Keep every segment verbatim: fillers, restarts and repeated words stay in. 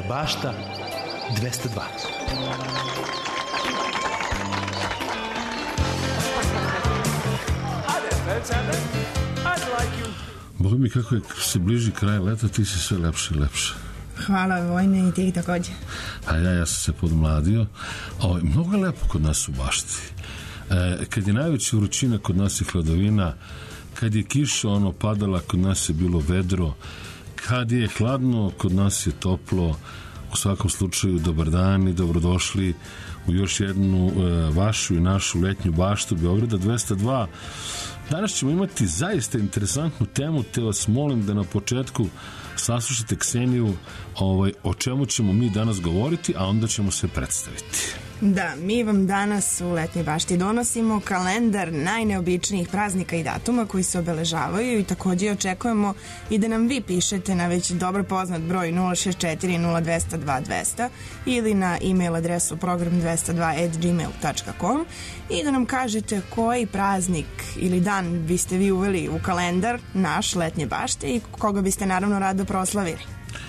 bašta dvesta dva. Boga mi, kako je se bliži kraj leta, ti si sve lepše i lepše. Hvala, Vojne, i ti takođe. A ja, ja sam se podmladio. O, mnogo je lepo kod nas u bašti. E, kad je najveća vrućina, kod nas je hladovina. Kad je kiša ono padala, kod nas je bilo vedro. Kad je hladno, kod nas je toplo. U svakom slučaju, dobar dan i dobrodošli u još jednu e, vašu i našu letnju baštu Beograda dvesta dva. Danas ćemo imati zaista interesantnu temu, te vas molim da na početku saslušate Kseniju ovaj, o čemu ćemo mi danas govoriti, a onda ćemo se predstaviti. Da, mi vam danas u letnjoj bašti donosimo kalendar najneobičnijih praznika i datuma koji se obeležavaju i takođe očekujemo i da nam vi pišete na već dobro poznat broj nula šest četiri nula dva nula dva dvesta ili na e-mail adresu program dvesta dva at gmail dot com i da nam kažete koji praznik ili dan biste vi uveli u kalendar naš letnje bašte i koga biste naravno rado proslavili.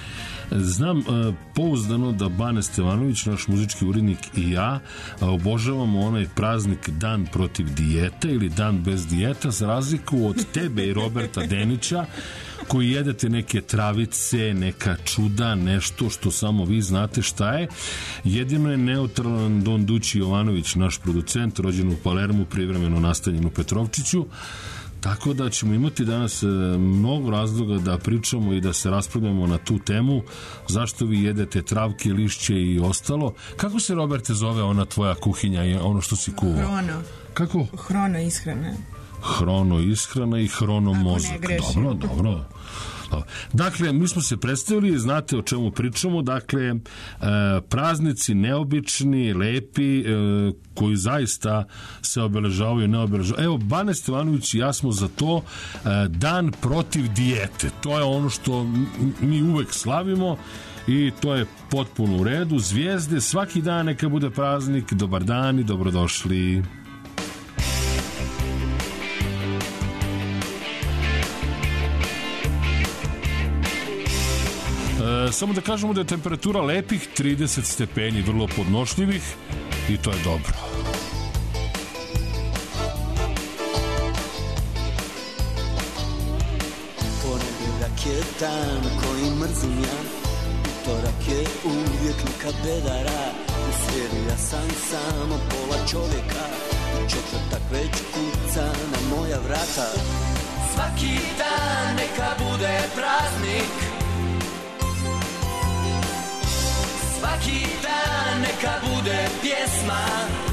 Znam uh, pouzdano da Bane Stevanović, naš muzički urednik, i ja uh, obožavamo onaj praznik Dan protiv dijete ili Dan bez dijeta, za razliku od tebe i Roberta Denića, koji jedete neke travice, neka čuda, nešto što samo vi znate šta je. Jedino je neutralan Don Dući Jovanović, naš producent, rođen u Palermu, privremeno nastanjen u Petrovčiću. Tako da ćemo imati danas mnogo razloga da pričamo i da se raspravljamo na tu temu, zašto vi jedete travke, lišće i ostalo. Kako se, Roberte, zove ona tvoja kuhinja i ono što si kuvao? Hrono. Kako? Hrono ishrana. Hrono ishrana i hrono mozak. Dobro, dobro. Dakle, mi smo se predstavili, znate o čemu pričamo, dakle, e, praznici neobični, lepi, e, koji zaista se obeležavaju i ne obeležavaju. Evo, Bane Stevanović i ja smo za to e, Dan protiv dijete. To je ono što mi uvek slavimo i to je potpuno u redu. Zvijezde, svaki dan neka bude praznik, dobar dan i dobrodošli. E, samo da kažemo da je temperatura lepih trideset stepeni, vrlo podnošljivih i to je dobro. Ponedeljak je dan koji mrzim ja, utorak je uvijek lika bedara, u srijedu ja sam samo pola čovjeka, u četvrtak već kuca na moja vrata. Svaki dan neka bude praznik, svaki dan neka bude pjesma,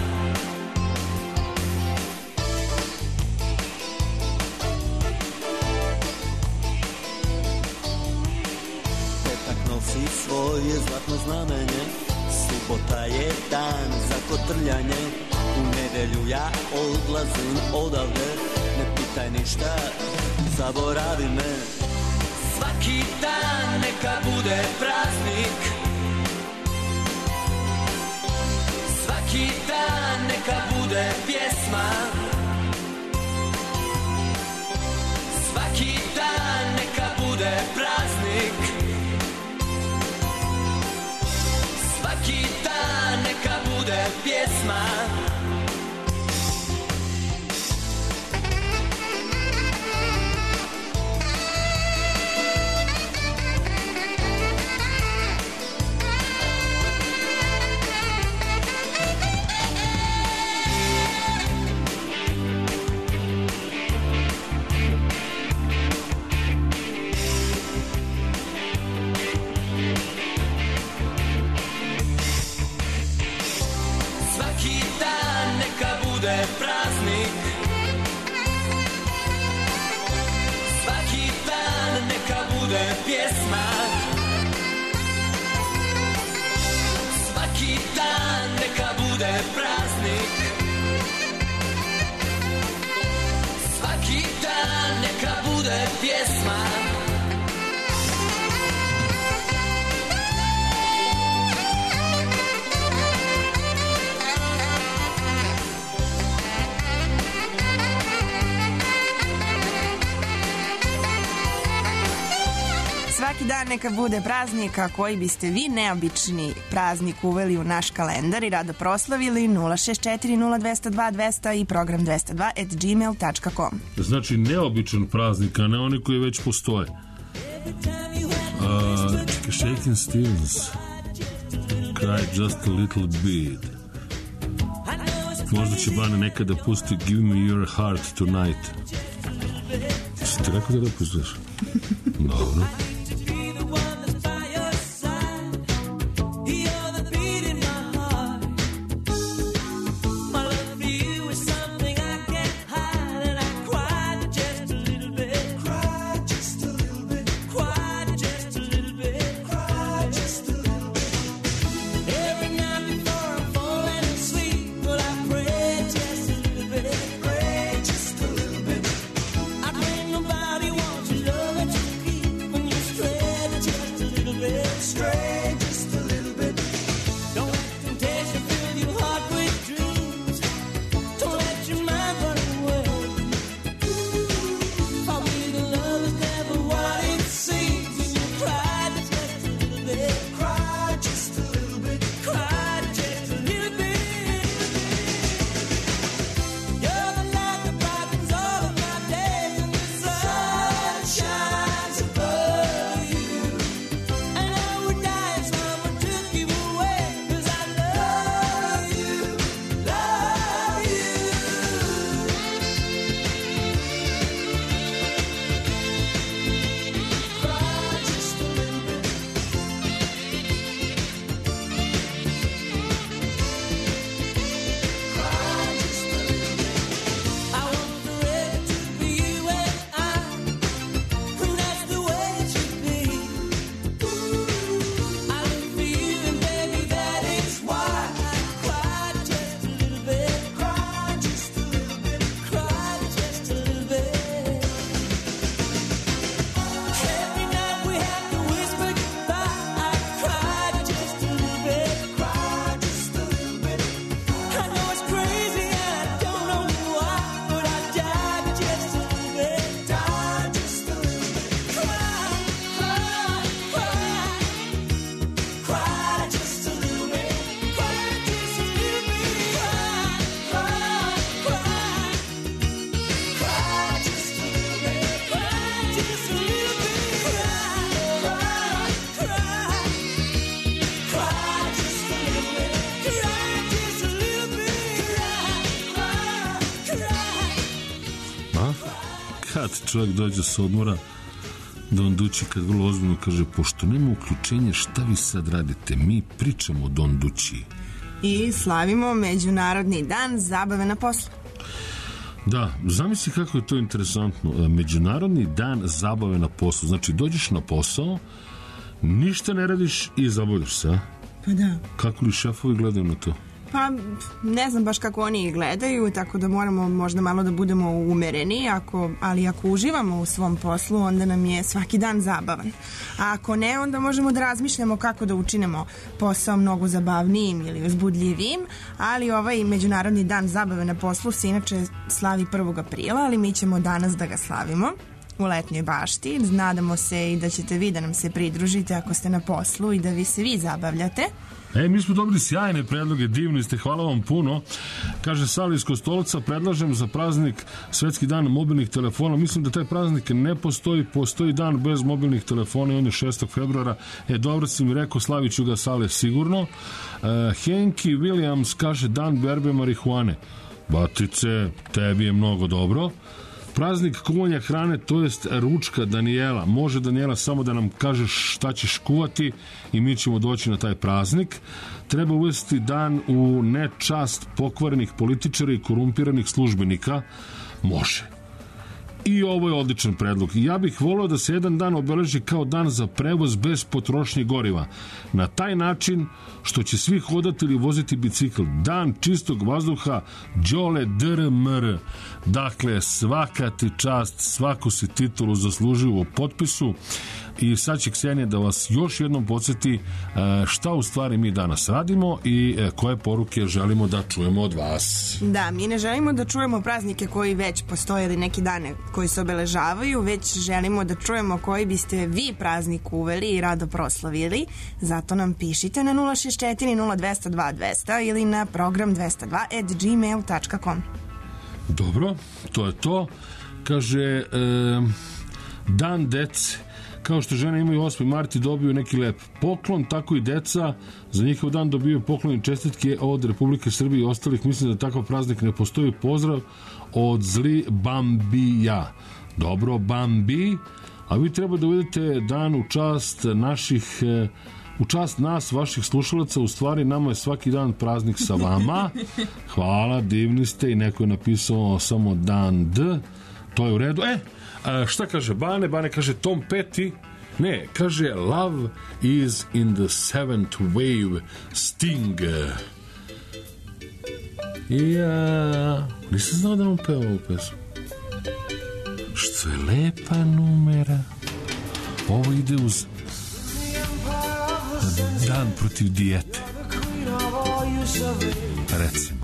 petak nosi svoje zlatno znamenje, subota je dan za kotrljanje, u nedjelju ja odlazim odavde, ne pitaj ništa, zaboravi me. Svaki dan neka bude praznik, svaki dan neka bude pjesma, svaki dan neka bude praznik, svaki dan neka bude pjesma. Praznik, svaki dan neka bude pjesma, svaki dan neka bude praznik, svaki dan neka bude pjesma. Svaki dan neka bude praznika koji biste vi neobični praznik uveli u naš kalendar i rado proslavili. Nula šest četiri nula dva nula dva dva nula nula i program dvesta dva at gmail dot com. Znači neobičan praznik, a ne oni koji već postoje. Uh, Shakin' Stevens, Cry Just a Little Bit. Možda će Bane nekada pusti Give Me Your Heart Tonight. Si ti rekao da da pustiš? Dobro. Čovjek dođe s odmora, Don Dući kad vrlo ozbiljno kaže, pošto nema uključenja, šta vi sad radite? Mi pričamo o Don Dući. I slavimo Međunarodni dan zabave na poslu. Da, zamisli kako je to interesantno. Međunarodni dan zabave na poslu. Znači, dođeš na posao, ništa ne radiš i zabavljaš se, a? Pa da. Kako li šefovi gledaju na to? Pa ne znam baš kako oni gledaju, tako da moramo možda malo da budemo umereni, ako, ali ako uživamo u svom poslu, onda nam je svaki dan zabavan. A ako ne, onda možemo da razmišljamo kako da učinemo posao mnogo zabavnijim ili uzbudljivijim, ali ovaj Međunarodni dan zabave na poslu se inače slavi prvog aprila, ali mi ćemo danas da ga slavimo u Letnjoj bašti. Nadamo se i da ćete vi da nam se pridružite ako ste na poslu i da vi se vi zabavljate. E, mi smo dobili sjajne predloge, divni ste, hvala vam puno. Kaže Sali iz Kostolca, predlažem za praznik Svetski dan mobilnih telefona. Mislim da taj praznik ne postoji, postoji dan bez mobilnih telefona i on je šestog februara. E, dobro si mi rekao, slavit ću ga, Sale, sigurno. E, Henki Williams kaže dan berbe marihuane. Batice, tebi je mnogo dobro. Praznik kuvanja hrane, to jest ručka Danijela. Može Danijela samo da nam kažeš šta ćeš kuvati i mi ćemo doći na taj praznik. Treba uvesti dan u nečast pokvarenih političara i korumpiranih službenika. Može. I ovo je odličan predlog. Ja bih volio da se jedan dan obeleži kao dan za prevoz bez potrošnje goriva. Na taj način što će svi hodati ili voziti bicikl. Dan čistog vazduha Đole D R M R. Dakle, svaka ti čast, svaku si titulu zaslužio u potpisu. i sad će Ksenija da vas još jednom podsjeti šta u stvari mi danas radimo i koje poruke želimo da čujemo od vas. Da, mi ne želimo da čujemo praznike koji već postoje ili neki dane koji se obeležavaju, već želimo da čujemo koji biste vi praznik uveli i rado proslavili. Zato nam pišite na nula šest četiri nula dva zero dva dva zero zero ili na program dvesta dva at gmail dot com. Dobro, to je to. Kaže, e, dan dece. Kao što žene imaju osmi mart i dobiju neki lep poklon, tako i deca za njihov dan dobiju poklon i čestitke od Republike Srbije i ostalih. Mislim da takav praznik ne postoji. Pozdrav od zli Bambija. Dobro, Bambi. A vi treba da uvedete dan u čast naših... u čast nas, vaših slušalaca. U stvari nama je svaki dan praznik sa vama. Hvala, divni ste. I neko je napisao samo dan D. To je u redu. E, šta kaže Bane? Bane kaže Tom Petty. Ne, kaže Love is in the seventh wave, Sting. Ja, nisam znao da on peva ovu pesmu. Što je lepa numera. Ovo ide uz dan protiv dijete. Recimo.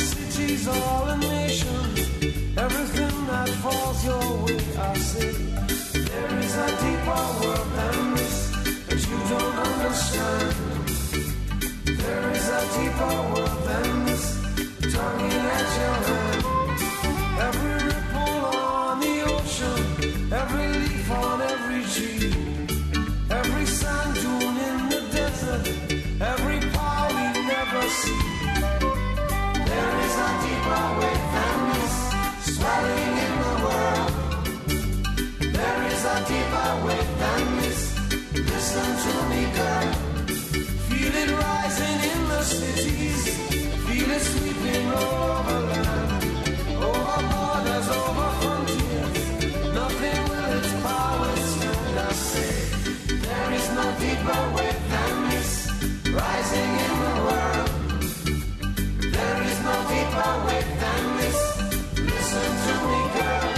Everything that falls your way, I say, there is a deeper world than this that you don't understand. There is a deeper world than this, tugging at your hand. Every ripple on the ocean, every leaf on every tree, every sand dune in the desert, every power we never see. There is a deeper way than this, swelling in the world. There is a deeper way than this. Listen to me, girl. Feel it rising in the cities. Feel it sweeping over land, over borders, over frontiers. Nothing will its power stand. I say, there is no deeper way than this, rising in the world. There is no deeper way than this. Listen to me, girl.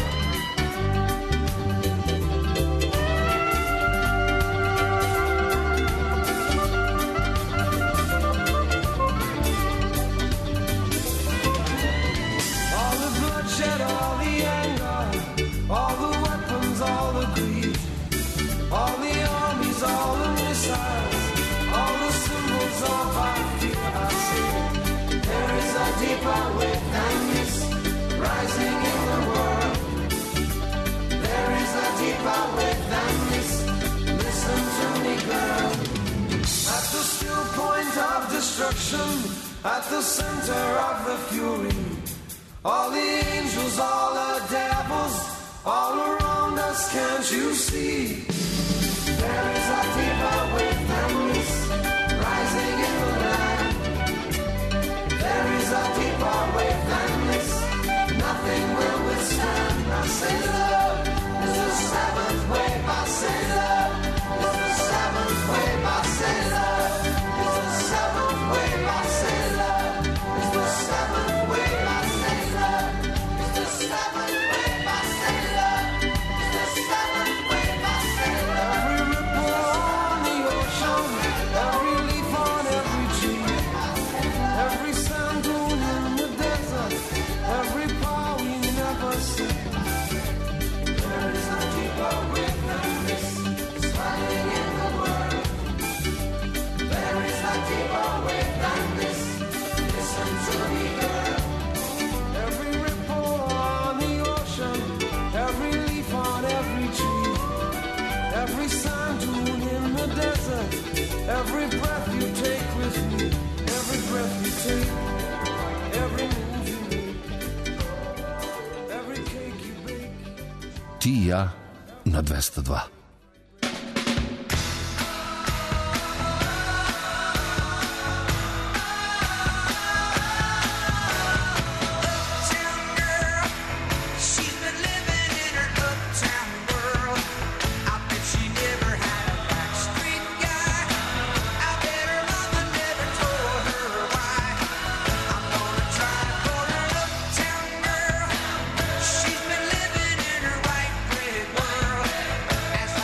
All the bloodshed, all the anger, all the weapons, all the greed, all the armies, all the missiles, all the symbols of our fear. I say, there is a deeper way than this, rising in the world. There is a deeper way than this. Listen to me, girl. At the still point of destruction, at the center of the fury, all the angels, all the devils, all around us, can't you see? There is a deeper way than this, rising in the land. There is a deeper way than this, nothing will withstand. I say love is the seventh wave. I say love is the seventh wave. I say love is the seventh wave. I say love is the seventh wave. I say love is the seventh wave. I say love is the seventh wave. I say love. Every ripple on the ocean, every leaf on every tree, every sand dune in the desert, every power we never see. There is a deeper way than this, swelling in the world. There is a deeper way than this. Listen to me, girl. Every ripple on the ocean, every leaf on every tree, every sand dune in the desert, every breath you take with me, every breath you take, every move you make, every cake you bake. Ti i ja na dvesta dva. She's been living in her uptown world. I bet she never had a backstreet guy. I bet her mama never told her why. I'm gonna try for her uptown girl. She's been living in her white bread world. As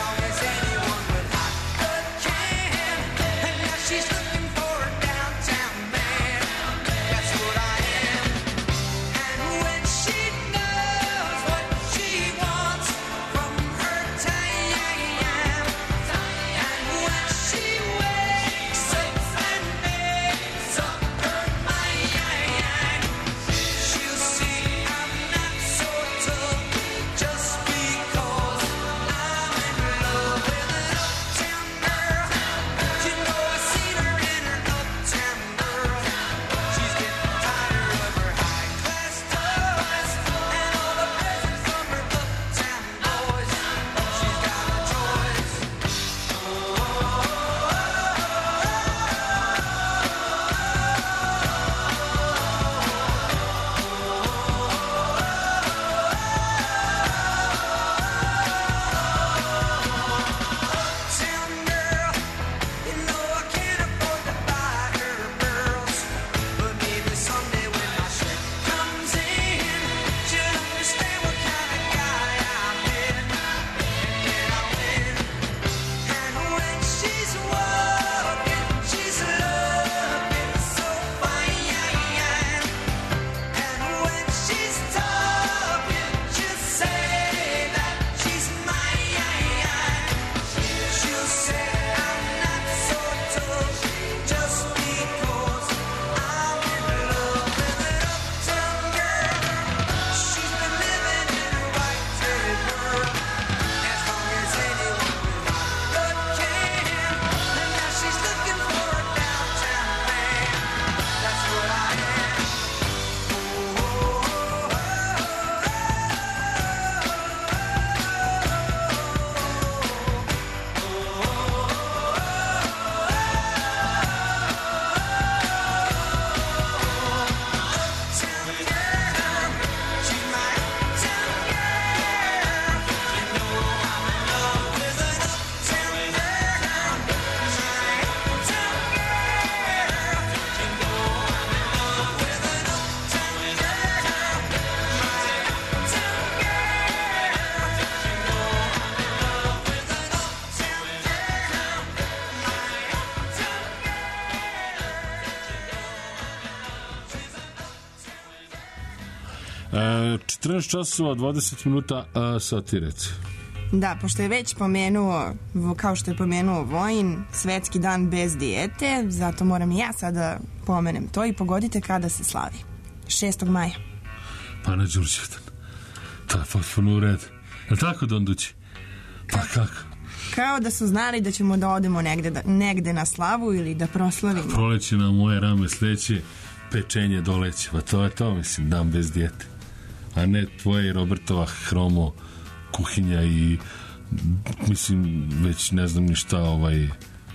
E, četrnaest časova, dvadeset minuta, a sad ti reci. Da, pošto je već pomenuo, kao što je pomenuo Vojin, svetski dan bez dijete, zato moram i ja sada pomenem to i pogodite kada se slavi. šestog maja. Pa na Đurđevdan. To je potpuno u redu. Je li tako, Dondući? Pa kako? Kao da su znali da ćemo da odemo negde, da, negde na slavu ili da proslavimo. Proleće na moje rame sleće, pečenje doleće. Pa to je to, mislim, dan bez dijete. A ne tvoje i Robertova hromo kuhinja i mislim, već ne znam ni šta ovaj...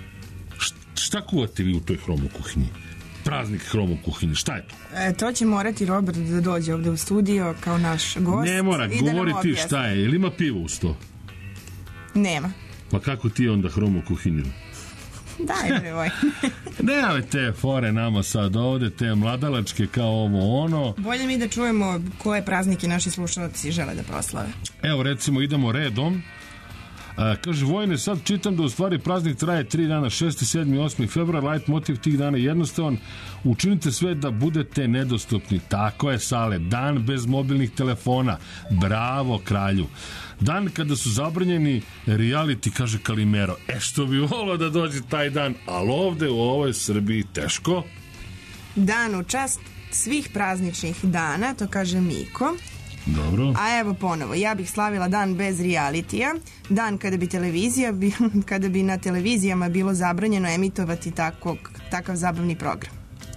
Šta kuvate vi u toj hromo kuhinji? Praznik hromo kuhinje, šta je to? E, to će morati Robert da dođe ovde u studio kao naš gost. Ne mora, i da govori ti šta je. Ili ima pivo uz to? Nema. Pa kako ti onda hromo kuhinju? Daj, bre, Voj. Nema te fore nama sad ovde, te mladalačke kao ovo ono. Bolje mi da čujemo koje praznike naši slušalci žele da proslave. Evo, recimo, idemo redom. A, kaže, Vojne, sad čitam da u stvari praznik traje tri dana, šesti, sedmi, osmi februar, light motiv tih dana je jednostavan. Učinite sve da budete nedostupni. Tako je, Sale. Dan bez mobilnih telefona. Bravo, kralju. Dan kada su zabranjeni reality, kaže Kalimero. E, što bi volio da dođe taj dan, ali ovde u ovoj Srbiji teško. Dan u čast svih prazničnih dana, to kaže Miko. Dobro. A evo ponovo, ja bih slavila dan bez realitija, dan kada bi televizija, kada bi na televizijama bilo zabranjeno emitovati takvog, takav zabavni program.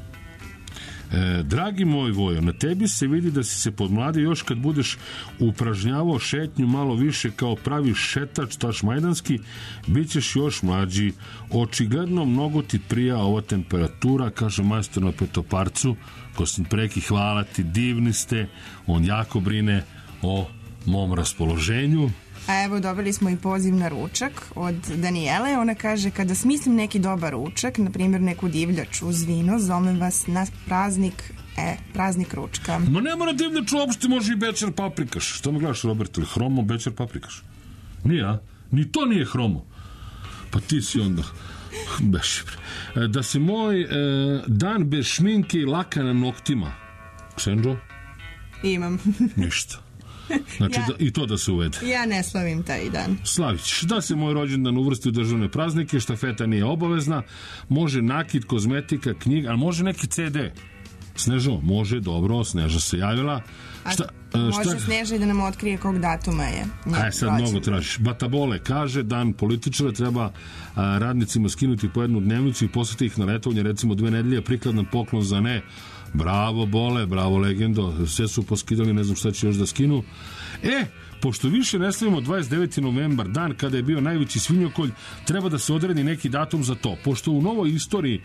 E, dragi moj Vojo, na tebi se vidi da si se podmladio još kad budeš upražnjavao šetnju malo više kao pravi šetač taš majdanski, bit ćeš još mlađi. Očigledno mnogo ti prija ova temperatura, kaže majstor na Petoparcu. Kosim Preki, hvala ti, divni ste. On jako brine o mom raspoloženju. A evo, dobili smo i poziv na ručak od Danijele. Ona kaže, kada smislim neki dobar ručak, na primjer neku divljač uz vino, zovem vas na praznik, e, praznik ručka. Ma ne mora divljač uopšte, može i bečer paprikaš. Što me gledaš, Robert, ili hromo, bečer paprikaš? Nije, a? Ni to nije hromo. Pa ti si onda... Beši, da se moj e, dan bez šminke i laka na noktima. Ksenđo? Imam. Ništa. Znači, ja, da, i to da se uvede. Ja ne slavim taj dan. Slavit ćeš. Da se moj rođendan uvrsti u državne praznike, štafeta nije obavezna, može nakit, kozmetika, knjiga, ali može neki ce de. Snežo, može, dobro, Sneža se javila. A šta, može šta... Sneža i da nam otkrije kog datuma je. Aj, sad rođen. Mnogo tražiš. Batabole kaže, dan političara treba a, radnicima skinuti po jednu dnevnicu i poslati ih na letovanje, recimo dve nedelje, prikladan poklon za ne. Bravo, Bole, bravo, legendo. Sve su poskidali, ne znam šta će još da skinu. E, pošto više ne slavimo dvadeset deveti novembar, dan kada je bio najveći svinjokolj, treba da se odredi neki datum za to. Pošto u novoj istoriji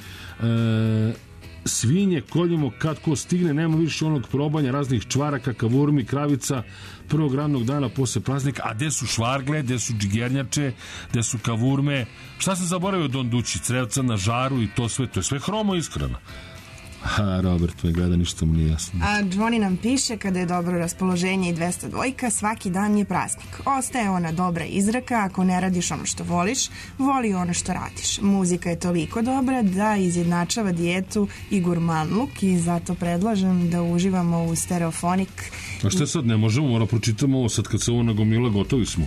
e, svinje koljimo kad ko stigne, nema više onog probanja raznih čvaraka, kavurmi, kravica prvog radnog dana posle praznika. A gde su švargle, gde su džigernjače, gde su kavurme? Šta sam zaboravio, Dondući? Crevca na žaru i to sve, to je sve hromo ishrana. Ha, Robert me gleda, ništa mu nije jasno. A Johnny nam piše, kada je dobro raspoloženje i dvesta dva, svaki dan je praznik. Ostaje ona dobra izreka, ako ne radiš ono što voliš, voli ono što radiš. Muzika je toliko dobra da izjednačava dijetu i gurmanluk i zato predlažem da uživamo u stereofonik. A šta sad, ne možemo, mora pročitamo ovo sad kad se ovo nagomila, gotovi smo.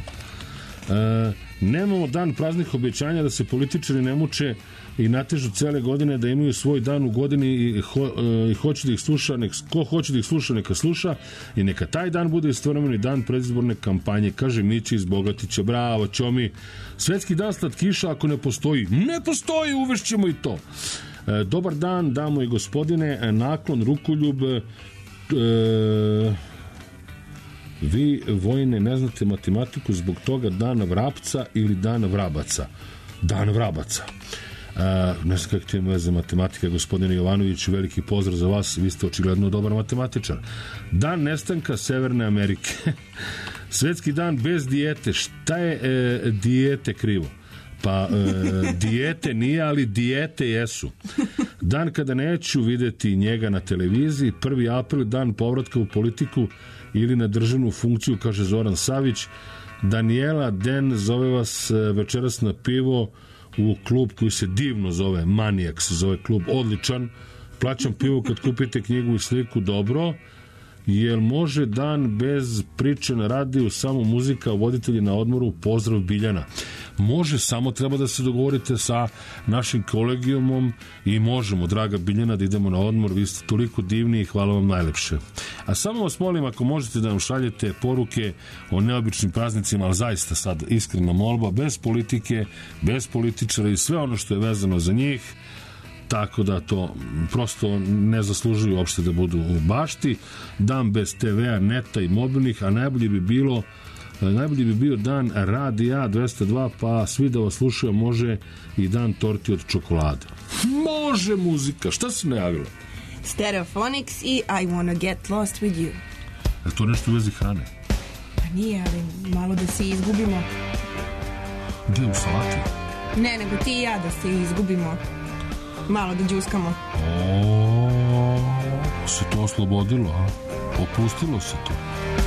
E, nemamo dan praznih obećanja da se političari ne muče i natežu cele godine, da imaju svoj dan u godini i, ho, i hoće da ih sluša, nek, ko hoće da ih sluša, neka sluša i neka taj dan bude istovremeni dan predizborne kampanje, kaže Mići iz Bogatića. Bravo, Ćomi. Svetski dan slatkiša ako ne postoji. Ne postoji, uvešćemo i to. E, dobar dan, damo i gospodine, naklon, rukoljub. E, vi, Vojne, ne znate matematiku, zbog toga dan vrapca ili dan vrabaca. Dan vrabaca. Uh, ne znam kako ti je veze matematika, gospodine Jovanović, veliki pozdrav za vas, vi ste očigledno dobar matematičar. Dan nestanka Severne Amerike. Svetski dan bez dijete. Šta je e, dijete krivo? Pa e, dijete nije, ali dijete jesu. Dan kada neću videti njega na televiziji, prvi april, dan povratka u politiku ili na državnu funkciju, kaže Zoran Savić. Danijela, Den, zove vas večeras na pivo u klub koji se divno zove Manijak, se zove klub, odličan. Plaćam pivo kad kupite knjigu i sliku, dobro. Jel može dan bez priče na radiju, samo muzika, voditelji na odmoru, pozdrav Biljana? Može, samo treba da se dogovorite sa našim kolegijumom i možemo, draga Biljana, da idemo na odmor. Vi ste toliko divni i hvala vam najlepše. A samo vas molim, ako možete da nam šaljete poruke o neobičnim praznicima, ali zaista sad iskrena molba, bez politike, bez političara i sve ono što je vezano za njih, tako da to prosto ne zaslužuju uopšte da budu u bašti. Dan bez te ve a, neta i mobilnih, a najbolje bi bilo najbolji bi bio dan radija dvesta dva, pa svi da vas slušaju, može i dan torti od čokolade. Može muzika, šta se najavila? Stereophonics i I Wanna Get Lost With You. Je to nešto u vezi hrane? Pa nije, ali malo da se izgubimo. Gde u salati? Ne, nego ti i ja da se izgubimo. Malo da džuskamo. O, se to oslobodilo, a? Opustilo se to.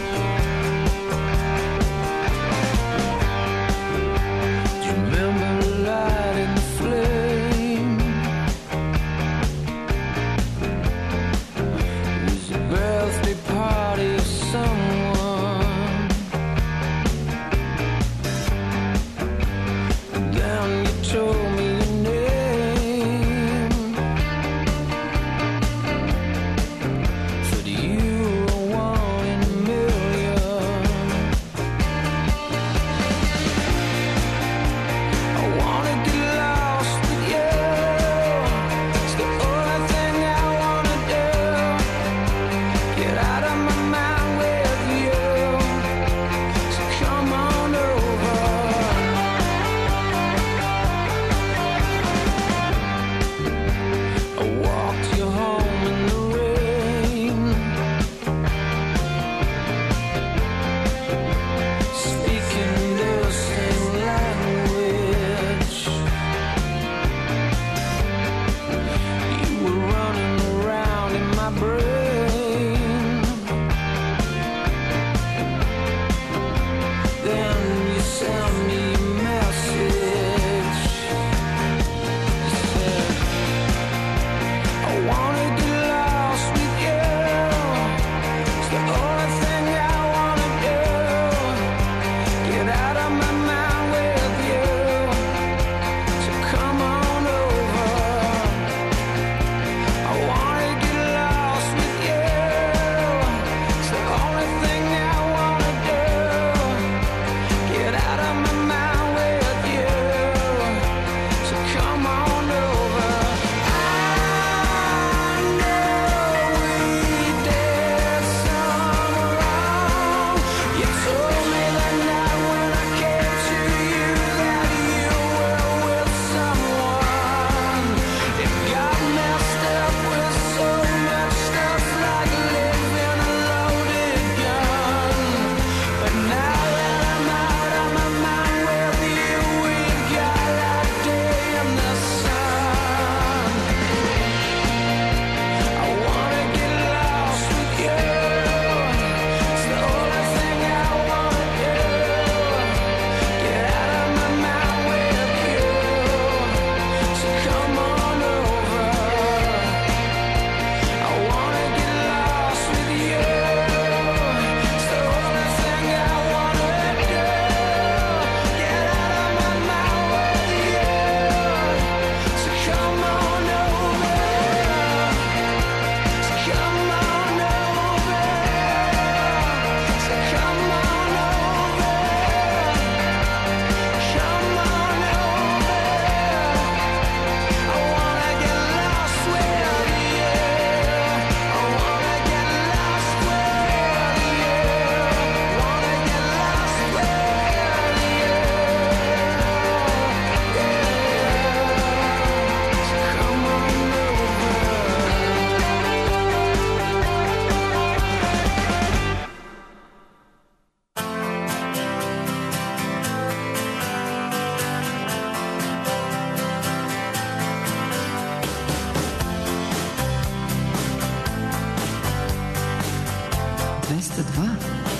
dvesta dva.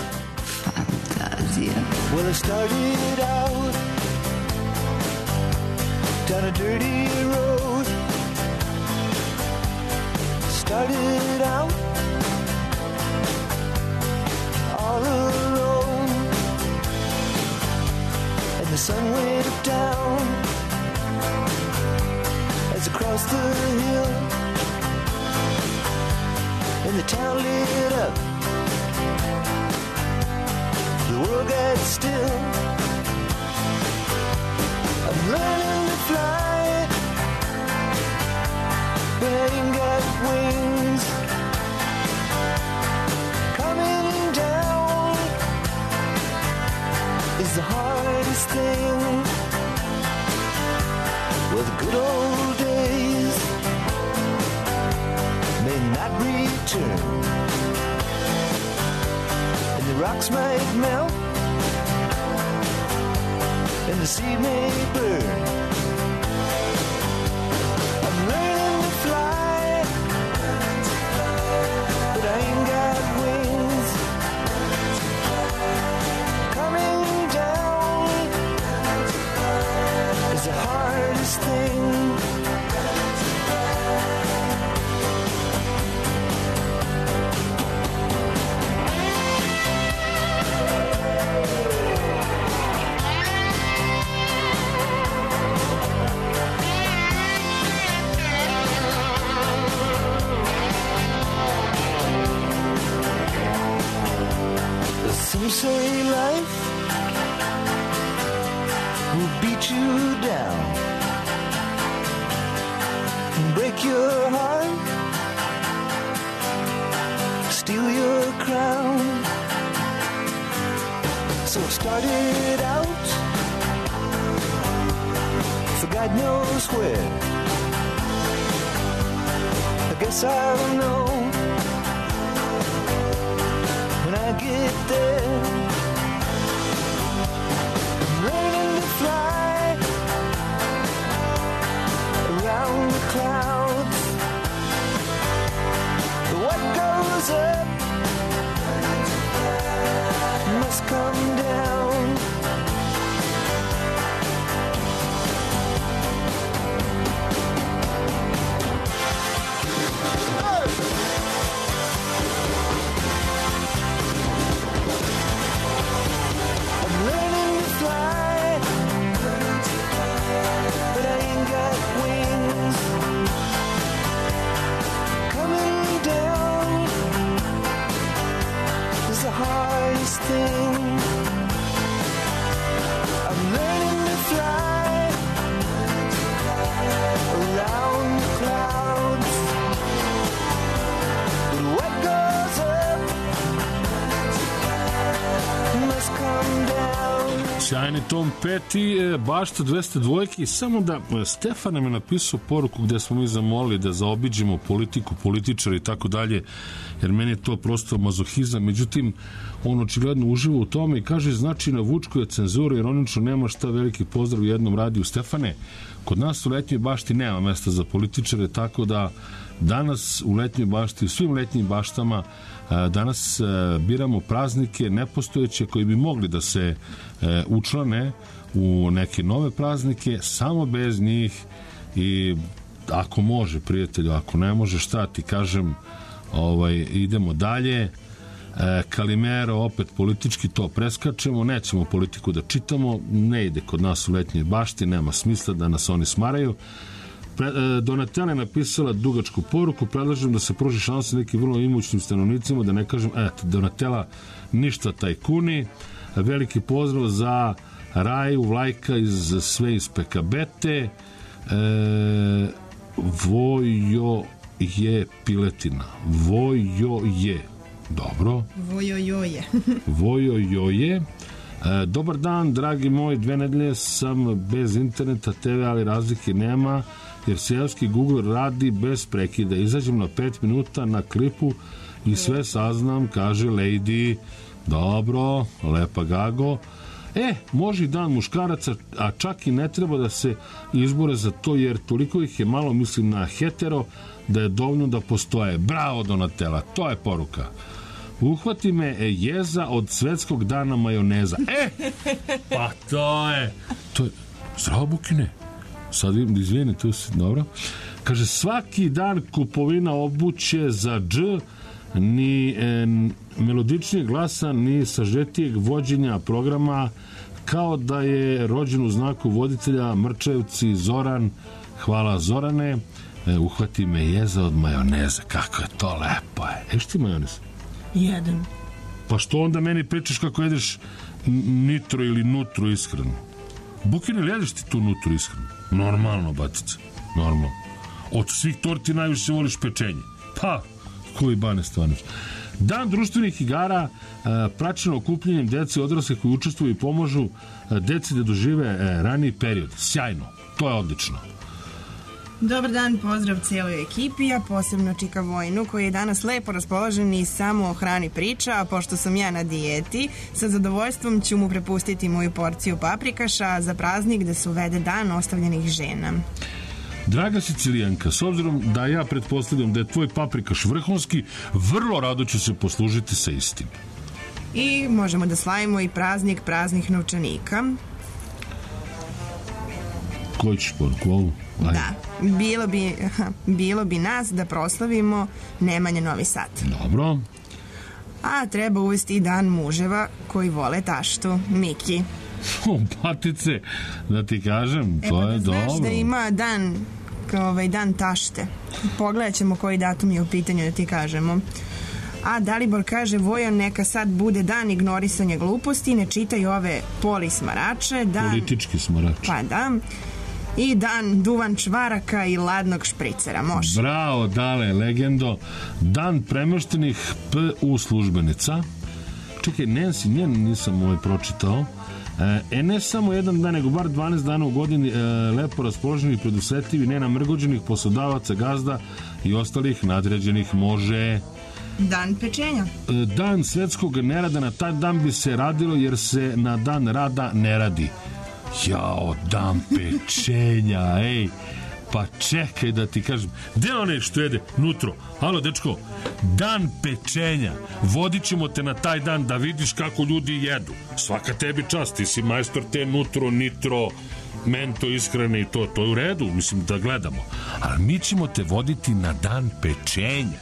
Fantazija. Well, I started out down a dirty road. Started out sun went down as across the hill, and the town lit up. The world got still. I'm learning to fly, but I ain't got wings. Coming down is the hardest thing. Well, the good old days may not return, and the rocks might melt, and the sea may burn. I'm learning to fly, but I ain't got wings. Coming down is the hardest thing. Some say life will beat you down and break your heart, steal your crown. So I started out for God knows where. I guess I'll know when I get there. I'm learning to fly around the clouds. What goes up must come down. Thing. I'm learning to fly around the clouds, but what goes up must come down. Sjajni Tom Petty, Bašta dvesta dva, i samo da Stefan nam je napisao poruku gde smo mi zamolili da zaobiđemo politiku, političari i tako dalje, jer meni je to prosto mazohizam. Međutim, on očigledno uživa u tome i kaže, znači na Vučku je cenzura, ironično, nema šta, veliki pozdrav jednom radiju. Stefane, kod nas u Letnjoj bašti nema mesta za političare, tako da danas u Letnjoj bašti, u svim letnjim baštama, danas biramo praznike nepostojeće koji bi mogli da se učlane u neke nove praznike, samo bez njih. I ako može, prijatelju, ako ne može, šta ti kažem, ovaj, idemo dalje. Kalimero, opet politički, to preskačemo, nećemo politiku da čitamo, ne ide kod nas u Letnjoj bašti, nema smisla da nas oni smaraju. Donatella je napisala dugačku poruku, predlažem da se pruži šansa nekim vrlo imućnim stanovnicima, da ne kažem, eto, Donatella, ništa tajkuni. Veliki pozdrav za Raju Vlajka iz sve iz Pekabete. E, Vojo je Piletina. Vojo je. Dobro. Vojojoje. Vojojoje. E, dobar dan, dragi moji, dve nedelje sam bez interneta, te ve, ali razlike nema, jer seoski Google radi bez prekida. Izađem na pet minuta na klipu i sve saznam, kaže Lady. Dobro, lepa Gago. E, može i dan muškaraca, a čak i ne treba da se izbore za to, jer toliko ih je malo, mislim na hetero, da je dovoljno da postoje. Bravo, Donatella, to je poruka. Uhvati me jeza od svetskog dana majoneza. E, pa to je... To je... Zdravo, Bukine. Sad vidim, izvijeni, tu si, dobro. Kaže, svaki dan kupovina obuće za dž, ni e, melodičnijeg glasa, ni sažetijeg vođenja programa kao da je rođen u znaku voditelja Mrčevci Zoran. Hvala Zorane. E, uhvati me jeza od majoneza. Kako je to lepo je. Ješ ti majonez? Jedan. Pa što onda meni pričaš kako jedeš nitro ili nutro ishranu? Bukin, ili jedeš ti tu nutro ishranu? Normalno, batica. Normalno. Od svih torti najviše voliš pečenje. Pa, koji Bane Stevanović. Dan društvenih igara praćeno okupljanjem dece i odrasle koji učestvuju i pomažu deci da dožive raniji period. Sjajno. To je odlično. Dobar dan, pozdrav cijeloj ekipi, a posebno Čika Vojnu koji je danas lepo raspoložen i samo o hrani priča, a pošto sam ja na dijeti, sa zadovoljstvom ću mu prepustiti moju porciju paprikaša za praznik da se uvede dan ostavljenih žena. Draga Sicilijanka, s obzirom da ja pretpostavljam da je tvoj paprikaš vrhunski, vrlo rado ću se poslužiti sa istim. I možemo da slavimo i praznik praznih novčanika. Koji ćeš poruku ovu? Ajde. Da, bilo bi, bilo bi nas da proslavimo Nemanja Novi Sad. Dobro. A treba uvesti i dan muževa koji vole taštu, Miki. O, patice, da ti kažem, E, to pa je da dobro. znaš da ima dan, kao ovaj dan tašte. Pogledat ćemo koji datum je u pitanju da ti kažemo. A Dalibor kaže, Vojo, neka sad bude dan ignorisanja gluposti, ne čitaj ove poli smarače. Dan, Politički smarač. pa da. I dan duvan čvaraka i ladnog špricera, može. Bravo, dale, legendo. Dan premeštenih P U službenica. Čekaj, Nancy, njen nisam ovaj pročitao. E, ne samo jedan dan, nego bar dvanaest dana u godini e, lepo raspoloženih, predusetljivi, nenamrgođenih poslodavaca, gazda i ostalih nadređenih može. Dan pečenja. E, dan svetskog nerada, na taj dan bi se radilo jer se na dan rada ne radi. Jao, dan pečenja, ej. Pa čekaj da ti kažem. Gde one što jede? Nutro. Halo, dečko. Dan pečenja. Vodit ćemo te na taj dan da vidiš kako ljudi jedu. Svaka tebi čast. Ti si majstor te nutro, nitro, mento ishrane i to. To je u redu. Mislim da gledamo. Ali mi ćemo te voditi na dan pečenja.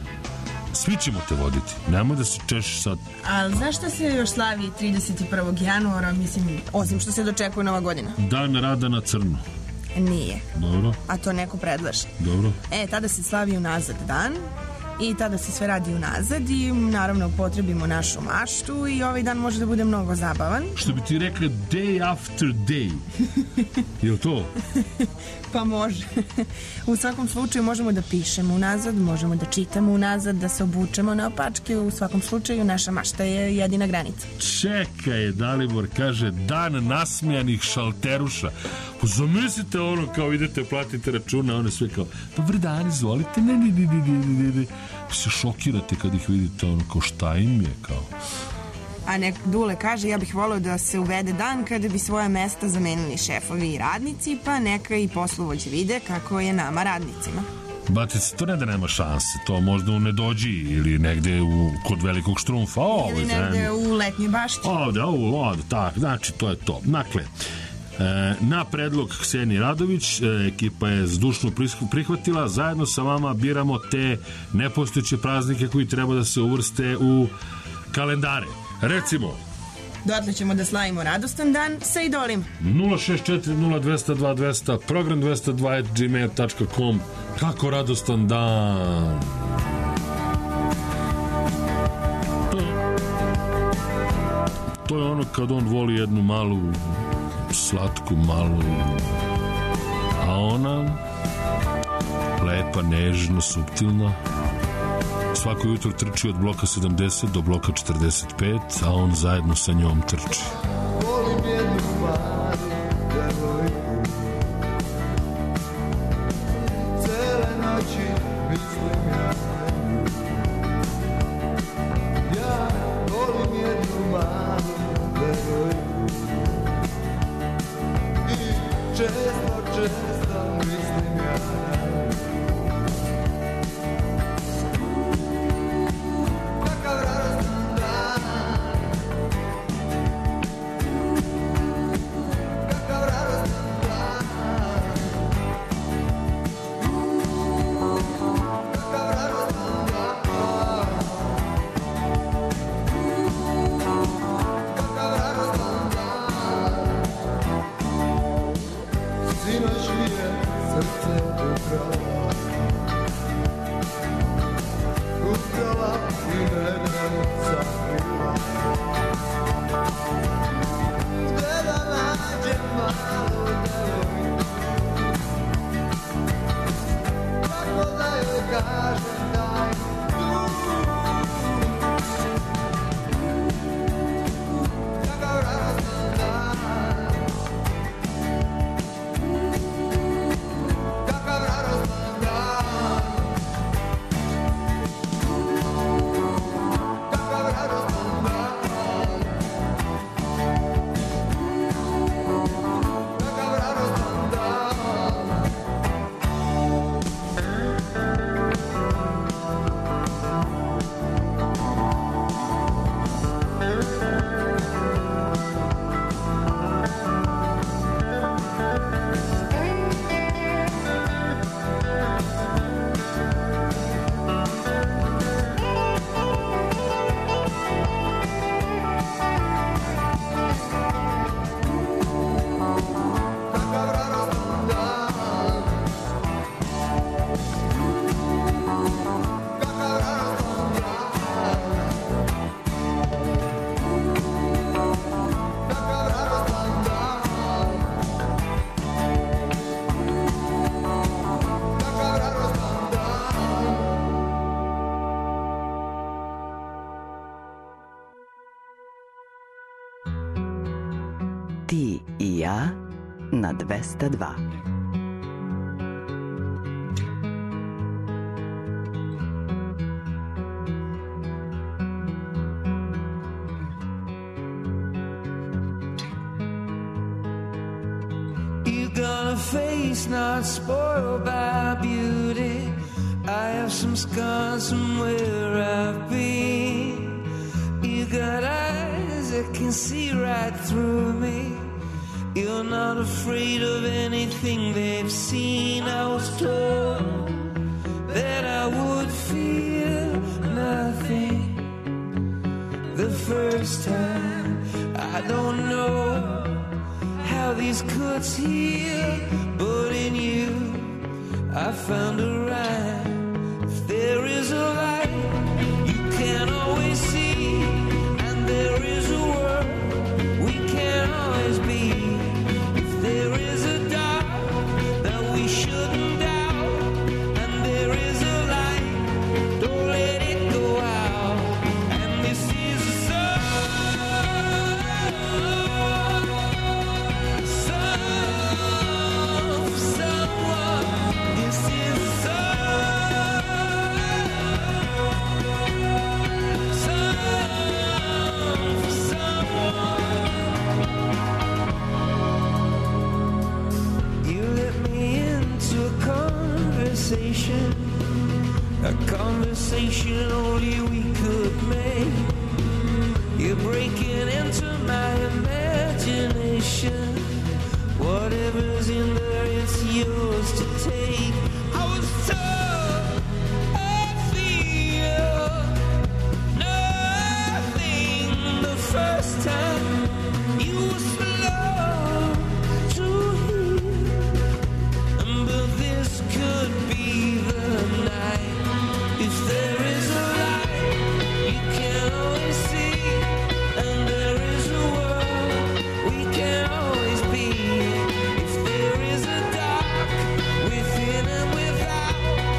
Svi ćemo te voditi. Nemoj da se češ sad. Ali znaš šta se još slavi trideset prvog januara, mislim, osim što se dočekuje Nova godina? Dan rada na crno. Nije. Dobro, A to neko predlaže. dobro. E, tada se slavi unazad dan i tada se sve radi unazad i naravno upotrebimo našu maštu i ovaj dan može da bude mnogo zabavan. Što bi ti rekli day after day. Je li to? Pa može. U svakom slučaju možemo da pišemo unazad, možemo da čitamo unazad, da se obučemo na opačke. U svakom slučaju naša mašta je jedina granica. Čekaj, Dalibor kaže dan nasmijanih šalteruša. Pa zamislite ono kao idete, platite računa, one sve kao dobar dan, izvolite, ne, ne, ne, ne, ne, ne, ne. Se šokirate kad ih vidite ono kao šta im je kao. A nek Dule kaže, ja bih volio da se uvede dan kada bi svoja mesta zamenili šefovi i radnici, pa neka i poslovođe vide kako je nama radnicima. Batic, to ne da nema šanse, to možda u Nedođi ili negde u, kod velikog štrumfa, ovoj Ili zemlji. negde u letnjoj bašti. Ovde, ovde, ovde, tak, znači to je to. Dakle, e, na predlog Ksenije Radović, e, ekipa je zdušno prihvatila, zajedno sa vama biramo te nepostojeće praznike koji treba da se uvrste u kalendare. Recimo, Dotle ćemo da slavimo radostan dan sa idolima. nula šest četiri nula dva nula dva dva nula nula, program dvesta dva at gmail dot com. Kako radostan dan! To, to je ono kad on voli jednu malu, slatku malu, a ona lepa, nežna, suptilna. Svako jutro trči od bloka sedamdeset do bloka četrdeset pet, a on zajedno sa njom trči. Volim jednu stvar, devojku. Cele noći mislim ja na nju. Ja volim jednu malu devojku. I često, često mislim ja na nju. Kakav radostan dan, kakav radostan dan, kakav radostan dan, kakav radostan dan. Ti i ja na dvesta dva. You got a face not spoiled by beauty. I have some scars from where I've been. You got eyes that can see right through me. You're not afraid of anything they've seen. I was told that I would feel nothing the first time. I don't know how these cuts heal, but in you I found a rhyme. If there is a light you can't always see, and there is a world we can't always be. If there is a dark that we shouldn't doubt, and there is a light, don't let it go out. And this is a song, song for someone. This is a song, song for someone. You let me into a conversation, a conversation only we could make. You're breaking into my imagination. Whatever's in there, it's yours to take. I was told I feel nothing the first time. You were slow to heal, but this could be the night. If there is a light you can always see, and there is a world we can always be. If there is a dark within and without,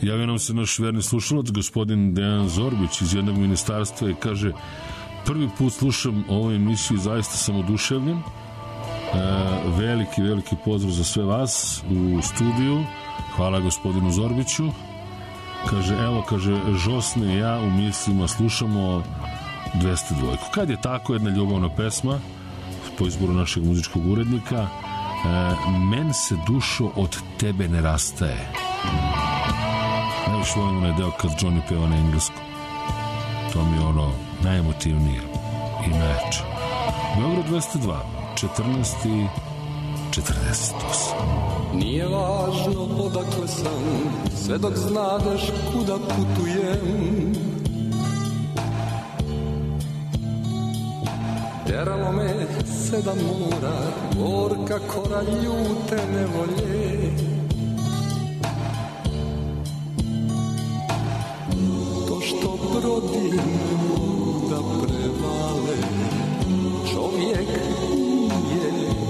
Javio nam se naš verni slušalac, gospodin Dejan Zorbić iz jednog ministarstva i kaže: prvi put slušam ovu emisiju, zaista sam oduševljen. E, veliki, veliki pozdrav za sve vas u studiju. Hvala gospodinu Zorbiću. Kaže, evo, kaže, Žosne i ja u mislima slušamo dvesta dva. Kad je tako jedna ljubavna pesma po izboru našeg muzičkog urednika, e, men se dušo od tebe ne rastaje. Najviše volim onaj deo kad Johnny peva na engleskom. To mi je ono najemotivnije i najjače. Beograd dvesta dva, četrnaest i četrdeset osam. Nije važno odakle sam, sve dok znadeš kuda putujem. Teralo me sedam mora, gorka kora ljute nevolje. To što brodim da prevale, čovjek nije.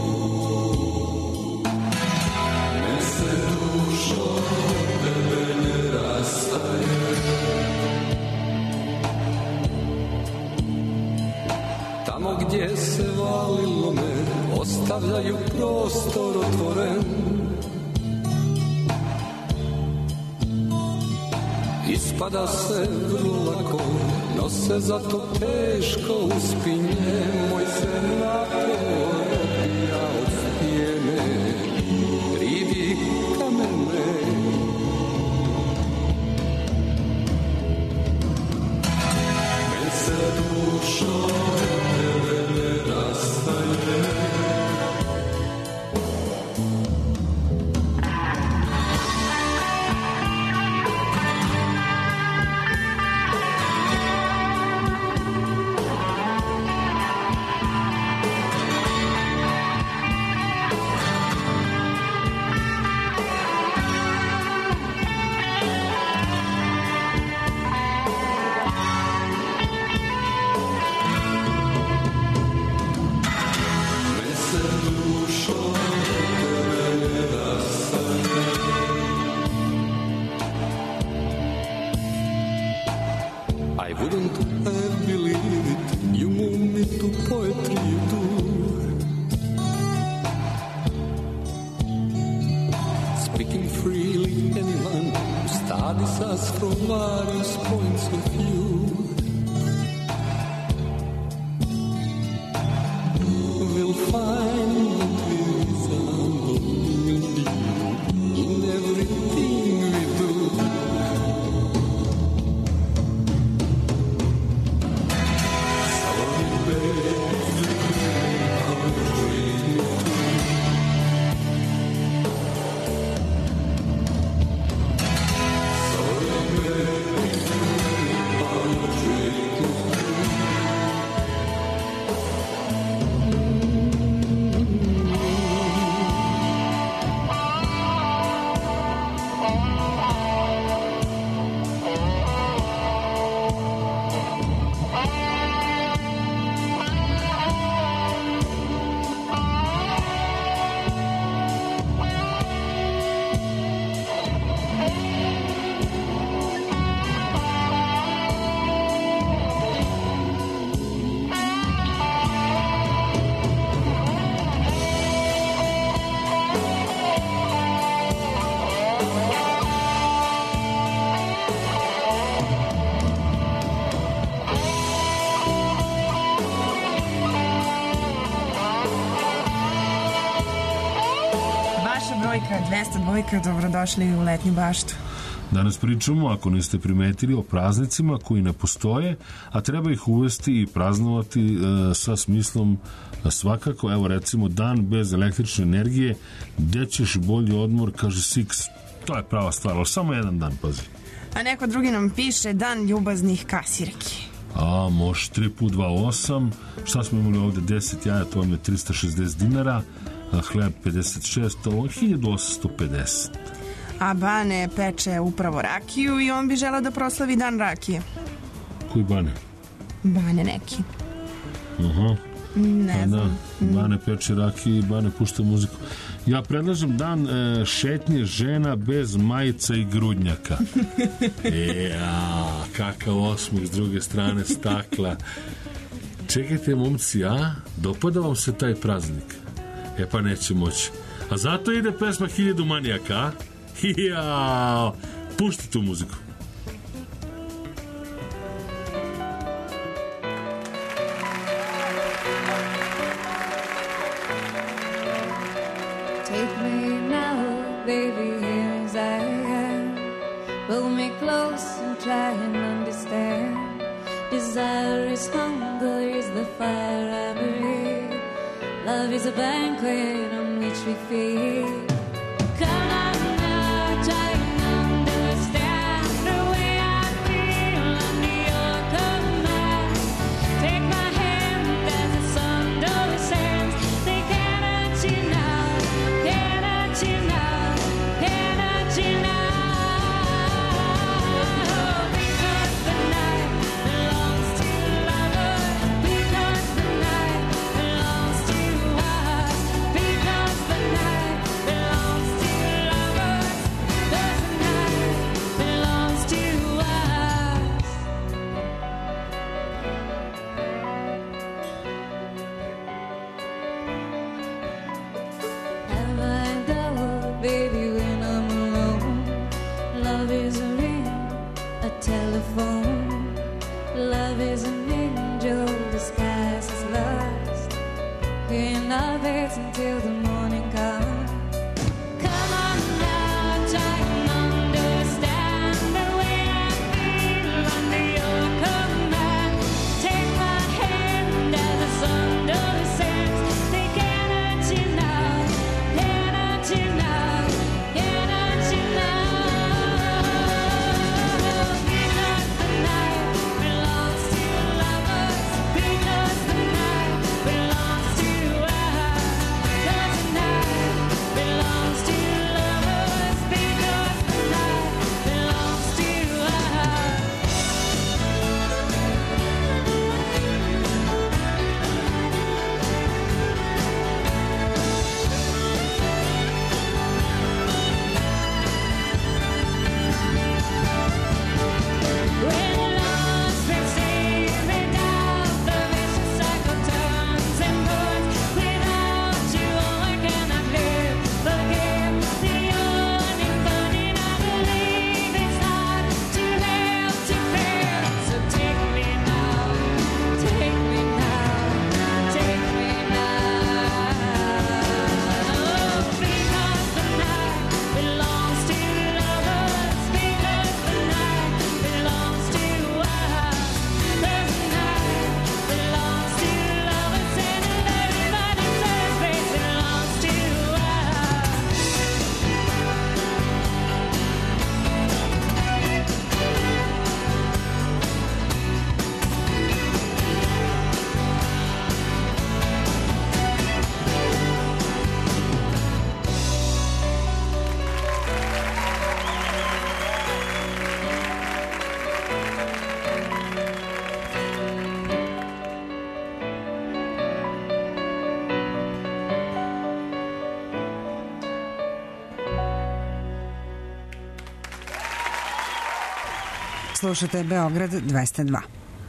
Ne se dušo tebe ne rastaje. Tamo gdje se valilo me, ostavljaju prostor otvoren. Ispada se vrlo lako, no se zato teško uspinje. Moj se napor odbija od stijene, ribi kamene. Men se dušo tebe ne rastaje. dvesta dva, dobrodošli u Letnju baštu. Danas pričamo, ako niste primetili, o praznicima koji ne postoje, a treba ih uvesti i praznovati e, sa smislom svakako. Evo recimo, dan bez električne energije, gde ćeš bolji odmor, kaže Six. To je prava stvar, ali samo jedan dan, pazi. A neko drugi nam piše dan ljubaznih kasirki. A, može tri put dva, osam. Šta smo imali ovde? deset jaja, to vam je trista šezdeset dinara. A hleb pedeset šest, ovo je hiljadu osamsto pedeset. A Bane peče upravo rakiju i on bi želeo da proslavi dan rakije. Koji Bane? Bane neki. Aha. Ne znam. Da, Bane peče rakiju i Bane pušta muziku. Ja predlažem dan e, šetnje žena bez majica i grudnjaka. E, a, kakav osmih s druge strane stakla. Čekajte, momci, a? Dopada vam se taj praznik? E pa neće moći. A zato ide pesma Hiljadu manijaka, a? Jao, pušti tu muziku. Take me now, baby, here as I am. Pull me close and try and understand. Desire is hunger, is the fire I breathe. Love is a banquet on which we feed. Come on now, try and understand the way I feel under your command. Take my hand as the sun descends. They cannot you now, cannot you now, cannot you now. Because the night belongs to lovers. Because the night belongs to us. Because the night belongs to lovers. Because the night belongs to us. Have I doubt, baby, when I'm alone? Love is a ring, a telephone. Love is an angel disguised as lust. In our beds until the morning comes. Come on now, try and understand the way I feel under your command. Take my hand as the sun descends. They cannot you now, cannot you now, cannot you now. Because the night belongs to lovers. Because the night belongs to us. Because the night belongs to lovers. Because the night belongs to us. When love's been saved without the vicious cycle turns and burns. Without you, I cannot live. Forgive the yawning, burning. I believe it's hard to help to fail. So take me now, take me now, take me now. Because the night belongs to lovers. Because the night belongs to us. Because the night belongs to lovers. And everybody says it belongs to us. Slušate Beograd dvesta dva.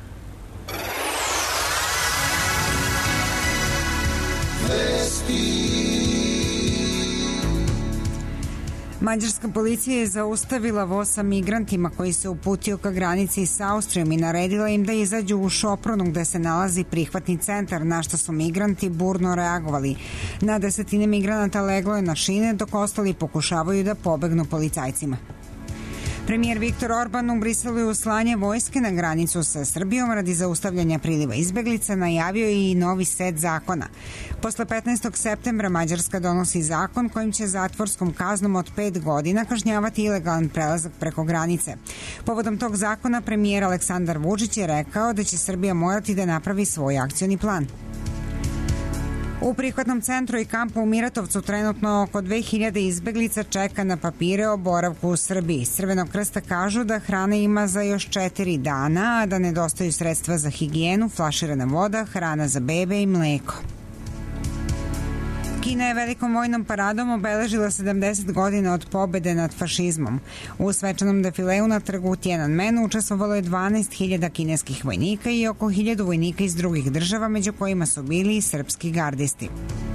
Mađarska policija je zaustavila voz sa migrantima koji se uputio ka granici sa Austrijom i naredila im da izađu u Šopronu gde se nalazi prihvatni centar, na što su migranti burno reagovali. Na desetine migranata leglo je na šine, dok ostali pokušavaju da pobegnu policajcima. Premijer Viktor Orban u Briselu je uslanje vojske na granicu sa Srbijom radi zaustavljanja priliva izbeglica, najavio je i novi set zakona. Posle petnaestog septembra Mađarska donosi zakon kojim će zatvorskom kaznom od pet godina kažnjavati ilegalan prelazak preko granice. Povodom tog zakona premijer Aleksandar Vučić je rekao da će Srbija morati da napravi svoj akcioni plan. U prihvatnom centru i kampu u Miratovcu trenutno oko dve hiljade izbeglica čeka na papire o boravku u Srbiji. S Crvenog krsta kažu da hrane ima za još četiri dana, a da nedostaju sredstva za higijenu, flaširana voda, hrana za bebe i mleko. Kina je velikom vojnom paradom obeležila sedamdeset godina od pobede nad fašizmom. U svečanom defileu na trgu Tiananmen učestvovalo je dvanaest hiljada kineskih vojnika i oko hiljadu vojnika iz drugih država, među kojima su bili i srpski gardisti.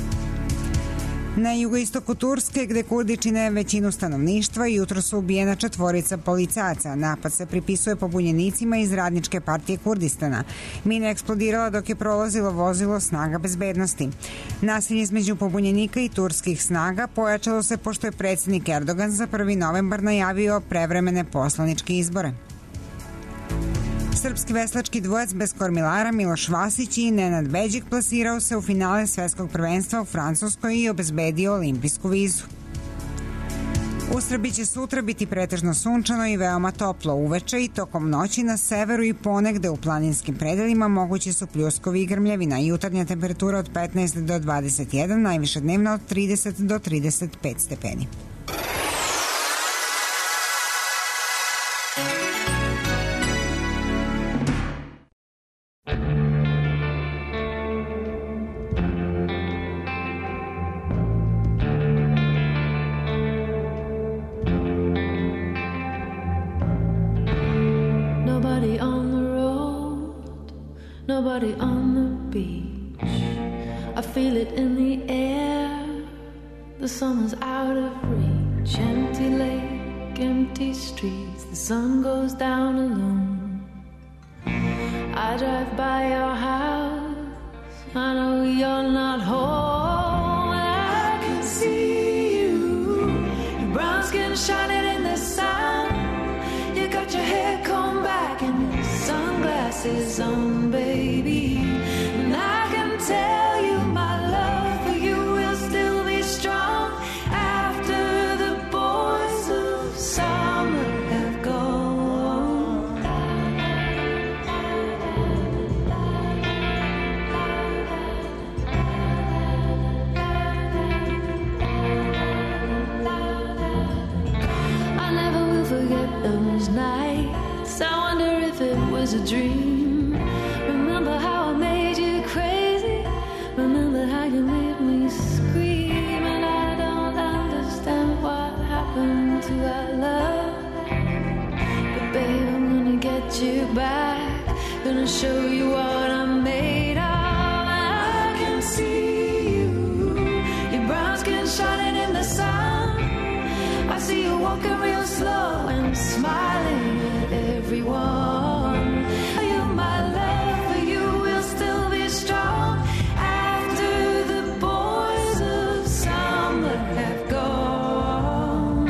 Na jugoistoku Turske, gde Kurdi čine većinu stanovništva, jutro su ubijena četvorica policajaca. Napad se pripisuje pobunjenicima iz Radničke partije Kurdistana. Mina je eksplodirala dok je prolazilo vozilo snaga bezbednosti. Nasilje između pobunjenika i turskih snaga pojačalo se pošto je predsjednik Erdogan za prvi novembar najavio prevremene poslaničke izbore. Srpski veslački dvojac bez kormilara Miloš Vasić i Nenad Beđik plasirao se u finale svetskog prvenstva u Francuskoj i obezbedio olimpijsku vizu. U Srbiji će sutra biti pretežno sunčano i veoma toplo uveče i tokom noći na severu i ponegde u planinskim predelima mogući su pljuskovi i grmljavina. Jutarnja temperatura od petnaest do dvadeset jedan, najviše dnevna od trideset do trideset pet stepeni. Nobody on the beach. I feel it in the air. The summer's out of reach. Empty lake, empty streets. The sun goes down alone. I drive by your house. I know you're not home. I can see you. Your brown skin shining in the sun. You got your hair combed back and your sunglasses on, baby. And I can tell you my love for you will still be strong after the boys of summer have gone. I never will forget those nights. I wonder if it was a dream. Remember how I made you crazy. Remember how you made me scream. And I don't understand what happened to our love. But babe, I'm gonna get you back. Gonna show you what I'm made of. I can see you. Your brown skin shining in the sun. I see you walking real slow and smiling at everyone. You, my love for you will still be strong after the boys of summer have gone.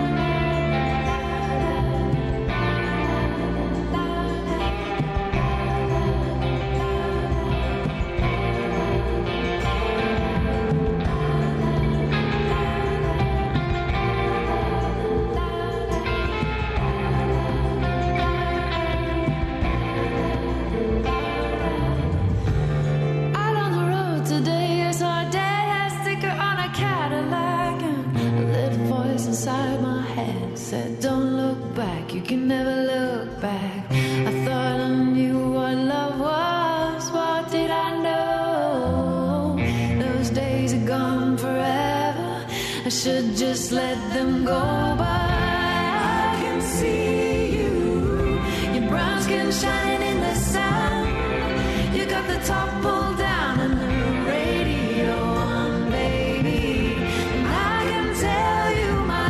Inside my head said don't look back, you can never look back. I thought I knew what love was, what did I know? Those days are gone forever, I should just let them go. But I can see you, your brown skin shining in the sun. You got the top pulled down and the radio on, baby. And I can tell you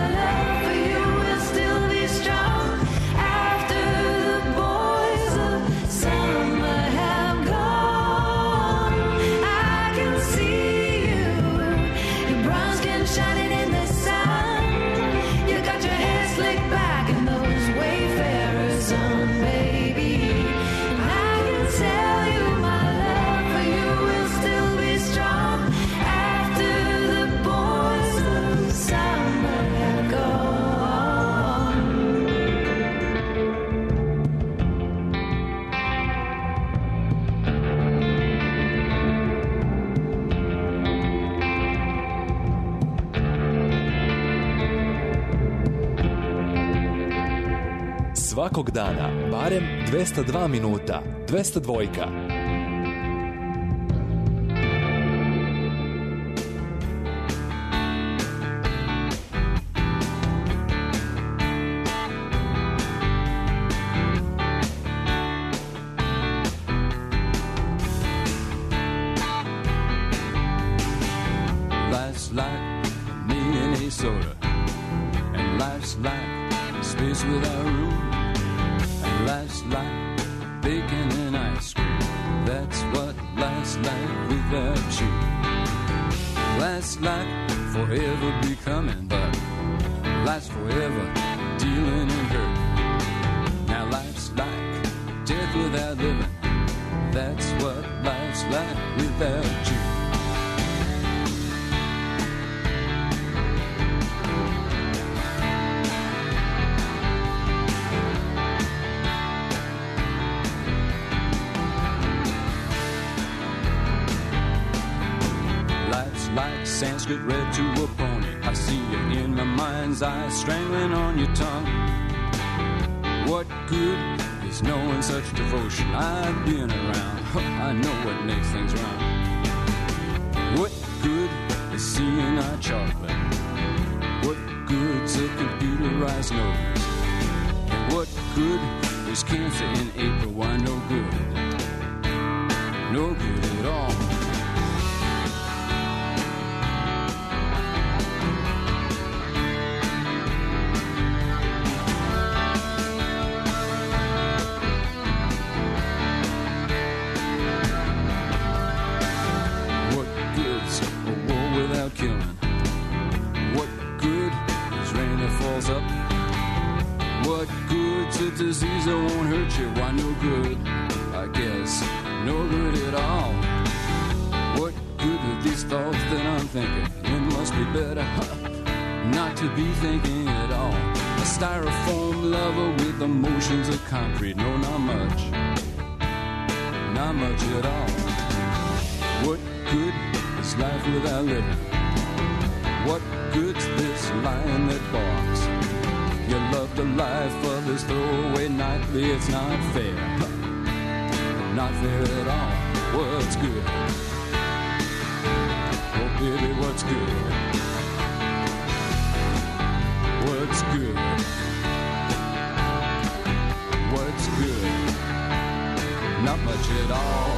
shining in the sun. You got your hair slicked back and those Wayfarers on, baby. Svakog dana, barem dvesta dva minuta. dvesta dvojka. Life's like me and a soda, and life's like space without room, and life's like bacon and ice cream. That's what life's like without you. Life's like forever becoming, but life's forever dealing and hurt. Now life's like death without living. That's what life's like without you. Like Sanskrit read to a pony, I see you in my mind's eye, strangling on your tongue. What good is knowing such devotion? I've been around, I know what makes things wrong. What good is seeing our chocolate? What good's a computerized nose? And what good is cancer in April? Why, no good, no good at all. Killing. What good is rain that falls up? What good's a disease that won't hurt you? Why, no good, I guess, no good at all. What good are these thoughts that I'm thinking? It must be better huh, not to be thinking at all. A styrofoam lover with emotions of concrete. No, not much, not much at all. What good is life without living? What good's this lion that barks? You love the life of this throwaway nightly. It's not fair, not fair at all. What's good? Oh baby, what's good? What's good? What's good? Not much at all.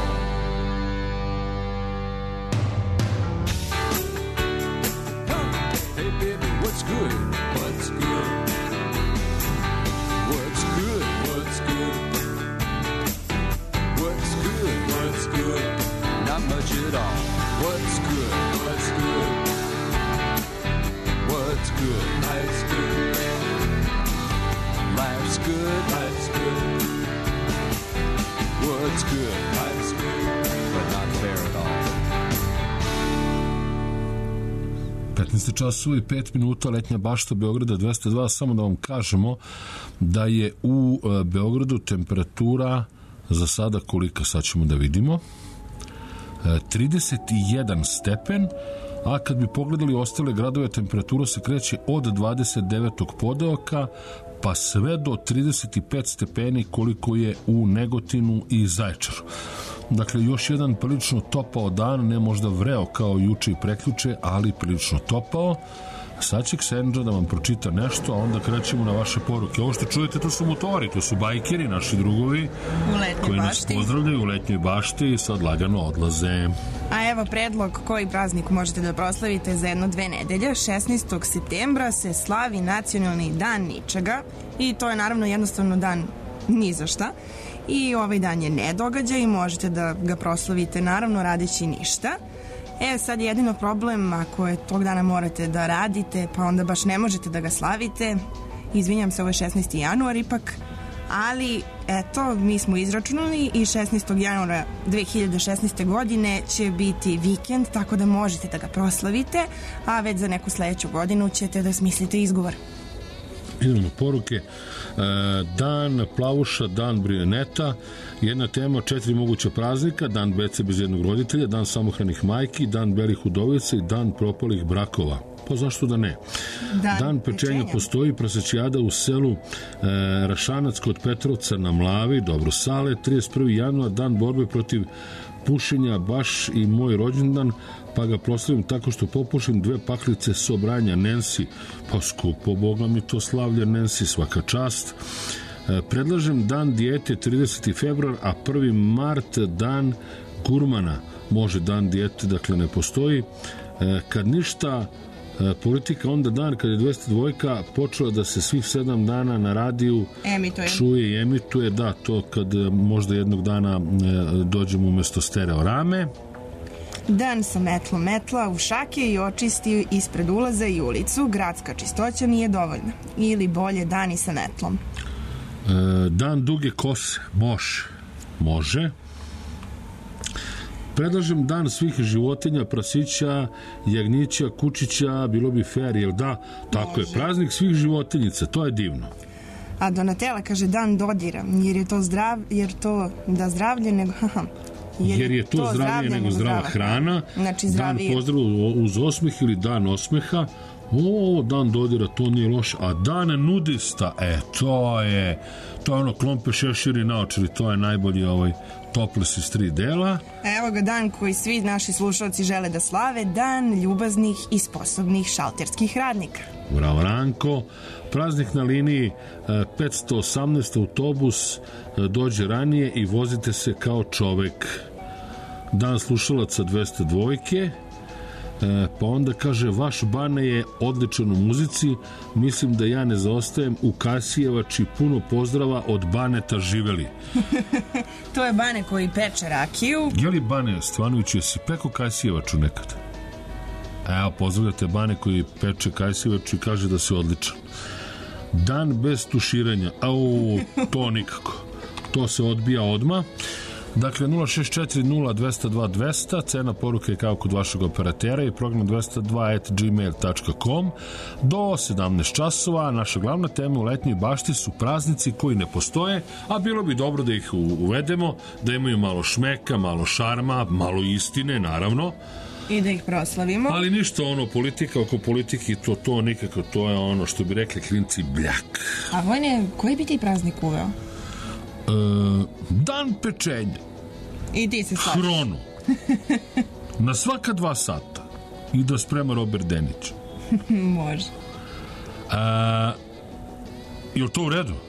Hey baby, what's good? What's good? What's good? What's good? What's good? What's good? Not much at all. What's good? What's good? What's good? Life's good. Life's good. Life's good. What's good? Life's good. But not fair at all. petnaest časova i pet minuta, letnja bašta Beograda dvesta dva. Samo da vam kažemo da je u Beogradu temperatura za sada kolika, sad ćemo da vidimo, trideset jedan stepen, a kad bi pogledali ostale gradove, temperatura se kreće od dvadeset devetog podeoka pa sve do trideset pet stepeni koliko je u Negotinu i Zaječaru. Dakle, još jedan prilično topao dan, ne možda vreo kao juče i prekjuče, ali prilično topao. Sad će Ksendža da vam pročita nešto, a onda krećemo na vaše poruke. Ovo što čujete, to su motori, to su bajkeri, naši drugovi, koji nas pozdravljaju u letnjoj bašti i sad lagano odlaze. A evo predlog koji praznik možete da proslavite za jedno dve nedelje. šesnaestog septembra se slavi nacionalni dan ničega i to je naravno jednostavno dan ni za šta. I ovaj dan je nedogađaj i možete da ga proslavite naravno radeći ništa. E, sad je jedino problem ako je tog dana morate da radite, pa onda baš ne možete da ga slavite. Izvinjam se, ovo je šesnaesti januar ipak, ali eto, mi smo izračunali i šesnaestog januara dve hiljade šesnaeste. godine će biti vikend, tako da možete da ga proslavite, a već za neku sledeću godinu ćete da smislite izgovor. Idemo na poruke. Dan plavuša, dan brioneta, jedna tema, četiri moguća praznika, dan dece bez jednog roditelja, dan samohranih majki, dan belih udovica i dan propalih brakova. Pa zašto da ne? Dan, Dan pečenja postoji, prasećijada u selu e, Rašanac kod Petrovca na Mlavi, dobro sale, trideset prvi januar, dan borbe protiv pušenja, baš i moj rođendan, pa ga proslavim tako što popušim dve paklice sobranja Nancy, pa skupo, Boga mi to slavlja Nancy, svaka čast. E, predlažem dan dijete trideseti februar, a prvi mart dan gurmana, može dan dijete, dakle ne postoji. E, kad ništa e, politika, onda dan kad je dvesta dva počela da se svih sedam dana na radiju emituje. čuje i emituje, da, to kad e, možda jednog dana e, dođemo umesto stereo rame. Dan sa metlom metla u šake i očisti ispred ulaza i ulicu. Gradska čistoća nije dovoljna. Ili bolje dani sa metlom. E, dan duge kose, može. Može. Predlažem dan svih životinja, prasića, jagnjića, kučića, bilo bi fair, jel da? Tako je, praznik svih životinjica, to je divno. A Donatela kaže dan dodira, jer je to zdrav, jer to da zdravlje nego... Jer, jer je to, to zdravlje nego zdrava hrana. Znači zdravije. Dan pozdrav uz osmeh ili dan osmeha. O, dan dodira, to nije loš. A dan nudista, e, to je to je ono klompe, šeširi, naočari, to je najbolji ovaj topless iz tri dela. Evo ga dan koji svi naši slušalci žele da slave, dan ljubaznih i sposobnih šalterskih radnika. Bravo, Ranko. Praznik na liniji petsto osamnaest autobus dođe ranije i vozite se kao čovek. Dan slušalaca dvesta dva. E, pa onda kaže, vaš Bane je odličan u muzici, mislim da ja ne zaostajem u Kasijevači, puno pozdrava od Baneta, živeli. To je Bane koji peče rakiju. Je li Bane Stvanović, jesi peko Kasijevaču nekad? Evo, pozdravljate Bane koji peče Kasijevaču i kaže da si odličan. Dan bez tuširanja, au, to nikako, to se odbija odmah. Dakle, nula šest četiri nula dvesta dva dvesta, cena poruke je kao kod vašeg operatera i program dvesta dva at gmail dot com. Do sedamnaest časova naša glavna tema u letnjoj bašti su praznici koji ne postoje, a bilo bi dobro da ih uvedemo, da imaju malo šmeka, malo šarma, malo istine, naravno. I da ih proslavimo. Ali ništa ono, politika oko politike, to, to nikako, to je ono što bi rekli klinci, bljak. A Vojne, koji bi ti praznik uveo? E, dan pečenja. I ti se slažeš. Hronu. Na svaka dva sata. I da sprema Robert Denić. Može. A, je li to u redu?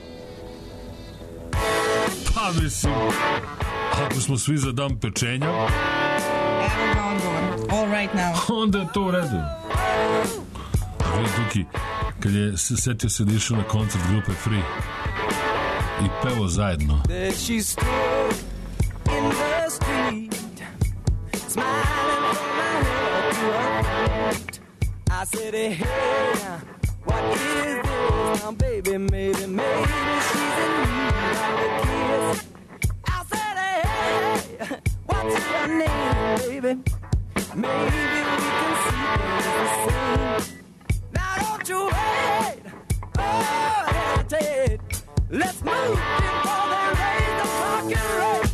Pa mislim, ako smo svi za dan pečenja, evo ga odgovor. All right now. Onda je to u redu. Vidi Duki, kad je setio se da išao na koncert grupe Free i pevo zajedno. That she stood in the street, smiling from my head to her feet. I said, hey, what is this now, baby? Maybe, maybe she's in need of a kiss. I said, hey, what's your name, baby? Maybe we can see things the same. Now don't you wait, oh, hesitate. Let's move before they raise the fucking rate.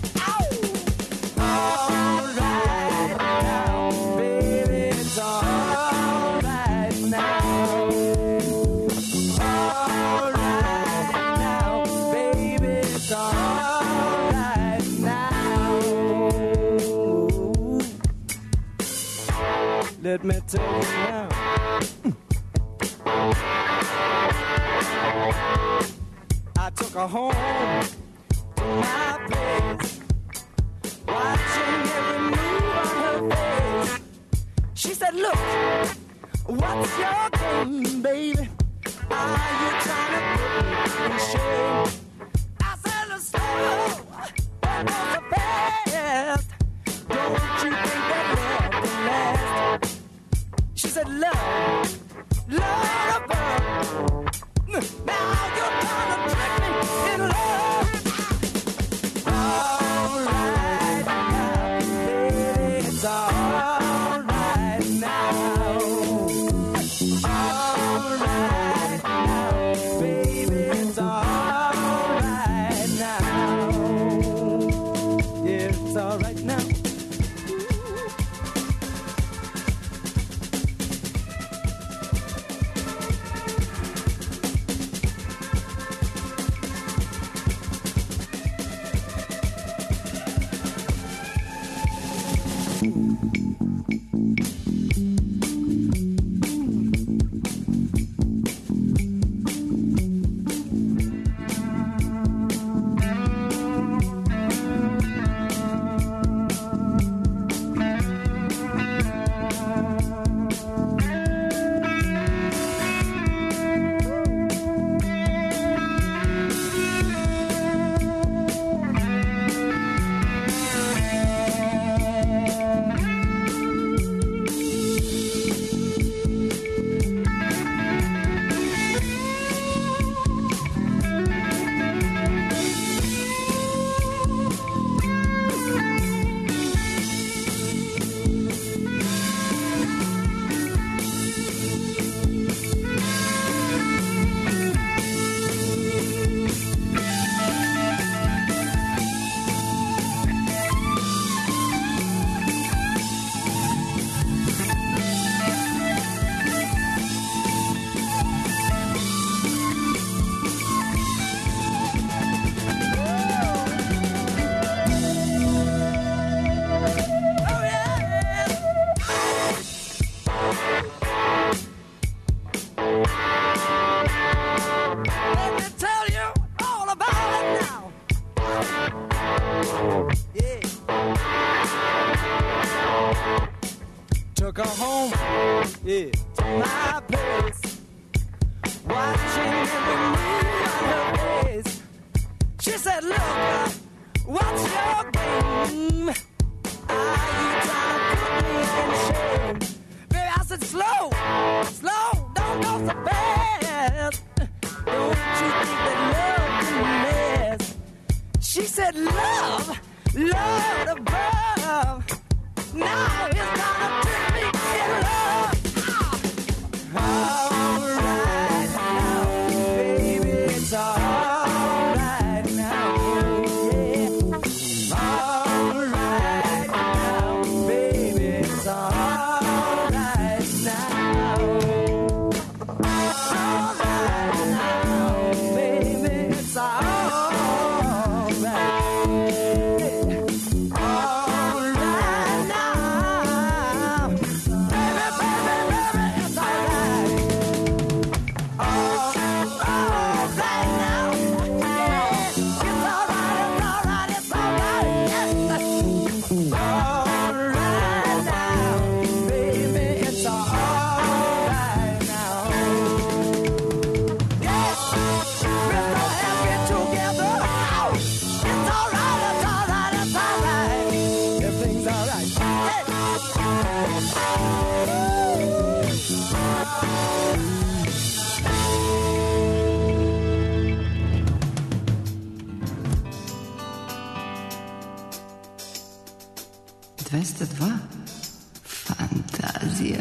All right now, baby, it's all right now. All right now, baby, it's all right now. Let me tell you now. I took her home to my place, watching every move on her face. She said, look, what's your game, baby? Are you trying to put me in shame? I said, let's slow, but not so fast. Don't you think that love can last? She said, love, love above. Now you're gonna trick me in love. All right now, baby, it's all right now. All right now, baby, it's all right now. Yeah, it's all right now. took her home, yeah, to my place, watching every move on her face. She said, look, uh, what's your game? Are you trying to put me in shame? Baby, I said, slow, slow, don't go so fast. Don't you think that love can last? She said, love, love above. Now it's gonna take me in love. All right now, baby, it's all right now, yeah. All right now, baby, it's all right now. All right now, baby, it's all right. dvesta dva Fantazija.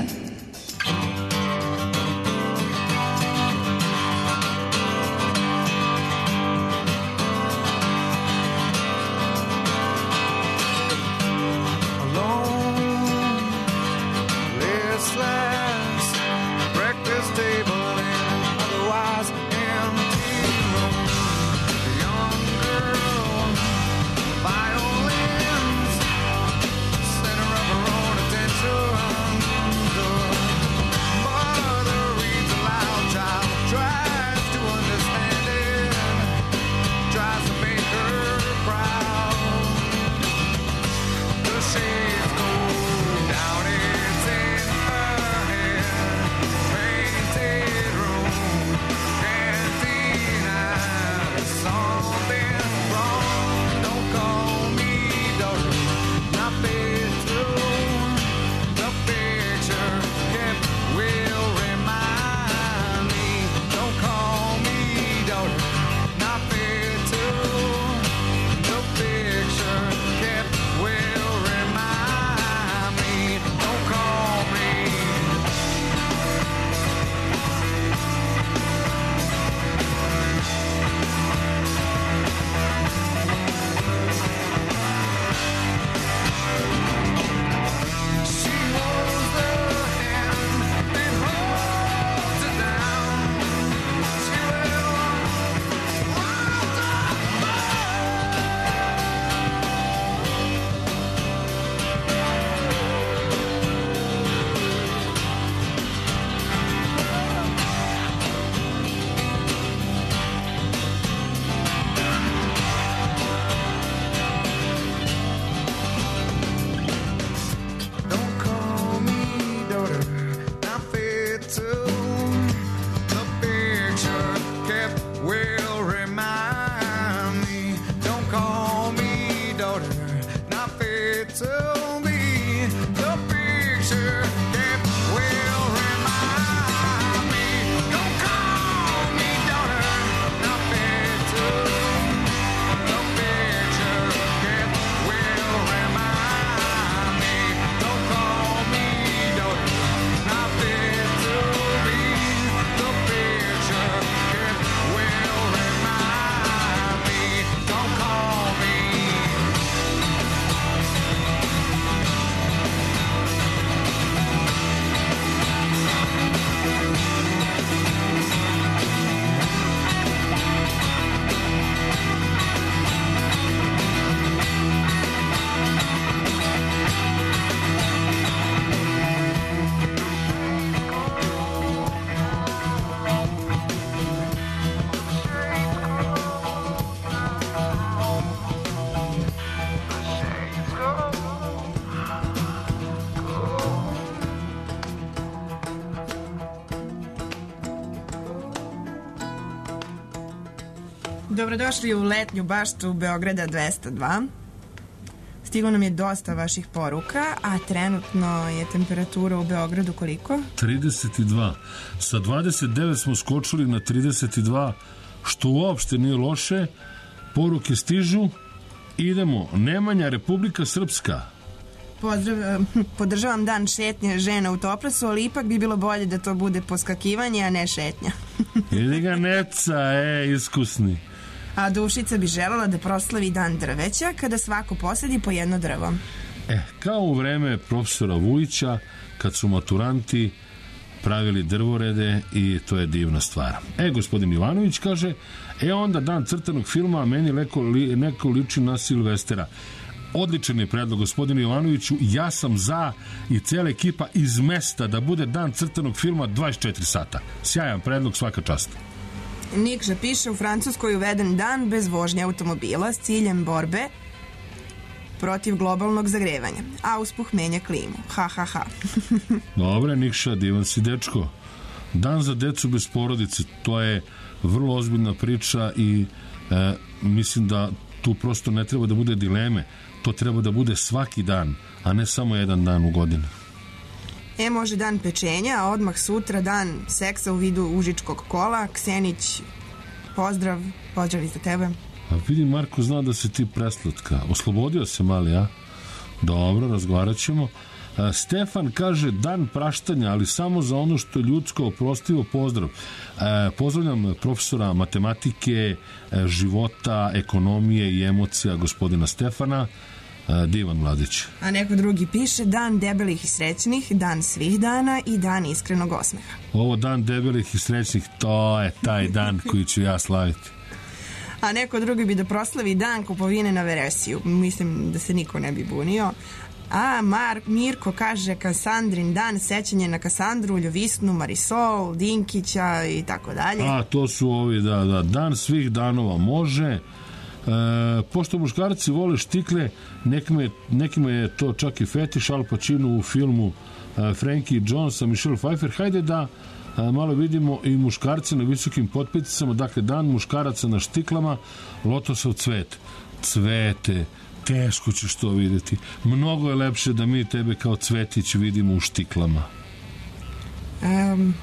Dobrodošli u letnju baštu Beograda dvesta dva. Stiglo nam je dosta vaših poruka, a trenutno je temperatura u Beogradu koliko? trideset dva. Sa dvadeset devet smo skočili na trideset dva, što uopšte nije loše. Poruke stižu. Idemo. Nemanja, Republika Srpska. Pozdrav, podržavam dan šetnje žena u toplasu, ali ipak bi bilo bolje da to bude poskakivanje, a ne šetnja. Idi ga Neca, e, iskusni. A Dušica bi želela da proslavi dan drveća kada svako posedi po jedno drvo. E, kao u vreme profesora Vujića, kad su maturanti pravili drvorede i to je divna stvar. E, gospodin Ivanović kaže, e onda dan crtanog filma, a meni neko, li, neko liči na Silvestera. Odličan je predlog, gospodine Jovanoviću, ja sam za i cijela ekipa iz mesta da bude dan crtanog filma dvadeset četiri sata. Sjajan predlog, svaka čast. Nikša piše, u Francuskoj je uveden dan bez vožnje automobila s ciljem borbe protiv globalnog zagrevanja, a uspuh menja klimu. Ha, ha, ha. Dobre, Nikša, divan si dečko. Dan za decu bez porodice, to je vrlo ozbiljna priča i e, mislim da tu prosto ne treba da bude dileme. To treba da bude svaki dan, a ne samo jedan dan u godini. E, može dan pečenja, a odmah sutra dan seksa u vidu užičkog kola. Ksenić, pozdrav, pozdrav i za tebe. A vidim, Marko zna da si ti preslatka. Oslobodio se mali, a? Dobro, razgovarat ćemo. A, Stefan kaže dan praštanja, ali samo za ono što je ljudsko, oprostivo, pozdrav. A, pozdravljam profesora matematike, a, života, ekonomije i emocija gospodina Stefana. A, divan mladić. A neko drugi piše dan debelih i srećnih, dan svih dana i dan iskrenog osmeha. Ovo dan debelih i srećnih, to je taj dan koji ću ja slaviti. A neko drugi bi da proslavi dan kupovine na Veresiju. Mislim da se niko ne bi bunio. A Mark, Mirko kaže Kasandrin dan, sećanje na Kasandru, Ljovisnu, Marisol, Dinkića i tako dalje. A to su ovi, da, da, dan svih danova može. E, pošto muškarci vole štikle, nekima, nekima je to čak i fetiš. Al Pacino u filmu e, Frankie Jonesa, Michelle Pfeiffer. Hajde da e, malo vidimo i muškarci na visokim potpeticama. Dakle, dan muškaraca na štiklama, lotosov cvet. Cvete, teško ćeš to vidjeti. Mnogo je lepše da mi tebe kao cvetić vidimo u štiklama. Um.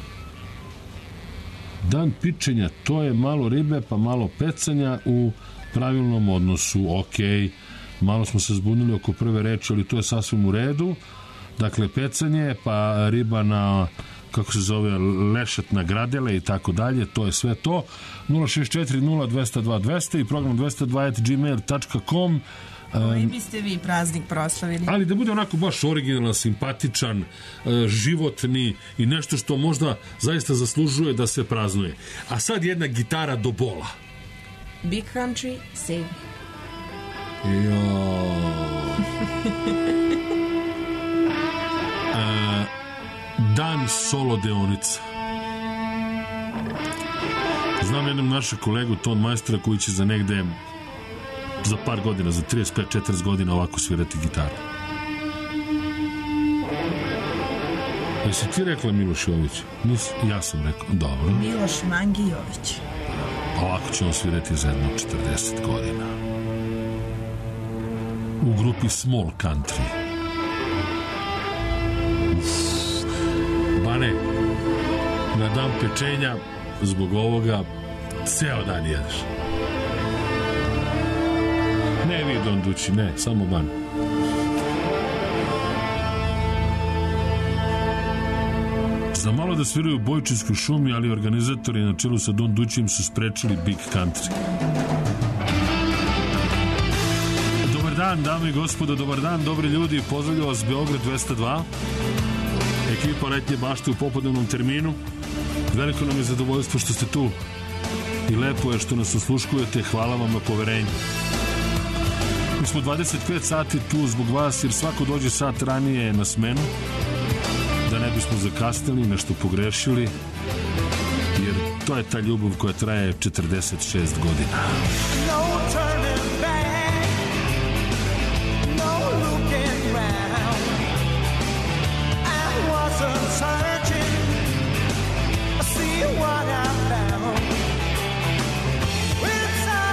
Dan pičenja, to je malo ribe pa malo pecanja u pravilnom odnosu. Ok, malo smo se zbunili oko prve reči, ali to je sasvim u redu. Dakle, pecanje pa riba na, kako se zove, lešet na gradele i tako dalje, to je sve to. Nula šest četiri nula dvesta dva dvesta i program dvesta dva at gmail dot com. Koji biste vi praznik proslavili? Ali da bude onako baš originalan, simpatičan, životni i nešto što možda zaista zaslužuje da se praznuje. A sad jedna gitara do bola. Big Country, save me. Jo. e, dan solo deonica. Znam jednom našeg kolegu Ton Majstora koji će za negde za par godina, za trideset pet četrdeset godina ovako svirati gitaru. Jesi ti rekla Miloš Jović? Nis, ja sam rekao, dobro. Miloš Mangijović. Ovako će on svirati za jedno četrdeset godina. U grupi Small Country. Uf. Bane, na dan pečenja zbog ovoga ceo dan jedeš. Ne vi Don Dući, ne, samo Ban. Za malo da sviraju u Bojčinskoj šumi, ali organizatori na čelu sa Don Dućim su sprečili Big Country. Dobar dan, dame i gospodo, dobar dan, dobri ljudi, pozdravljam vas Beograd dvesta dva, ekipa letnje bašte u popodnevnom terminu. Veliko nam je zadovoljstvo što ste tu i lepo je što nas osluškujete, hvala vam na poverenju. Mi smo dvadeset pet sati tu zbog vas, jer svako dođe sat ranije na smenu, da ne bismo zakasnili, nešto pogrešili, jer to je ta ljubav koja traje četrdeset šest godina. No turning back, no looking round. I wasn't searching, see what I found. It's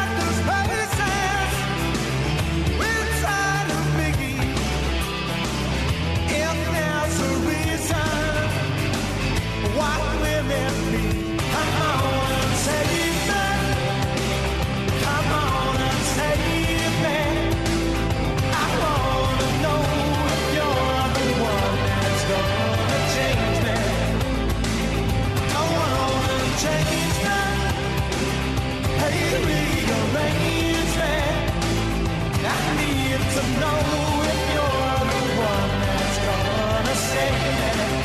know if you're the one that's gonna save me.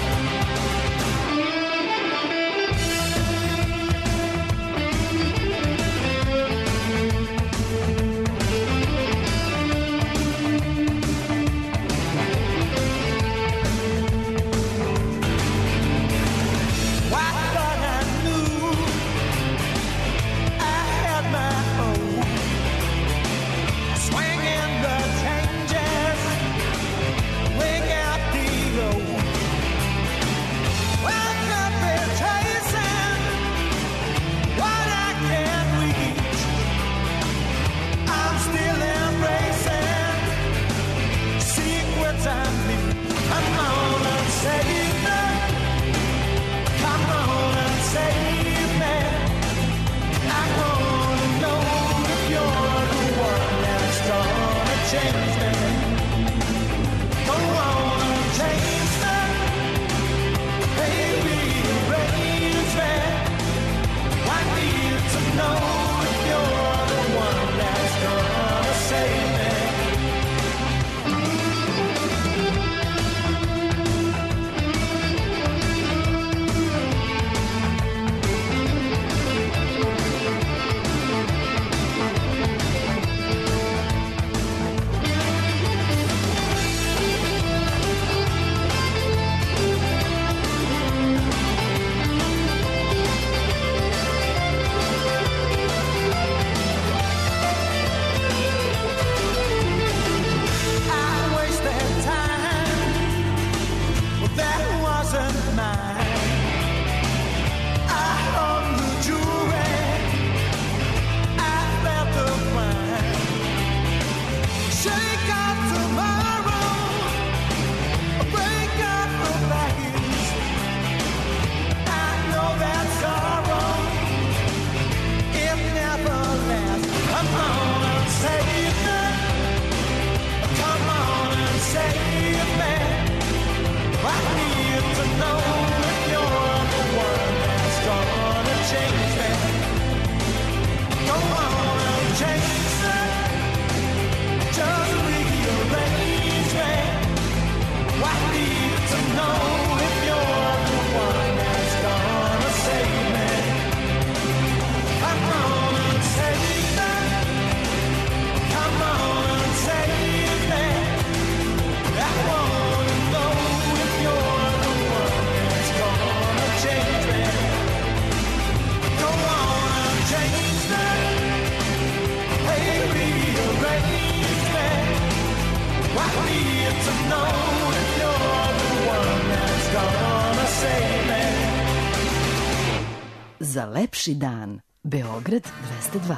Za lepši dan. Beograd dvesta dva.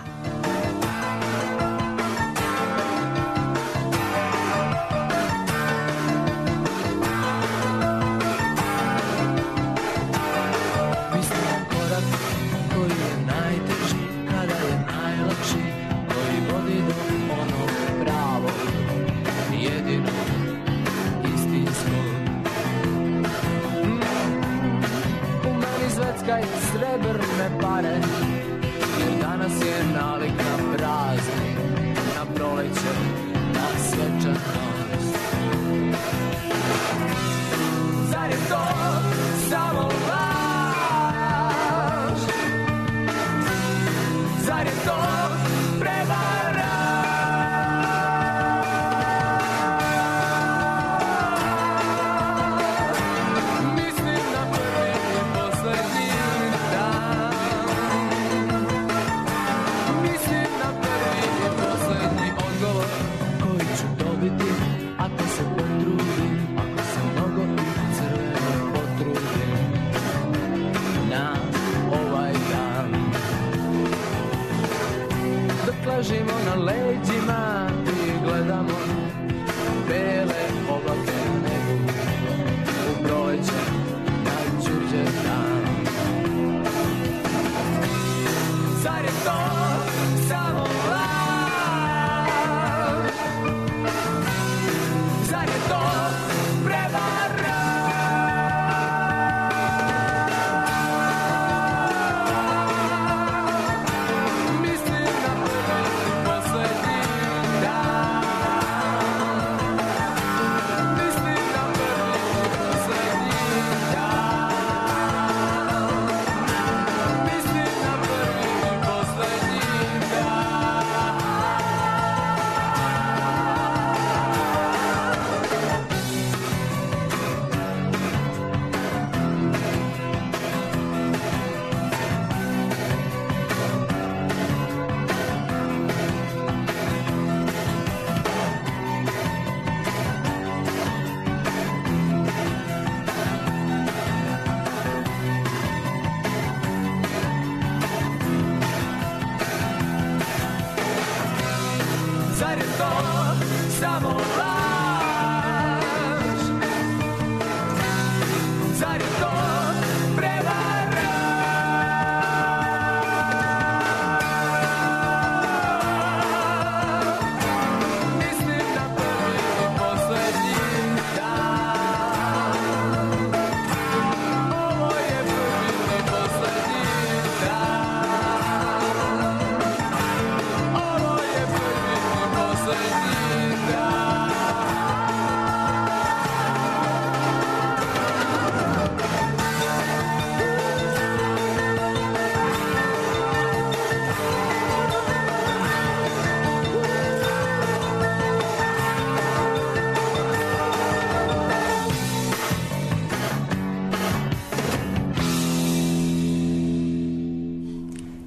Mislim na korak koji je najteži, kada je najlakši, koji vodi do onog pravog, jedinog, istinskog. U meni zveckaj srebrne pare, jer danas je nalika praznik, na proleće, na svečanost. Zar je to samo laž? Zar je to prevara? Mislim na prvi i poslednji dan. Mislim na prvi i poslednji odgovor koji ću dobiti ako se potrudim, ako se mnogo i crveno potrudim.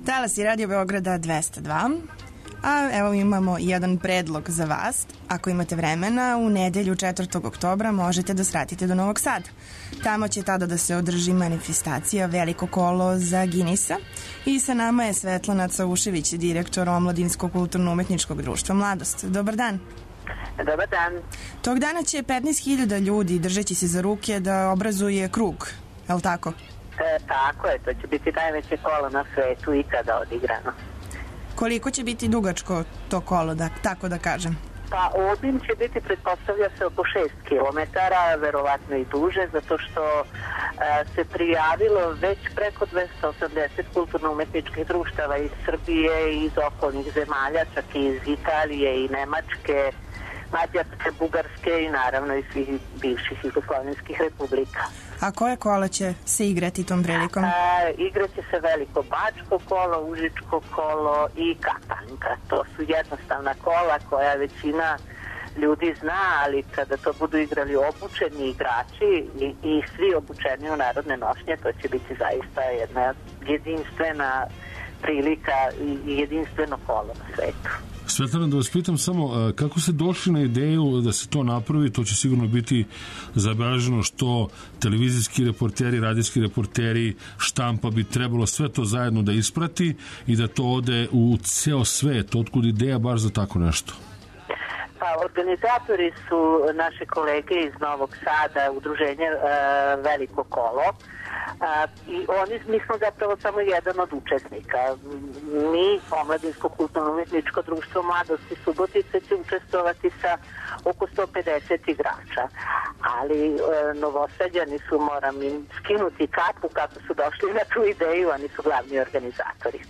Talasi Radio Beograda dvesta dva. A evo imamo jedan predlog za vas. Ako imate vremena, u nedelju četvrtog oktobra možete da svratite do Novog Sada. Tamo će tada da se održi manifestacija Veliko kolo za Ginisa i sa nama je Svetlana Caušević, direktor Omladinskog kulturno-umetničkog društva Mladost. Dobar dan. Dobar dan. Tog dana će petnaest hiljada ljudi držeći se za ruke da obrazuje krug, je li tako? E, tako je, to će biti najveće kolo na svetu ikada odigrano. Koliko će biti dugačko to kolo, da, tako da kažem? Pa obim će biti, pretpostavlja se, oko šest kilometara, verovatno i duže, zato što e, se prijavilo već preko dvesta osamdeset kulturno-umetničkih društava iz Srbije i iz okolnih zemalja, čak i iz Italije i Nemačke, Mađarske, Bugarske i naravno i svih bivših jugoslovenskih republika. A koje kola će se igrati tom prilikom? E, igraće se Veliko bačko kolo, Užičko kolo i Katanka. To su jednostavna kola koja većina ljudi zna, ali kada to budu igrali obučeni igrači i, i svi obučeni u narodne nošnje, to će biti zaista jedna jedinstvena prilika i jedinstveno kolo na svetu. Svetlana, da vas pitam samo, kako ste došli na ideju da se to napravi? To će sigurno biti zabeleženo što televizijski reporteri, radijski reporteri, štampa bi trebalo sve to zajedno da isprati i da to ode u ceo svet. Otkud ideja baš za tako nešto? Pa, organizatori su naše kolege iz Novog Sada, udruženje e, Veliko kolo. Uh, i oni, mi smo zapravo samo jedan od učesnika. Mi, Omladinsko kulturno-umetničko društvo Mladosti Subotice, će učestvovati sa oko sto pedeset igrača. Ali uh, Novosađani su, moram im skinuti kapu kako su došli na tu ideju, oni su glavni organizatori.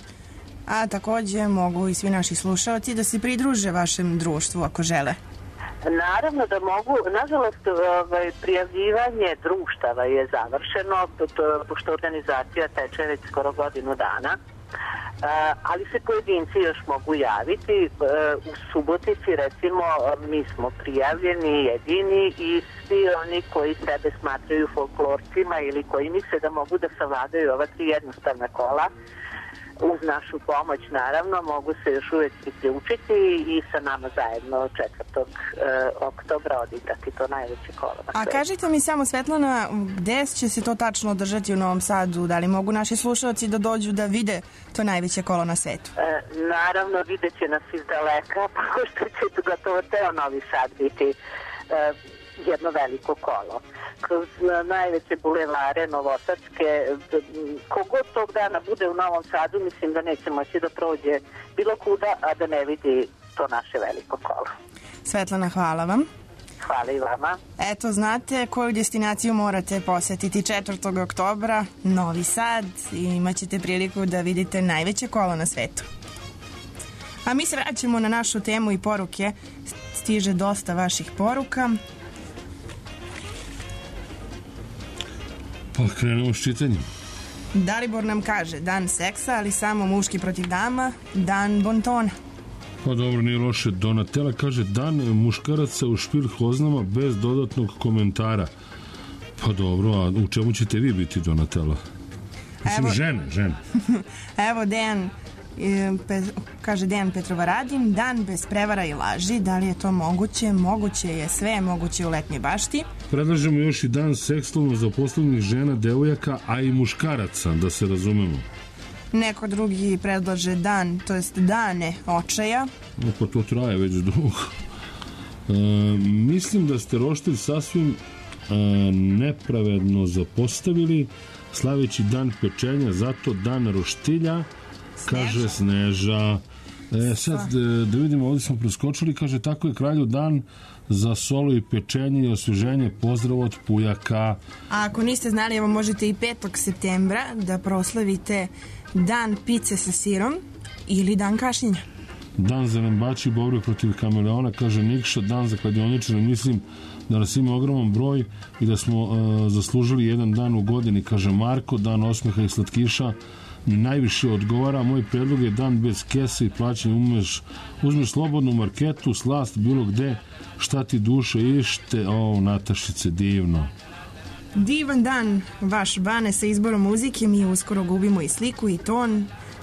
A takođe mogu i svi naši slušaoci da se pridruže vašem društvu ako žele. Naravno da mogu. Nažalost, ovaj, prijavljivanje društava je završeno, pošto organizacija teče već skoro godinu dana, ali se pojedinci još mogu javiti. U Subotici, recimo, mi smo prijavljeni jedini i svi oni koji sebe smatraju folklorcima ili koji misle da mogu da savladaju ova tri jednostavna kola, uz našu pomoć, naravno, mogu se još uvek priključiti i sa nama zajedno četvrtog oktobra odigrati to najveće kolo. A kažite mi samo, Svetlana, gde će se to tačno održati u Novom Sadu? Da li mogu naši slušalci da dođu da vide to najveće kolo na svetu? E, naravno, vidjet će nas iz daleka, pošto će gotovo ceo Novi Sad biti e, jedno veliko kolo. Kroz najveće bulevare novosadske, kogod tog dana bude u Novom Sadu, mislim da neće moći da prođe bilo kuda, a da ne vidi to naše veliko kolo. Svetlana, hvala vam. Hvala i vama. Eto, znate koju destinaciju morate posetiti četvrtog oktobra, Novi Sad, i imaćete priliku da vidite najveće kolo na svetu. A mi se vraćamo na našu temu i poruke. Stiže dosta vaših poruka. Pa krenemo s čitanjem. Dalibor nam kaže, dan seksa, ali samo muški protiv dama, dan bontona. Pa dobro, nije loše. Donatela kaže, dan muškaraca u špilhoznama bez dodatnog komentara. Pa dobro, a u čemu ćete vi biti, Donatela? Mislim, Evo... žene, žene. Evo, Dejan, Pe, kaže Dejan Petrovaradin, dan bez prevara i laži. Da li je to moguće? Moguće je, sve je moguće u Letnjoj bašti. Predlažemo još i dan seksualno zaposlenih žena, devojaka, a i muškaraca, da se razumemo. Neko drugi predlaže dan, to jest dane očaja. No, pa to traje već dugo. E, mislim da ste roštilj sasvim e, nepravedno zapostavili, slaveći dan pečenja, zato dan roštilja, kaže Sneža. E, sad, da vidimo, ovdje smo preskočili, kaže, tako je kralju dan za solo i pečenje i osveženje. Pozdrav od Pujaka. A ako niste znali, evo možete i petog septembra da proslavite dan pice sa sirom ili dan kašnjenja. Dan za rembači i borbe protiv kameleona, kaže Nikša. Dan za kladioničare, mislim da nas ima ogroman broj i da smo uh, zaslužili jedan dan u godini, kaže Marko. Dan osmeha i slatkiša najviše odgovara. Moj predlog je dan bez kese i plaćanja. Umeš, uzmeš slobodnu marketu, slast bilo gde, šta ti duša ište. O, Natašice, divno. Divan dan, vaš Bane, sa izborom muzike. Mi uskoro gubimo i sliku i ton.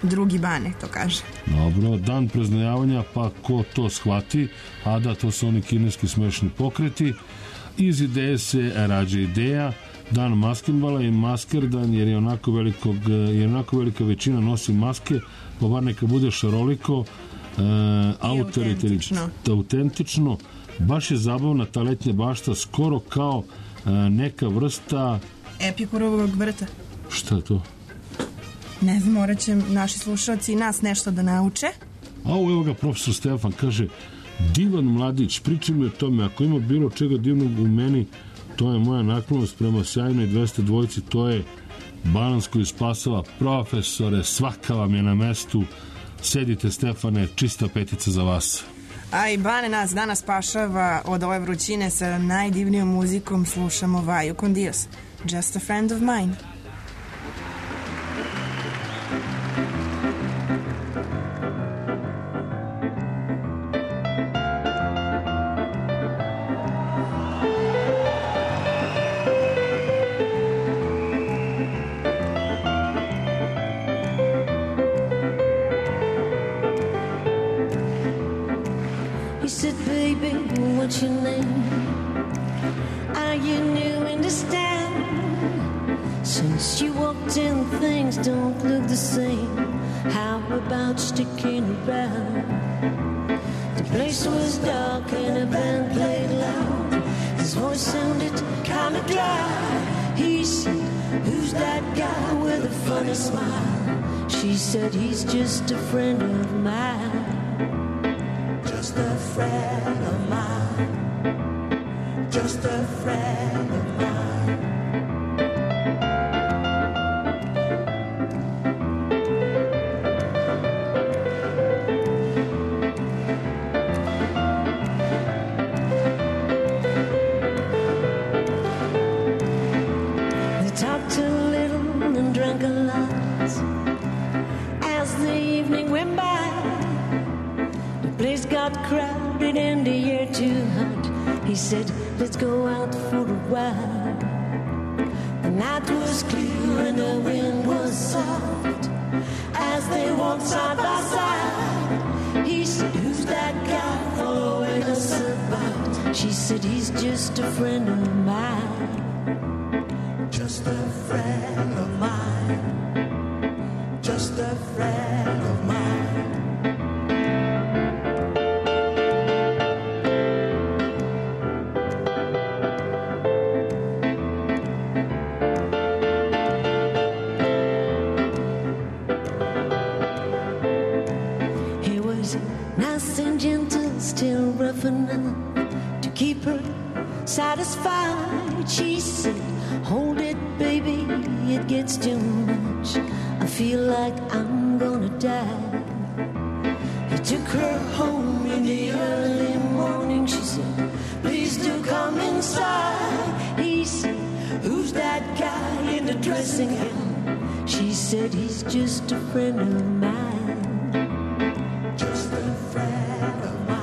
drugi Bane, to kaže. Dobro, dan preznojavanja, pa ko to shvati, a da, to su oni kineski smešni pokreti. Iz ideje se rađa ideja, dan maskenbala i maskerdan, jer je onako, velikog, jer onako velika većina nosi maske, pa bar neka bude šaroliko, e, autentično. autentično. Baš je zabavna ta letnja bašta, skoro kao e, neka vrsta... Epikurovog vrta. Šta je to? Ne znam, morat će naši slušalci i nas nešto da nauče. A evo ga profesor Stefan, kaže, divan mladić, pričaj mi o tome, ako ima bilo čega divnog u meni, to je moja naklonost prema sjajnoj dvesta dvojici, to je balans koji spasava. Profesore, svaka vam je na mestu, sedite Stefane, čista petica za vas. A i Bane nas danas spašava od ove vrućine sa najdivnijom muzikom, slušamo Vaju con Dios, Just a Friend of Mine. What's your name? Are you new in this town? Since you walked in, things don't look the same. How about sticking around? The place was dark and a band played loud. His voice sounded kind of dry. He said, who's that guy with a funny smile? She said, he's just a friend of mine. Just a friend of mine. Just a friend of mine. They talked a little and drank a lot as the evening went by. The place got crowded and the air too hot. He said, let's go out for a while. The night was clear and the wind was soft as they walked side by side. He said, who's that guy following us about? She said, he's just a friend of mine. Just a friend of mine. Just a friend of mine. Still rough enough to keep her satisfied. She said, hold it, baby, it gets too much. I feel like I'm gonna die. He took her home in the early morning. She said, please do come inside. He said, who's that guy in the dressing gown? She said, he's just a friend of mine. Just a friend of mine.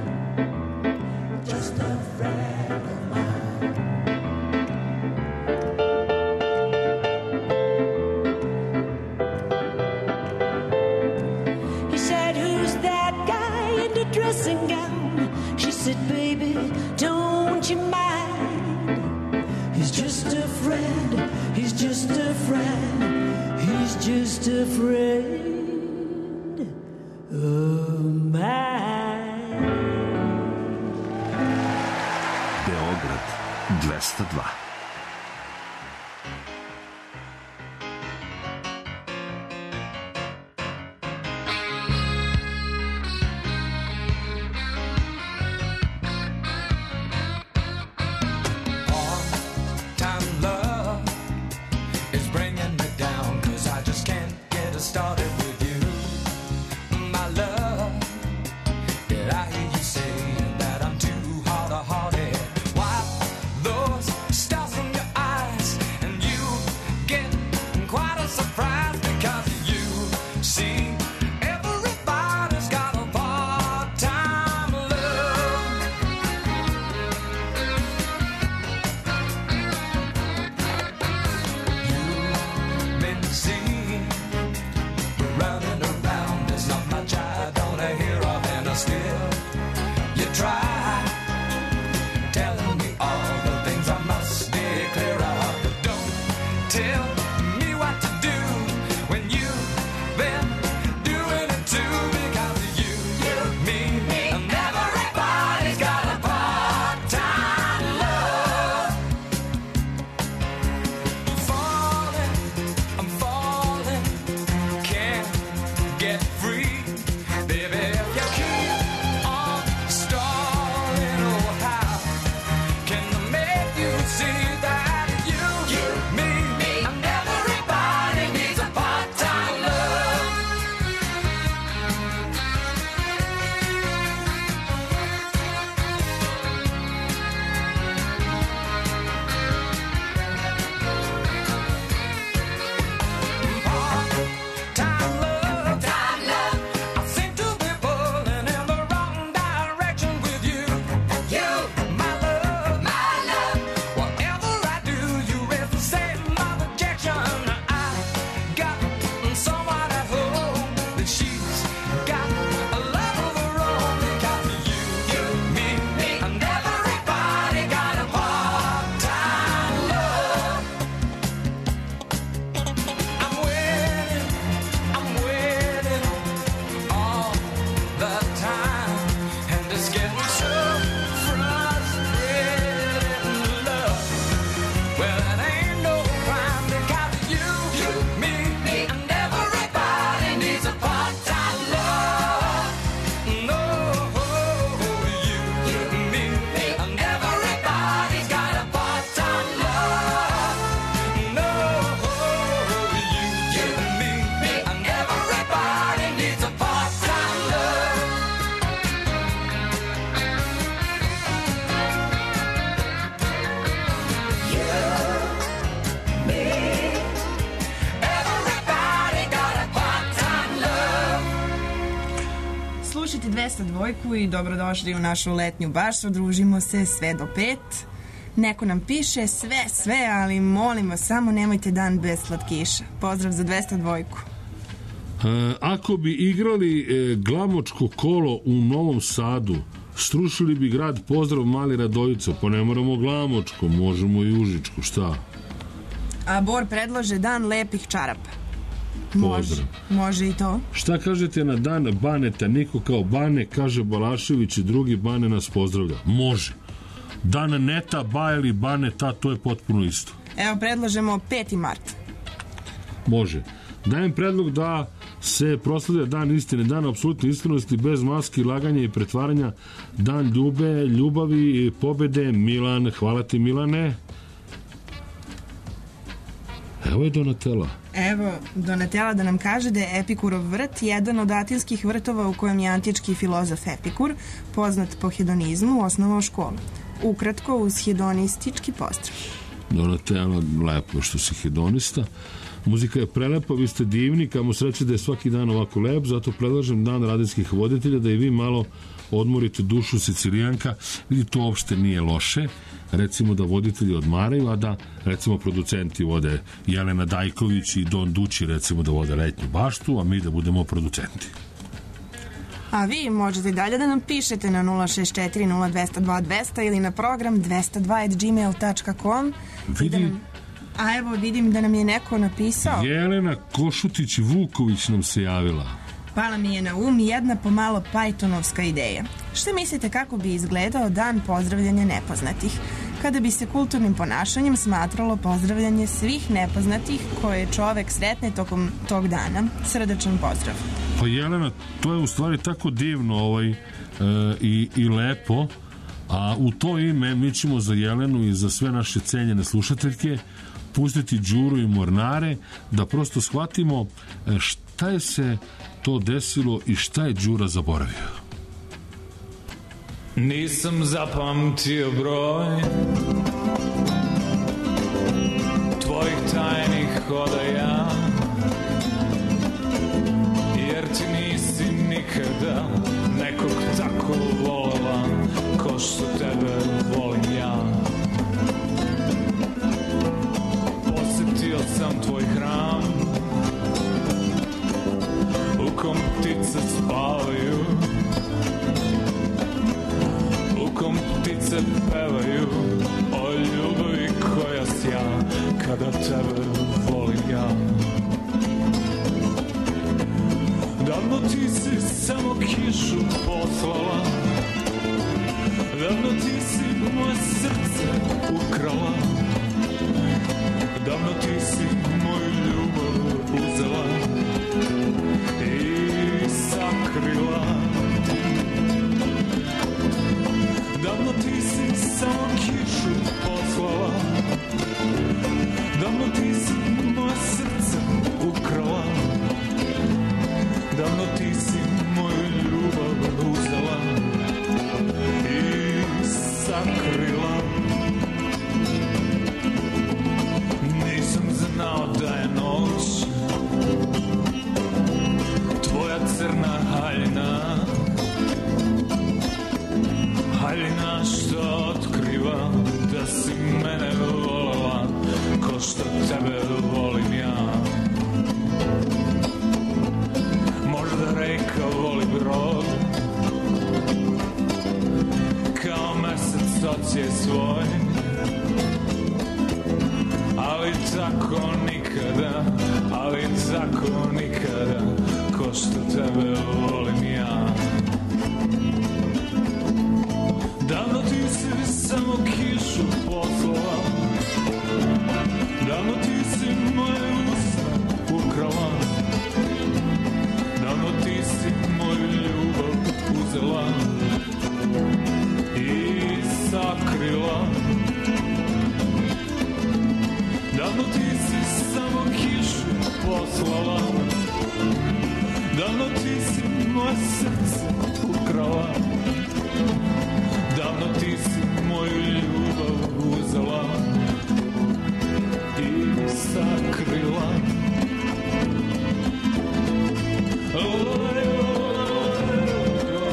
Dressing gown. She said, baby, don't you mind? He's just a friend, he's just a friend, he's just a friend of mine. Beograd dvesta dva. Stop Slušajte dvesta dva i dobrodošli u našu letnju baštu. Družimo se sve do pet. Neko nam piše sve, sve, ali molimo, samo nemojte dan bez slatkiša. Pozdrav za dvesta dva. E, ako bi igrali e, glamočko kolo u Novom Sadu, strušili bi grad, pozdrav Mali Radojica. Pa ne moramo glamočko, možemo i užičko, šta? A Bor predlaže dan lepih čarapa. Može, pozdrav. Može i to. Šta kažete na dan Baneta? Niko kao Bane, kaže Balašević i drugi Bane nas pozdravlja. Može. Dan Neta, Ba ili Baneta, to je potpuno isto. Evo, predlažemo peti mart. Može. Dajem predlog da se proslavlja dan istine, dan apsolutne iskrenosti, bez maski, laganja i pretvaranja, dan ljube, ljubavi i pobede. Milan, hvala ti Milane. Evo je Donatella. Evo, Donatella da nam kaže da je Epikurov vrt jedan od atinskih vrtova u kojem je antički filozof Epikur, poznat po hedonizmu, osnovao školu. Ukratko, uz hedonistički pozdrav. Donatella, lepo što si hedonista. Muzika je prelepa, vi ste divni, kamo sreće da je svaki dan ovako lep, zato predlažem dan radijskih voditelja da i vi malo odmorite dušu Sicilijanka. Vidi, to uopšte nije loše. Recimo da voditelji odmaraju, a da recimo producenti vode Jelena Dajković i Don Dući recimo da vode letnju baštu, a mi da budemo producenti. A vi možete i dalje da nam pišete na nula šest četiri nula dva nula dva dvesta ili na program dvesta dva at gmail dot com. Vidi... Da a evo, vidim da nam je neko napisao. Jelena Košutić-Vuković nam se javila. Pala mi je na um jedna pomalo Pythonovska ideja. Šta mislite kako bi izgledao dan pozdravljanja nepoznatih? Kada bi se kulturnim ponašanjem smatralo pozdravljanje svih nepoznatih koje čovek sretne tokom tog dana. Srdačan pozdrav. Pa Jelena, to je u stvari tako divno ovaj, e, i, i lepo, a u to ime mi ćemo za Jelenu i za sve naše cenjene slušateljke pustiti Đuru i Mornare da prosto shvatimo šta je se to desilo i šta je Đura zaboravio. Nisam zapamtio broj tvojih tajnih odaja, jer ti nisi nikada nekog tako volela ko što tebe volim ja. Posetio sam tvoj hram u kom ptice spavaju, u kom ptice pevaju o ljubavi koja sja kada tebe volim ja. Davno ti si samo kišu poslala, davno ti si moje srce ukrala, davno ti si moju ljubav uzela i sakrila. Davno ti si samo kišu poslala, davno ti si moje srce ukrala, davno ti si moju ljubav uzela i sakrila. Nisam znao da je noć tvoja crna haljina, haljina što otkriva da si mene volela ko što tebe volim ja. Možda reka voli brod kao mesec ocije svoj, ali tako nikada, ali tako nikada ko što tebe volim ja. Davno ti si samo kišu poslala, davno ti si moje usta ukrala, davno ti si moju ljubav uzela i sakrila. Davno ti si samo kišu poslala, davno ti si moje srce ukrala, davno ti si moju ljubav uzela i sakrila. Oh, oh, oh, oh.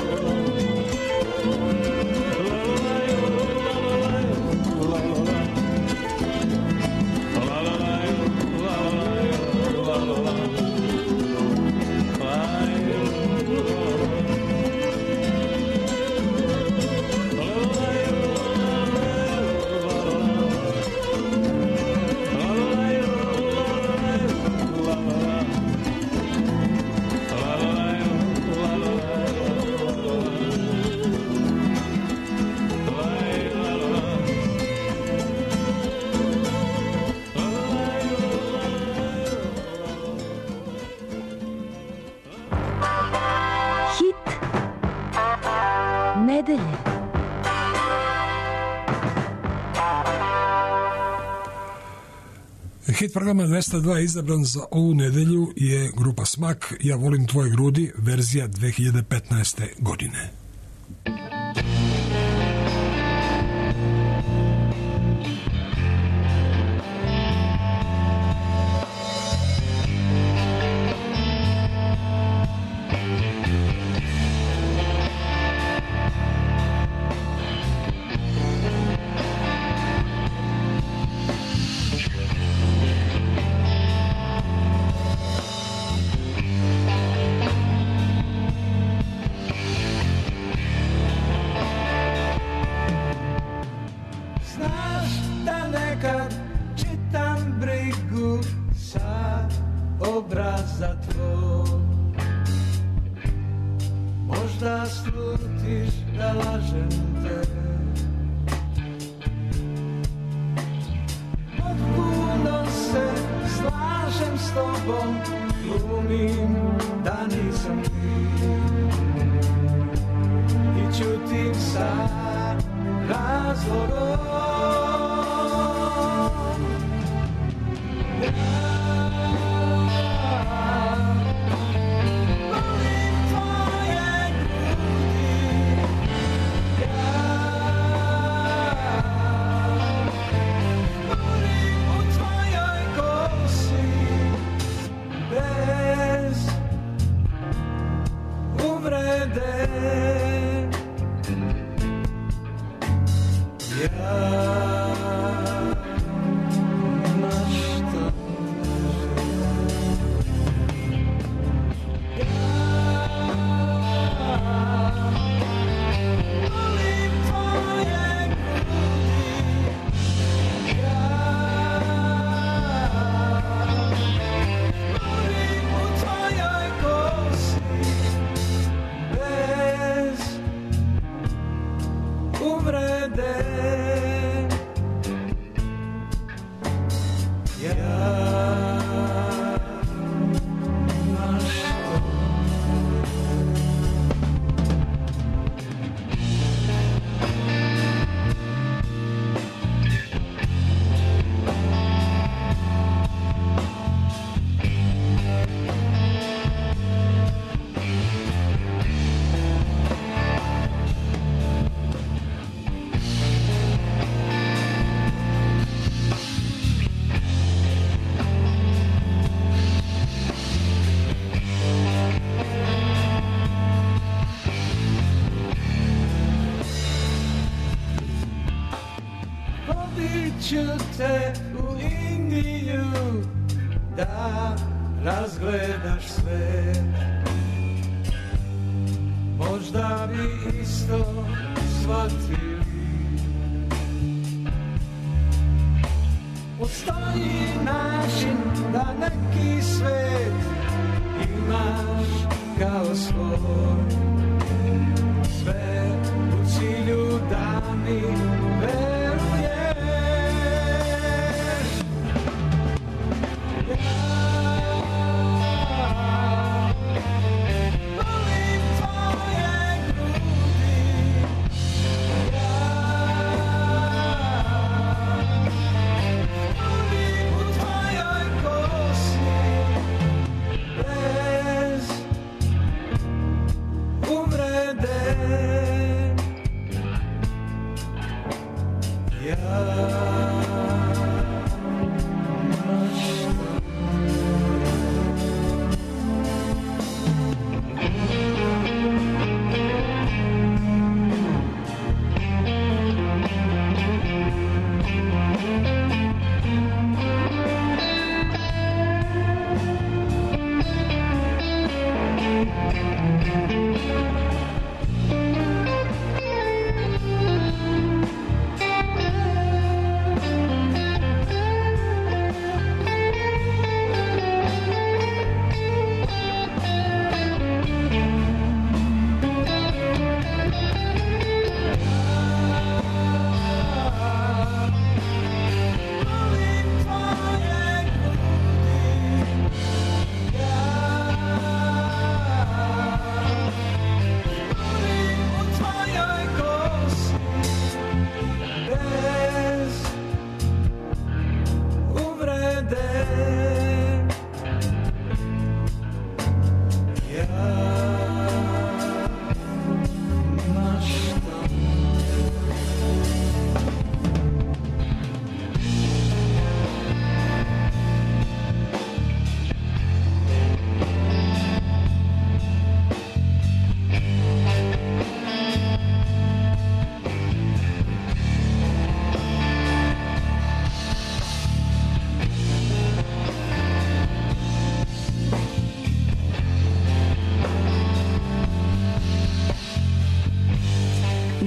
Hit programa dvesta dva izabran za ovu nedelju je grupa Smak, Ja volim tvoje grudi, verzija dve hiljade petnaeste godine. te u Indiju da razgledaš sve. Možda bi isto shvatili. Postoji način da neki svet imaš kao svoj. Sve u cilju da mi veruješ.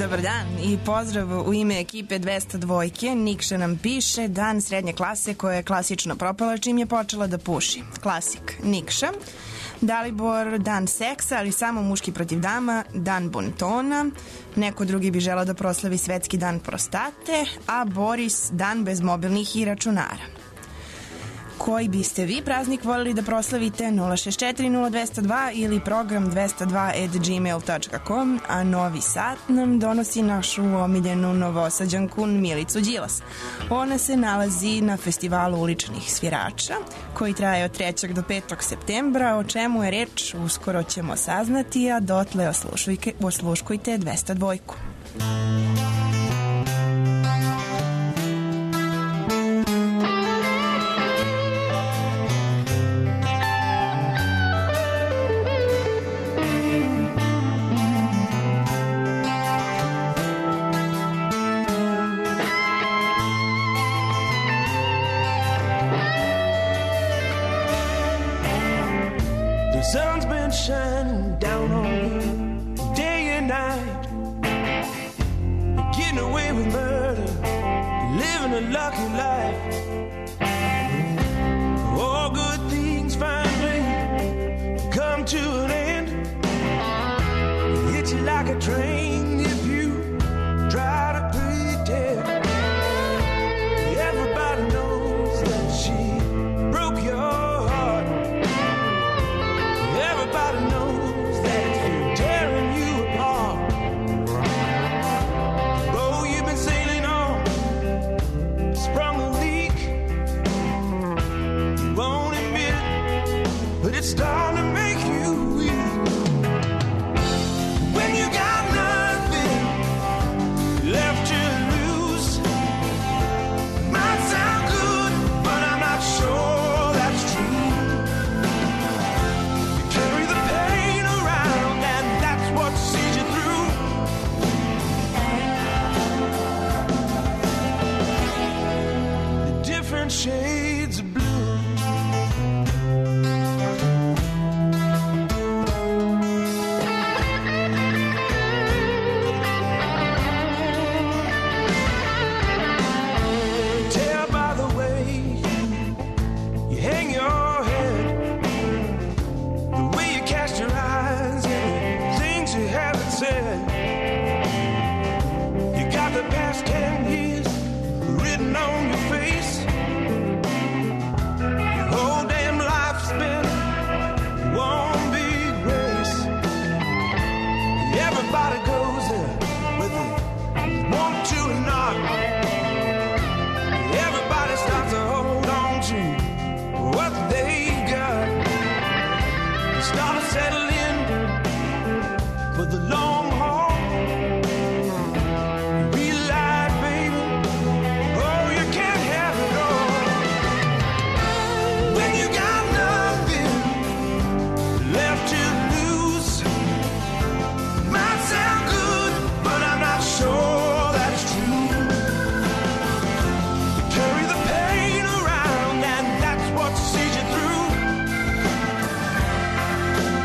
Dobar dan i pozdrav u ime ekipe dvesta dvojke. Nikša nam piše dan srednje klase koja je klasično propala čim je počela da puši. Klasik. Nikša. Dalibor, dan seksa, ali samo muški protiv dama, dan bontona. Neko drugi bi želao da proslavi svetski dan prostate, a Boris, dan bez mobilnih i računara. Koji biste vi praznik voljeli da proslavite? nula šest četiri nula dva zero dva ili program dvesta dva at gmail dot com, a Novi Sad nam donosi našu omiljenu Novosađanku Milicu Đilas. Ona se nalazi na festivalu uličnih svirača koji traje od trećeg do petog septembra. O čemu je reč uskoro ćemo saznati, a dotle oslušujte, osluškujte dvesta dvojku. Sun's been shining down on me day and night, getting away with murder, living a lucky life. All good things finally come to an end, hit you like a train if you try to pretend. Everybody knows that she broke your heart. Everybody knows that it's been tearing you apart. Oh, you've been sailing on, sprung a leak. You won't admit it, but it's starting to make you weak. When you got nothing left to lose, might sound good, but I'm not sure that's true. Carry the pain around, and that's what sees you through. The different shades of blue. Tell by the way you hang your head, the way you cast your eyes and the things you haven't said. You got the past ten years written on your face. Your whole damn life spent one big race. Everybody goes there with a want to and not. Everybody starts to hold on to what they got. Start to settle in for the long haul. Realize, baby, oh, you can't have it all. When you got nothing left to lose, might sound good, but I'm not sure that's true. You carry the pain around, and that's what sees you through.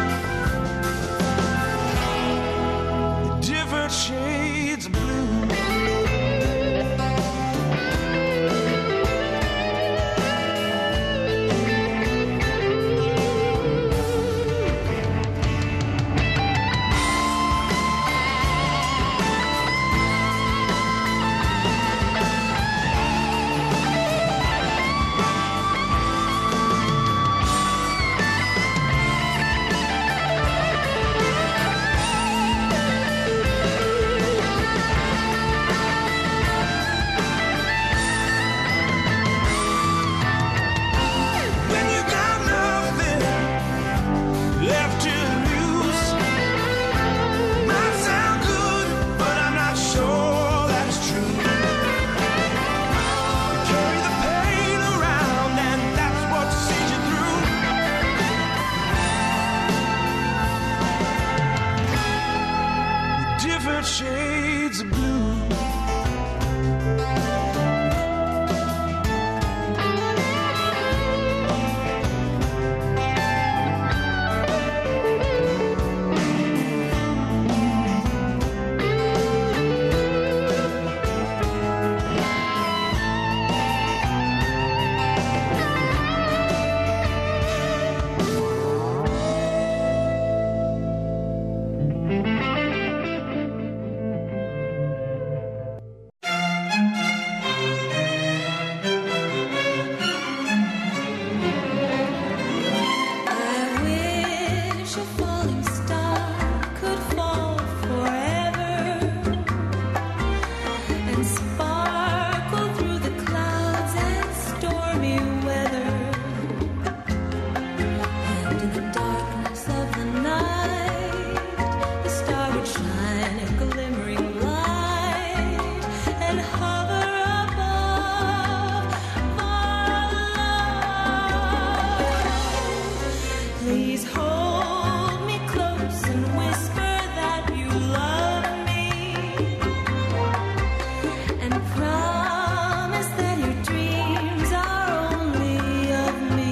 Please hold me close and whisper that you love me, and promise that your dreams are only of me.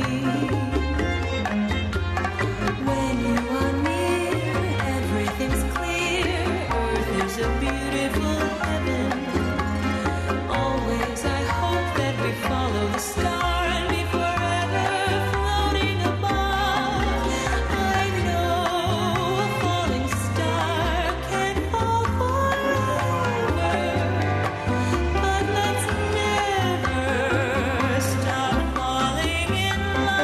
When you are near, everything's clear. Earth is a beautiful heaven. Always I hope that we follow the star and be forever floating above. I know a falling star can't fall forever, but let's never stop falling in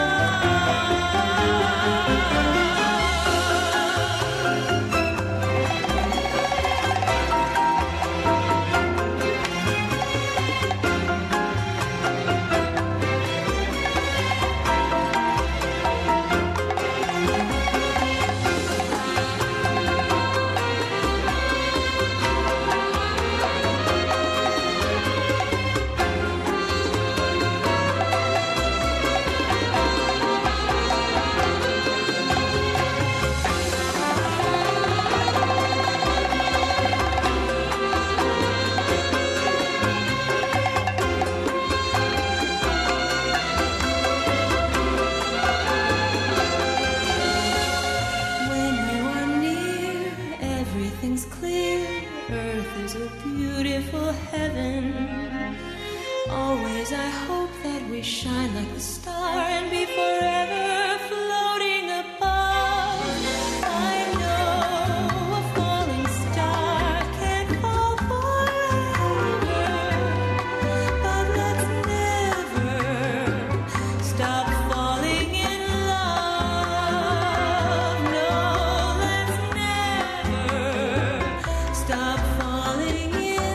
When you are near, everything's clear. Earth is a beautiful heaven. Always I hope that we shine like the star and be forever floating above. I know a falling star can't fall forever, but let's never stop falling in love. No, let's never stop falling in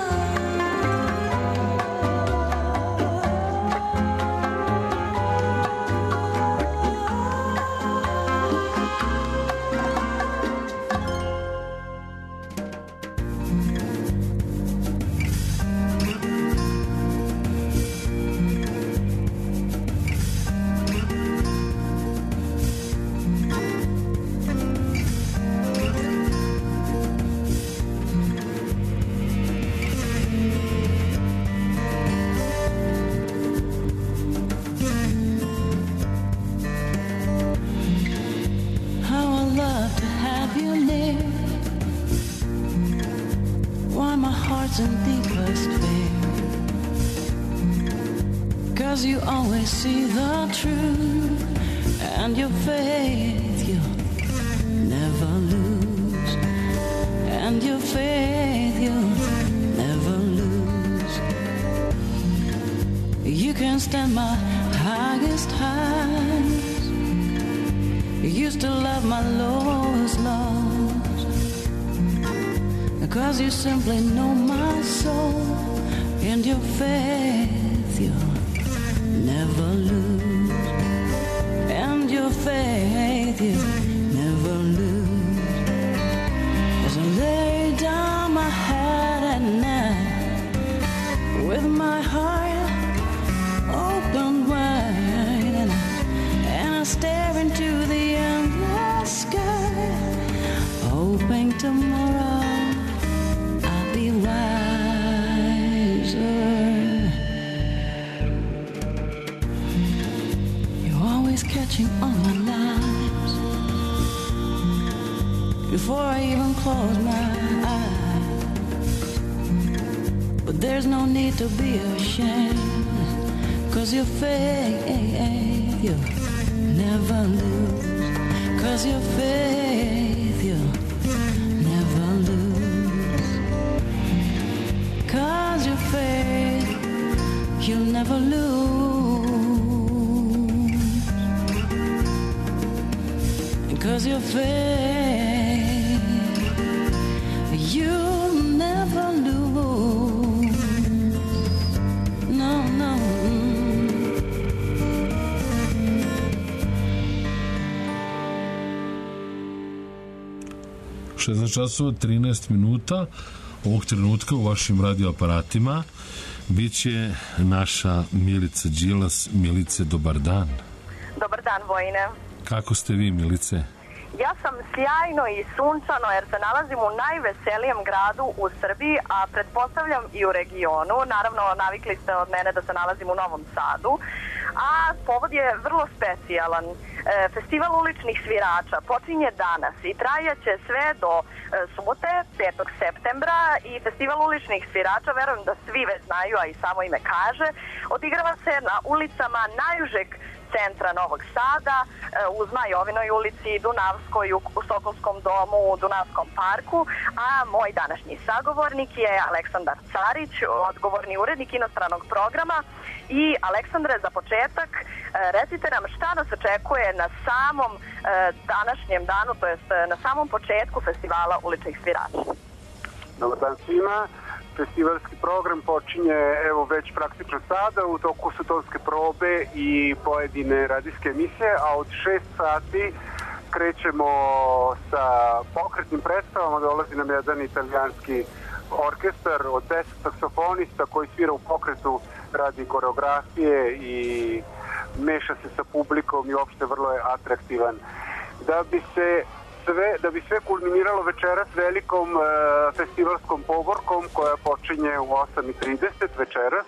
how I love to have you near. Why my heart's in deepest fear, 'cause you always see the truth, and your faith you'll never lose, and your faith you'll never lose. You can stand my highest highs. You used to love my lowest lows, because you simply know my soul, and your faith you'll never lose, and your faith you'll never lose. As I lay down my head at night with my heart open wide, and, and I stare into the endless sky, hoping tomorrow I'll be wiser. You're always catching on my lies before I even close my eyes. But there's no need to be ashamed, 'cause your faith you'll never lose, 'cause your faith you'll never lose, 'cause your faith you'll never lose, 'cause your faith you'll never lose. No, no. šesnaest časova trinaest minuta ovog trenutka u vašim radioaparatima biće naša Milica Đilas. Milice, dobar dan. Dobar dan, Vojine. kako ste vi, Milice? Ja sam sjajno i sunčano jer se nalazim u najveselijem gradu u Srbiji, a pretpostavljam i u regionu. Naravno, navikli ste od mene da se nalazim u Novom Sadu, a povod je vrlo specijalan. E, Festival uličnih svirača počinje danas i trajaće sve do e, subote, petog septembra, i Festival uličnih svirača, verujem da svi već znaju, a i samo ime kaže, odigrava se na ulicama najužeg centra Novog Sada, uz Majovinoj ulici, Dunavskoj, u Sokolskom domu, u Dunavskom parku, a moj današnji sagovornik je Aleksandar Carić, odgovorni urednik inostranog programa. I Aleksandre, za početak, recite nam šta nas očekuje na samom današnjem danu, to jest na samom početku Festivala uličnih svirača. Dobar dan svima. Festivalski program počinje evo već praktično sada, u toku su tonske probe i pojedine radijske emisije, a od šest sati krećemo sa pokretnim predstavama. Dolazi nam jedan italijanski orkestar od deset saksofonista koji svira u pokretu, radi koreografije i meša se sa publikom i uopšte vrlo je atraktivan. Da bi se Sve, da bi sve kulminiralo večeras velikom e, festivalskom povorkom koja počinje u osam i trideset večeras,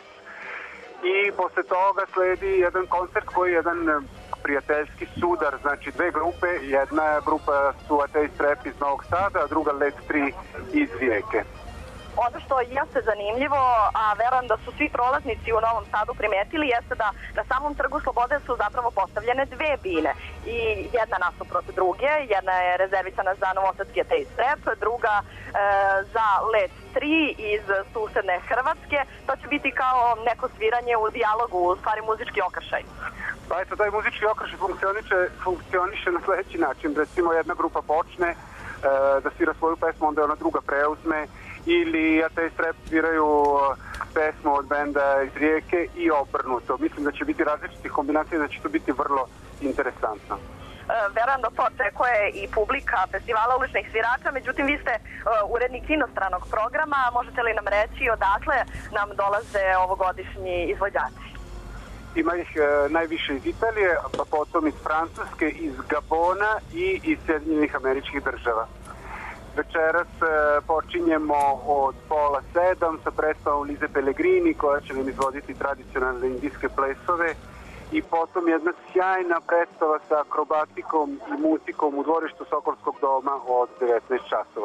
i posle toga sledi jedan koncert koji je jedan prijateljski sudar, znači dve grupe, jedna grupa su Ateist Rap iz Novog Sada, a druga Let tri iz Rijeke. Ono što jeste zanimljivo, a verujem da su svi prolaznici u Novom Sadu primetili, jeste da na samom Trgu Slobode su zapravo postavljene dve bine. I jedna nasuprot druge, jedna je rezervisana za novosadski Ateist Rap, druga e, za Let tri iz susedne Hrvatske. To će biti kao neko sviranje u dijalogu, u stvari muzički okršaj. Pa eto, taj muzički okršaj funkcioniše, funkcioniše na sledeći način. Recimo, jedna grupa počne e, da svira svoju pesmu, onda ona druga preuzme, ili Ateist Rap sviraju pesmu od benda iz Rijeke i obrnuto. Mislim da će biti različitih kombinacija, da će to biti vrlo interesantno. Verujem da to očekuje i publika Festivala uličnih svirača, međutim vi ste urednik inostranog programa, možete li nam reći odakle nam dolaze ovogodišnji izvođači? Ima ih e, najviše iz Italije, pa potom iz Francuske, iz Gabona i iz Sjedinjenih Američkih Država. Večeras e, počinjemo od pola sedam sa predstavom Lize Pellegrini koja će nam izvoditi tradicionalne indijske plesove, i potom jedna sjajna predstava sa akrobatikom i muzikom u dvorištu Sokolskog doma od devetnaest časova.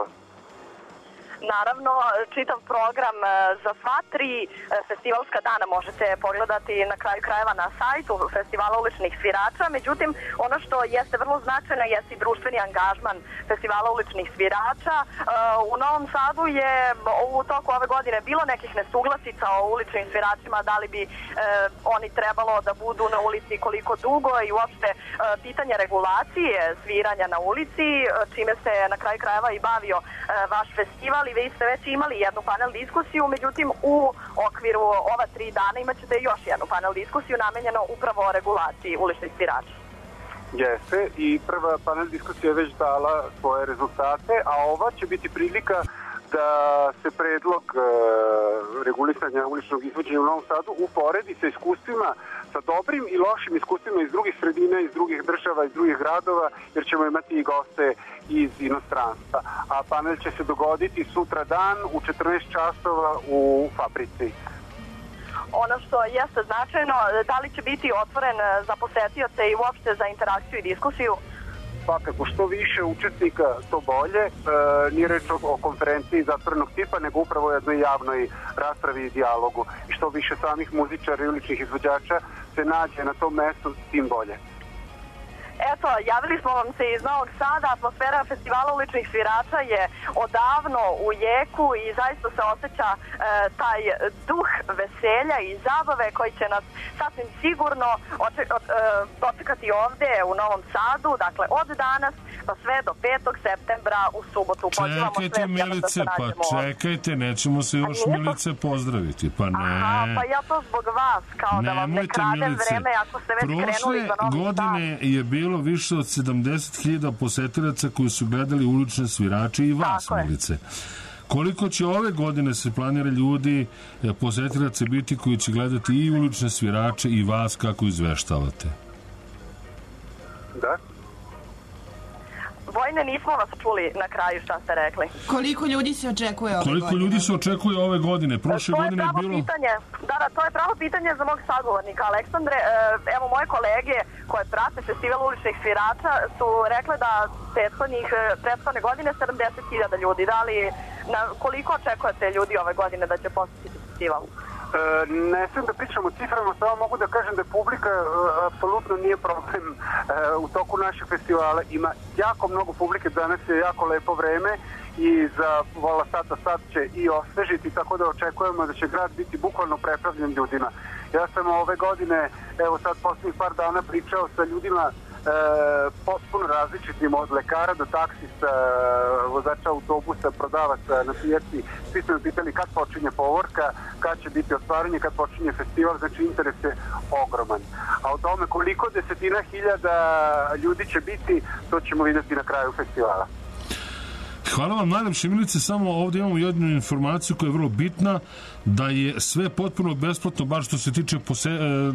Naravno, čitav program za sva tri festivalska dana možete pogledati na kraju krajeva na sajtu Festivala uličnih svirača. Međutim, ono što jeste vrlo značajno jeste i društveni angažman Festivala uličnih svirača. U Novom Sadu je u toku ove godine bilo nekih nesuglasica o uličnim sviračima, da li bi eh, oni trebalo da budu na ulici koliko dugo, i uopšte eh, pitanje regulacije sviranja na ulici, čime se na kraju krajeva i bavio eh, vaš festival. I vi ste već imali jednu panel diskusiju, međutim u okviru ova tri dana imat ćete još jednu panel diskusiju namenjeno upravo o regulaciji uličnih svirača. Jeste, i prva panel diskusija je već dala svoje rezultate, a ova će biti prilika da se predlog e, regulisanja uličnog izvođenja u Novom Sadu uporedi sa iskustvima, sa dobrim i lošim iskustvima iz drugih sredina, iz drugih država, iz drugih gradova, jer ćemo imati i goste iz inostranstva. A panel će se dogoditi sutra dan u četrnaest časova u Fabrici. Ono što jeste značajno, da li će biti otvoren za posetioce i uopšte za interakciju i diskusiju? Pa kako što više učesnika, to bolje. E, nije reč o, o konferenciji zatvorenog tipa, nego upravo o jednoj javnoj raspravi i dijalogu. I što više samih muzičara i uličnih izvođača se nađe na tom mestu, tim bolje. Eto, javili smo vam se iz Novog Sada. Atmosfera Festivala uličnih svirača je odavno u jeku i zaista se osjeća e, taj duh veselja i zabave koji će nas sasvim sigurno oče, o, e, dočekati ovde u Novom Sadu, dakle od danas pa sve do petog septembra u subotu. Čekajte, Milice, da pa čekajte, nećemo se još, Milice, pozdraviti, pa ne. Aha, pa ja to zbog vas, kao Nemojte, da vam ne kradem Milice. vreme ako ste već Prošle krenuli za Novi Sad. godine je bilo više od sedamdeset hiljada posetilaca koji su gledali ulične svirače i vas, Milice. Koliko će ove godine se planira ljudi, posetilaca biti koji će gledati i ulične svirače i vas kako izveštavate? Da. Vojne, nismo vas čuli na kraju šta ste rekli. Koliko ljudi se očekuje ove Koliko godine? ljudi se očekuje ove godine? Prošle to godine je pravo bilo... pitanje, da, da, to je pravo pitanje za mog sagovornika Aleksandre. E, evo, moje kolege koje prate festival uličnih svirača su rekle da prethodnih, prethodne godine sedamdeset hiljada ljudi. Da li, na, koliko očekujete ljudi ove godine da će posjetiti festival? E, ne smijem da pričam o ciframa, samo mogu da kažem da publika e, apsolutno nije problem e, u toku naših festivala. Ima jako mnogo publike, danas je jako lepo vreme i za vola sata sad će i osvežiti, tako da očekujemo da će grad biti bukvalno prepravljen ljudima. Ja sam ove godine, evo sad posljednjih par dana pričao sa ljudima E, potpuno različitim, od lekara do taksista, vozača autobusa, prodavaca na pijaci. Svi su me pitali kad počinje povorka, kad će biti otvaranje, kad počinje festival, znači interes je ogroman. A o tome koliko desetina hiljada ljudi će biti, to ćemo vidjeti na kraju festivala. Hvala vam najlepše, Milice, samo ovdje imamo jednu informaciju koja je vrlo bitna, da je sve potpuno besplatno, bar što se tiče pose,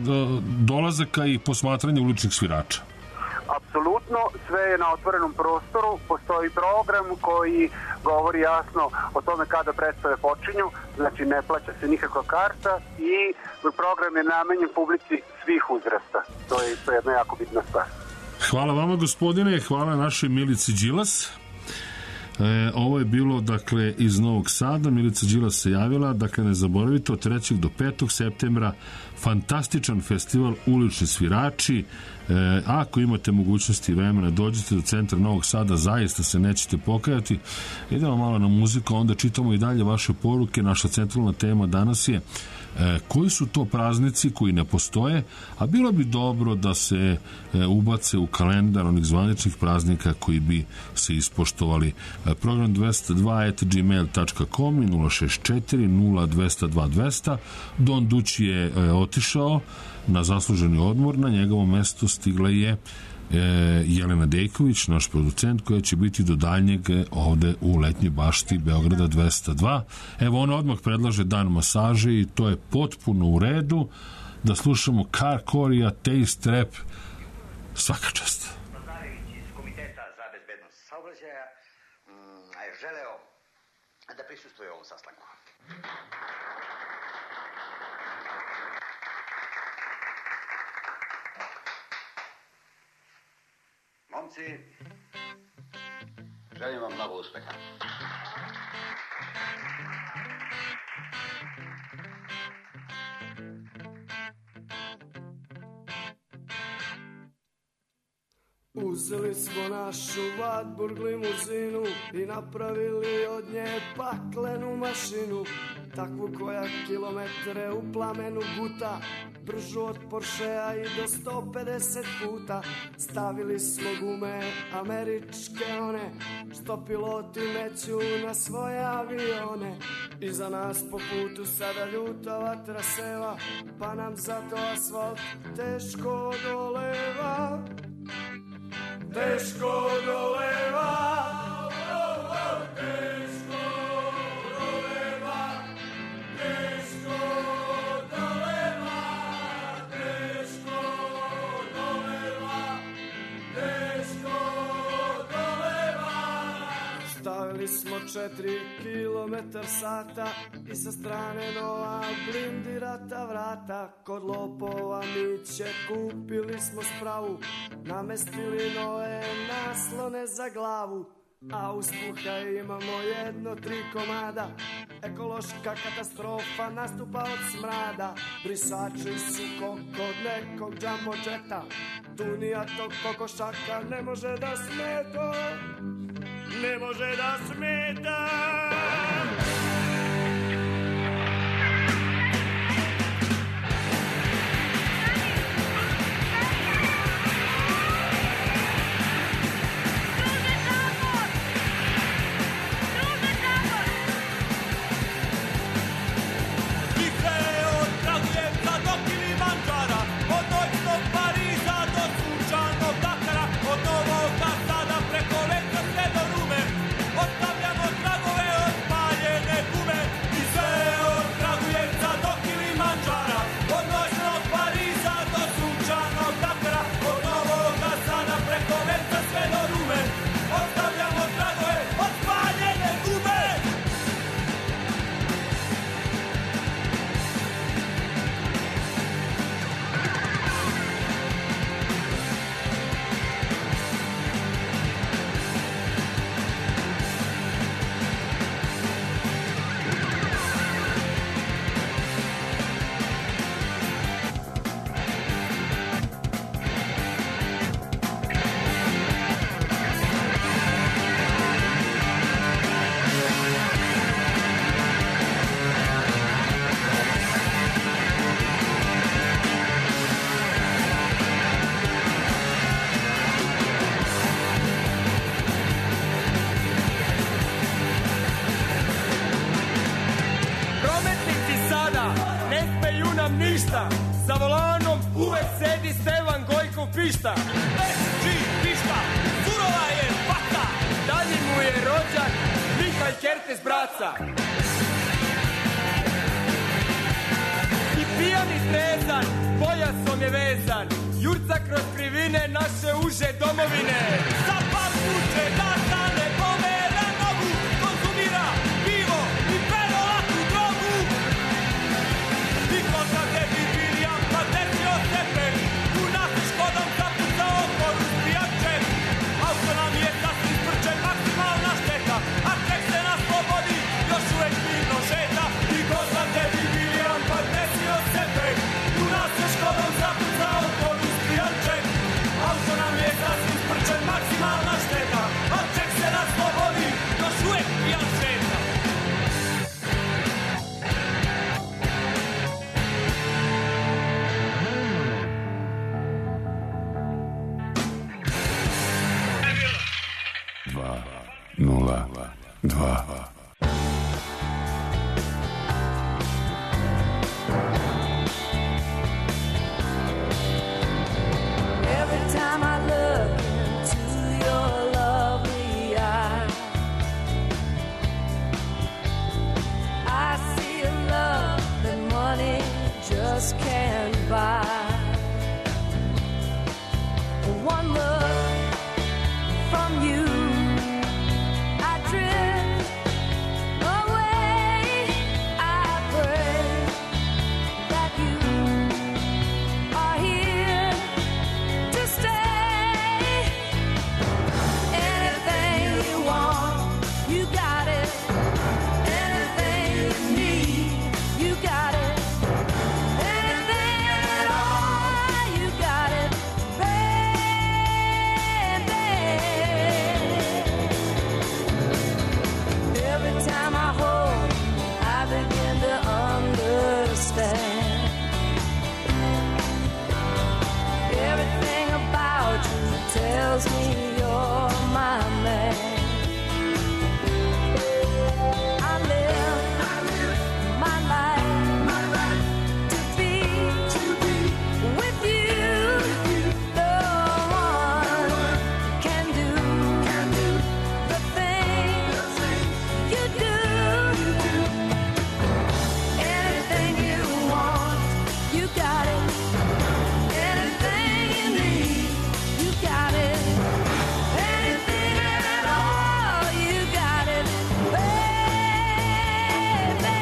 dolazaka i posmatranja uličnih svirača. Apsolutno, sve je na otvorenom prostoru, postoji program koji govori jasno o tome kada predstave počinju, znači ne plaća se nikakva karta i program je namenjen publici svih uzrasta. To je isto jedna jako bitna stvar. Hvala vama, gospodine, hvala našoj Milici Đilas. E, ovo je bilo, dakle, iz Novog Sada. Milica Đilas se javila. Dakle, ne zaboravite, od trećeg do petog septembra fantastičan festival Ulični svirači. E, ako imate mogućnosti i vremena, dođite do centra Novog Sada, zaista se nećete pokajati. Idemo malo na muziku, onda čitamo i dalje vaše poruke. Naša centralna tema danas je E, koji su to praznici koji ne postoje, a bilo bi dobro da se e, ubace u kalendar onih zvaničnih praznika koji bi se ispoštovali. E, program dvesta dva at gmail dot com i nula šest četiri nula dvesta dva dvesta. Don Dući je e, otišao na zasluženi odmor, na njegovo mesto stigla je Jelena Dejković, naš producent, koja će biti do daljnjeg ovde u letnjoj bašti Beograda dvesta dva. Evo, ona odmah predlaže dan masaže i to je potpuno u redu. Da slušamo Car Korea, Taste Rap. Svaka čast. Iz Komiteta za bezbednost saobraćaja je želeo da prisustuje ovom sastanku. Momci, želim vam mnogo uspeha. Uzeli smo našu Wartburg limuzinu i napravili od nje paklenu mašinu, takvu koja kilometre u plamenu guta, bržu od Porschea i do sto pedeset puta. Stavili smo gume američke one, što piloti meću na svoje avione. Iza nas po putu sada ljuta vatra seva, pa nam zato asfalt teško doleva. Teško doleva, teško doleva, teško doleva, teško doleva, teško doleva. Stavili smo četiri kilometra sata i sa strane nova blindirata vrata. Kod lopova Miće kupili smo spravu, namestili nove naslone za glavu, a uspuha imamo jedno tri komada. Ekološka katastrofa nastupa od smrada. Brisači su ko kod nekog jumbo jeta, tunija tog kokošaka ne može da smeta, ne može da smeta. Od Novog Sada preko vetra sve do Rume, ostavljamo tragove od pišta, es ge pišta, surova je faca, dalje mu je rođak, Mihalj Kertes braca. I pijan i trezan, pojasom je vezan, jurca kroz krivine naše uže domovine. Za papuče da stane, pomera nogu, konzumira pivo i pero laku drogu. I kontra tebi William, pa desio stepen, u nas je Škodom zapucao koru s pijačem. Auto nam je sasvim sprčen, maksimalna šteta, a tek se na slobodi još uvek mirno šeta. I kontra tebi William, pa desio stepen, u nas je Škodom zapucao koru s pijačem. Auto nam je sasvim sprčen, maksimalna šteta, a tek se na slobodi još uvek pijan šeta. Dva, nula, dva. Every time I look into your lovely eyes, I see a love that money just can't buy. One look from you, I drift away. I pray that you are here to stay. Anything you want, you got it. Anything you need, you got it. Anything at all, you got it, baby. Every time I hold you, I begin to understand. Everything about you tells me you're my man. I live my life to be with you. No one can do the things you do. Anything you want, you got it. Anything you need, you got it. Anything at all, you got it, baby.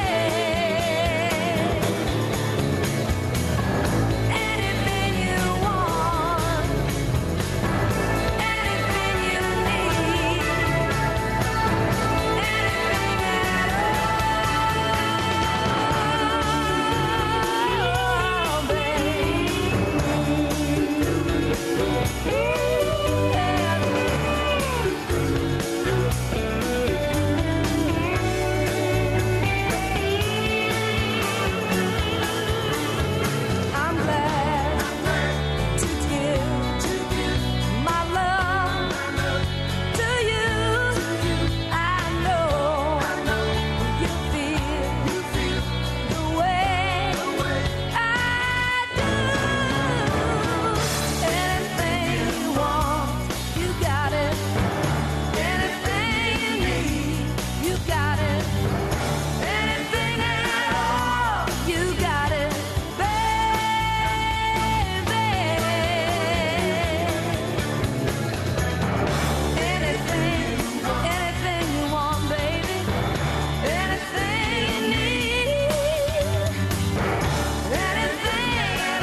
Anything you want, anything you need, anything at all, I'm glad to give my love to you. I know you feel the way I do. Anything you want, you got it. Anything you need, you got it. Anything at all, you got it, baby. Anything, anything you want, baby. Anything you need, anything at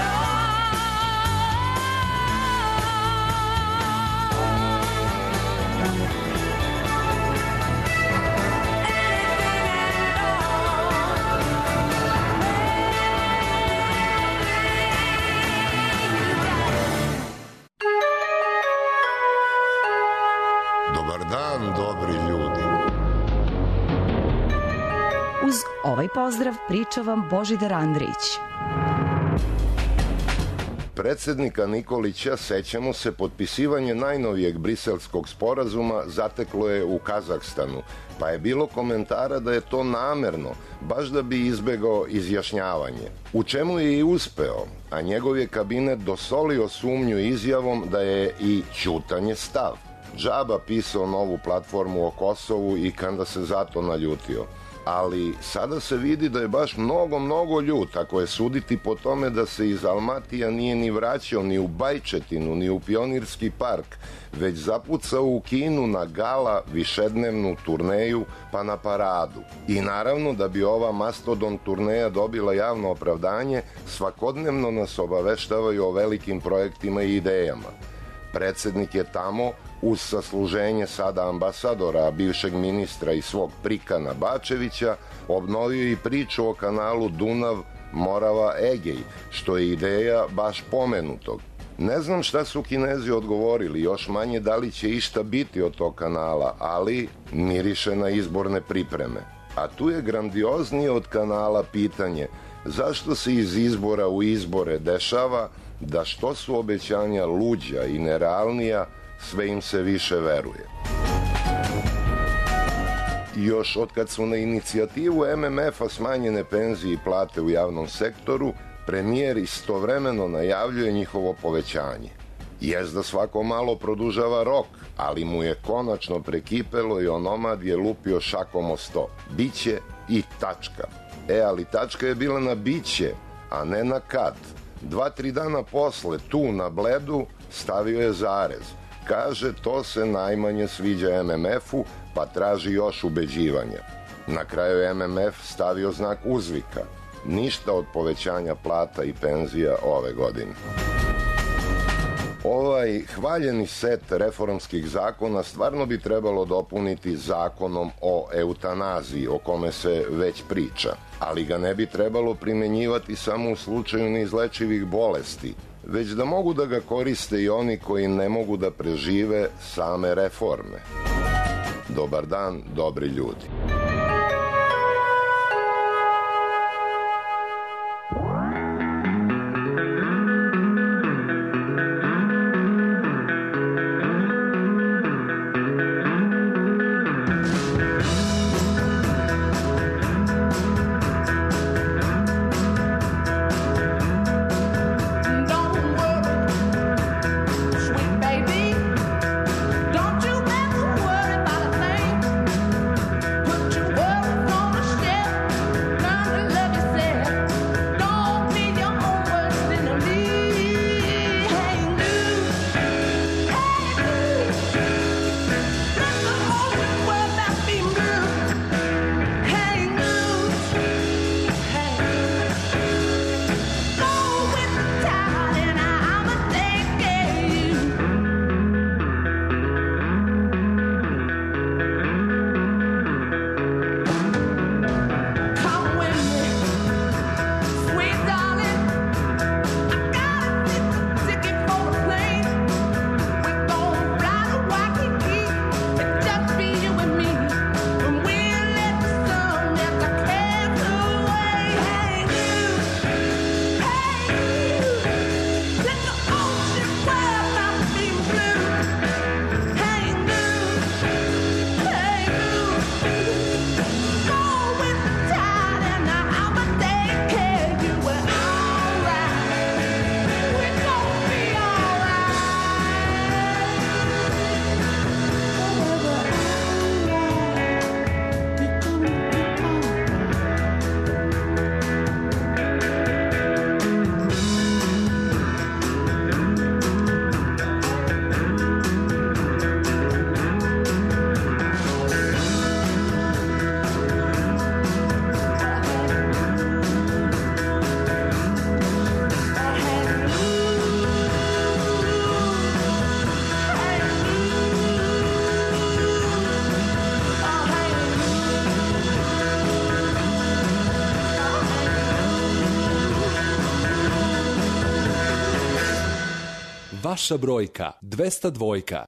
Dobar dan, dobri ljudi. Uz ovaj pozdrav priča vam Božidar Andrić. predsednika Nikolića, sećamo se, potpisivanje najnovijeg briselskog sporazuma zateklo je u Kazahstanu, pa je bilo komentara da je to namerno, baš da bi izbegao izjašnjavanje. U čemu je i uspeo, a njegov je kabinet dosolio sumnju izjavom da je i ćutanje stav. Džaba pisao novu platformu o Kosovu i kanda se zato naljutio. Ali sada se vidi da je baš mnogo, mnogo ljut, ako je suditi po tome da se iz Almatija nije ni vraćao ni u Bajčetinu, ni u Pionirski park, već zapucao u Kinu na gala višednevnu turneju pa na paradu. I naravno da bi ova mastodon turneja dobila javno opravdanje, svakodnevno nas obaveštavaju o velikim projektima i idejama. Predsednik je tamo uz sasluženje sada ambasadora, bivšeg ministra i svog prikana Bačevića, obnovio i priču o kanalu Dunav-Morava-Egej, što je ideja baš pomenutog. Ne znam šta su Kinezi odgovorili, još manje da li će išta biti od tog kanala, ali miriše na izborne pripreme. A tu je grandioznije od kanala pitanje zašto se iz izbora u izbore dešava da što su obećanja luđa i nerealnija, sve im se više veruje. Još od kad su na inicijativu M M F-a smanjene penzije i plate u javnom sektoru, premijer istovremeno najavljuje njihovo povećanje. Jest da svako malo produžava rok, ali mu je konačno prekipelo i onomad je lupio šakom o sto. Biće i tačka. E, ali tačka je bila na biće, a ne na kad. Dva, tri dana posle, tu na Bledu, stavio je zarez. Kaže, to se najmanje sviđa M M F-u, pa traži još ubeđivanja. Na kraju je M M F stavio znak uzvika. Ništa od povećanja plata i penzija ove godine. Ovaj hvaljeni set reformskih zakona stvarno bi trebalo dopuniti zakonom o eutanaziji, o kome se već priča, ali ga ne bi trebalo primenjivati samo u slučaju neizlečivih bolesti, već da mogu da ga koriste i oni koji ne mogu da prežive same reforme. Dobar dan, dobri ljudi. Vaša brojka dvesta dva.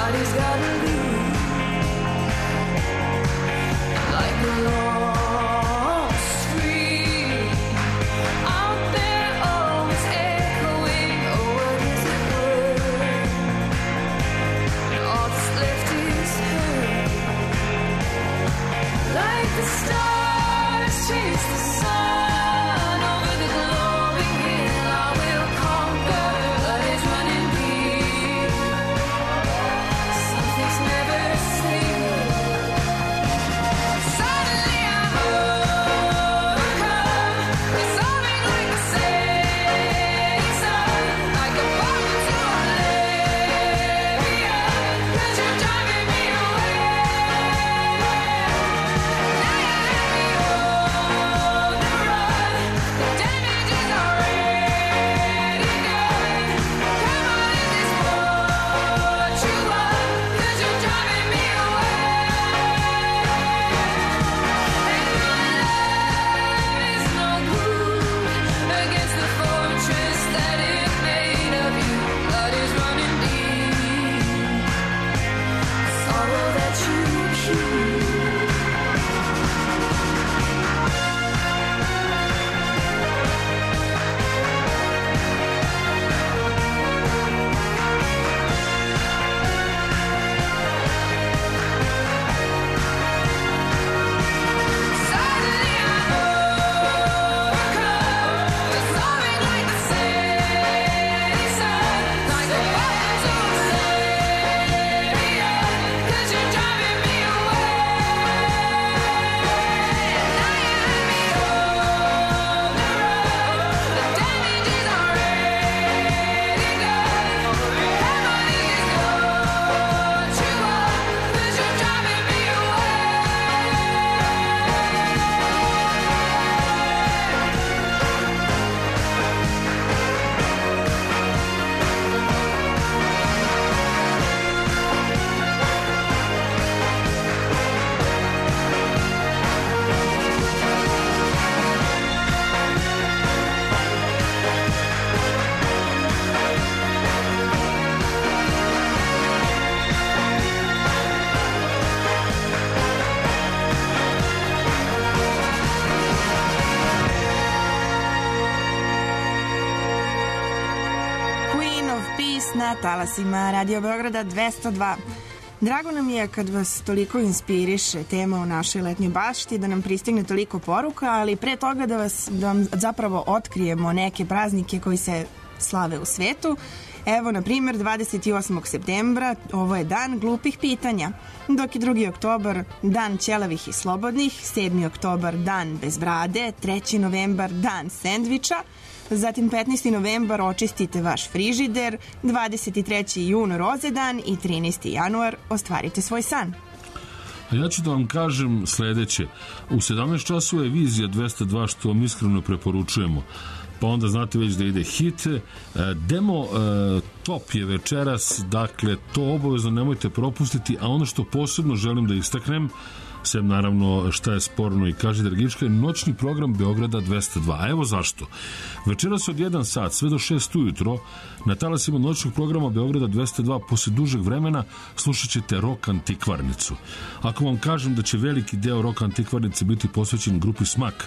body's gotta leave like a lost stream out there, always echoing. Oh, what is it worth? And all that's left is hurt. Like the stars chase the sun over the glowing hill, I will conquer. Blood is running deep. Some things never sleep. Suddenly I'm overcome, dissolving like the setting sun, like a bomb into oblivion. 'Cause you're driving me away. Now you have me on the run. The damage is already done. Come on, is this what you want? 'Cause you're driving me away. And my love is no good against the fortress that it made of you. Blood is running deep. Sorrow that you keep. Suddenly I'm overcome, dissolving like the setting sun, like a bomb into oblivion. 'Cause you're driving me away. Now you have me on the run. The damage is already done. Come on, is this what you want? 'Cause you're driving me away. Queen of Peace na talasima Radio Beograda dvesta dva. Drago nam je kad vas toliko inspiriše tema u našoj letnjoj bašti, da nam pristigne toliko poruka, ali pre toga da, vas, da vam zapravo otkrijemo neke praznike koji se slave u svetu. Evo, na primjer, dvadeset osmog septembra, ovo je dan glupih pitanja, dok je drugi oktobar dan ćelavih i slobodnih, sedmi oktobar dan bez brade, treći novembar dan sendviča, zatim petnaesti novembar očistite vaš frižider, dvadeset treći jun rozedan i trinaesti januar ostvarite svoj san. A ja ću da vam kažem sledeće. U sedamnaest časova je vizija dvesta dva, što vam iskreno preporučujemo. Pa onda znate već da ide hit. Demo top je večeras, dakle to obavezno nemojte propustiti, a ono što posebno želim da istaknem, sem naravno šta je sporno i kaže Dragička, je noćni program Beograda dvesta dva. A evo zašto. Večeras od jedan sat sve do šest ujutro na talasima noćnog programa Beograda dvesta dva posle dužeg vremena slušat ćete Rock Antikvarnicu. Ako vam kažem da će veliki deo Rock Antikvarnice biti posvećen grupi Smak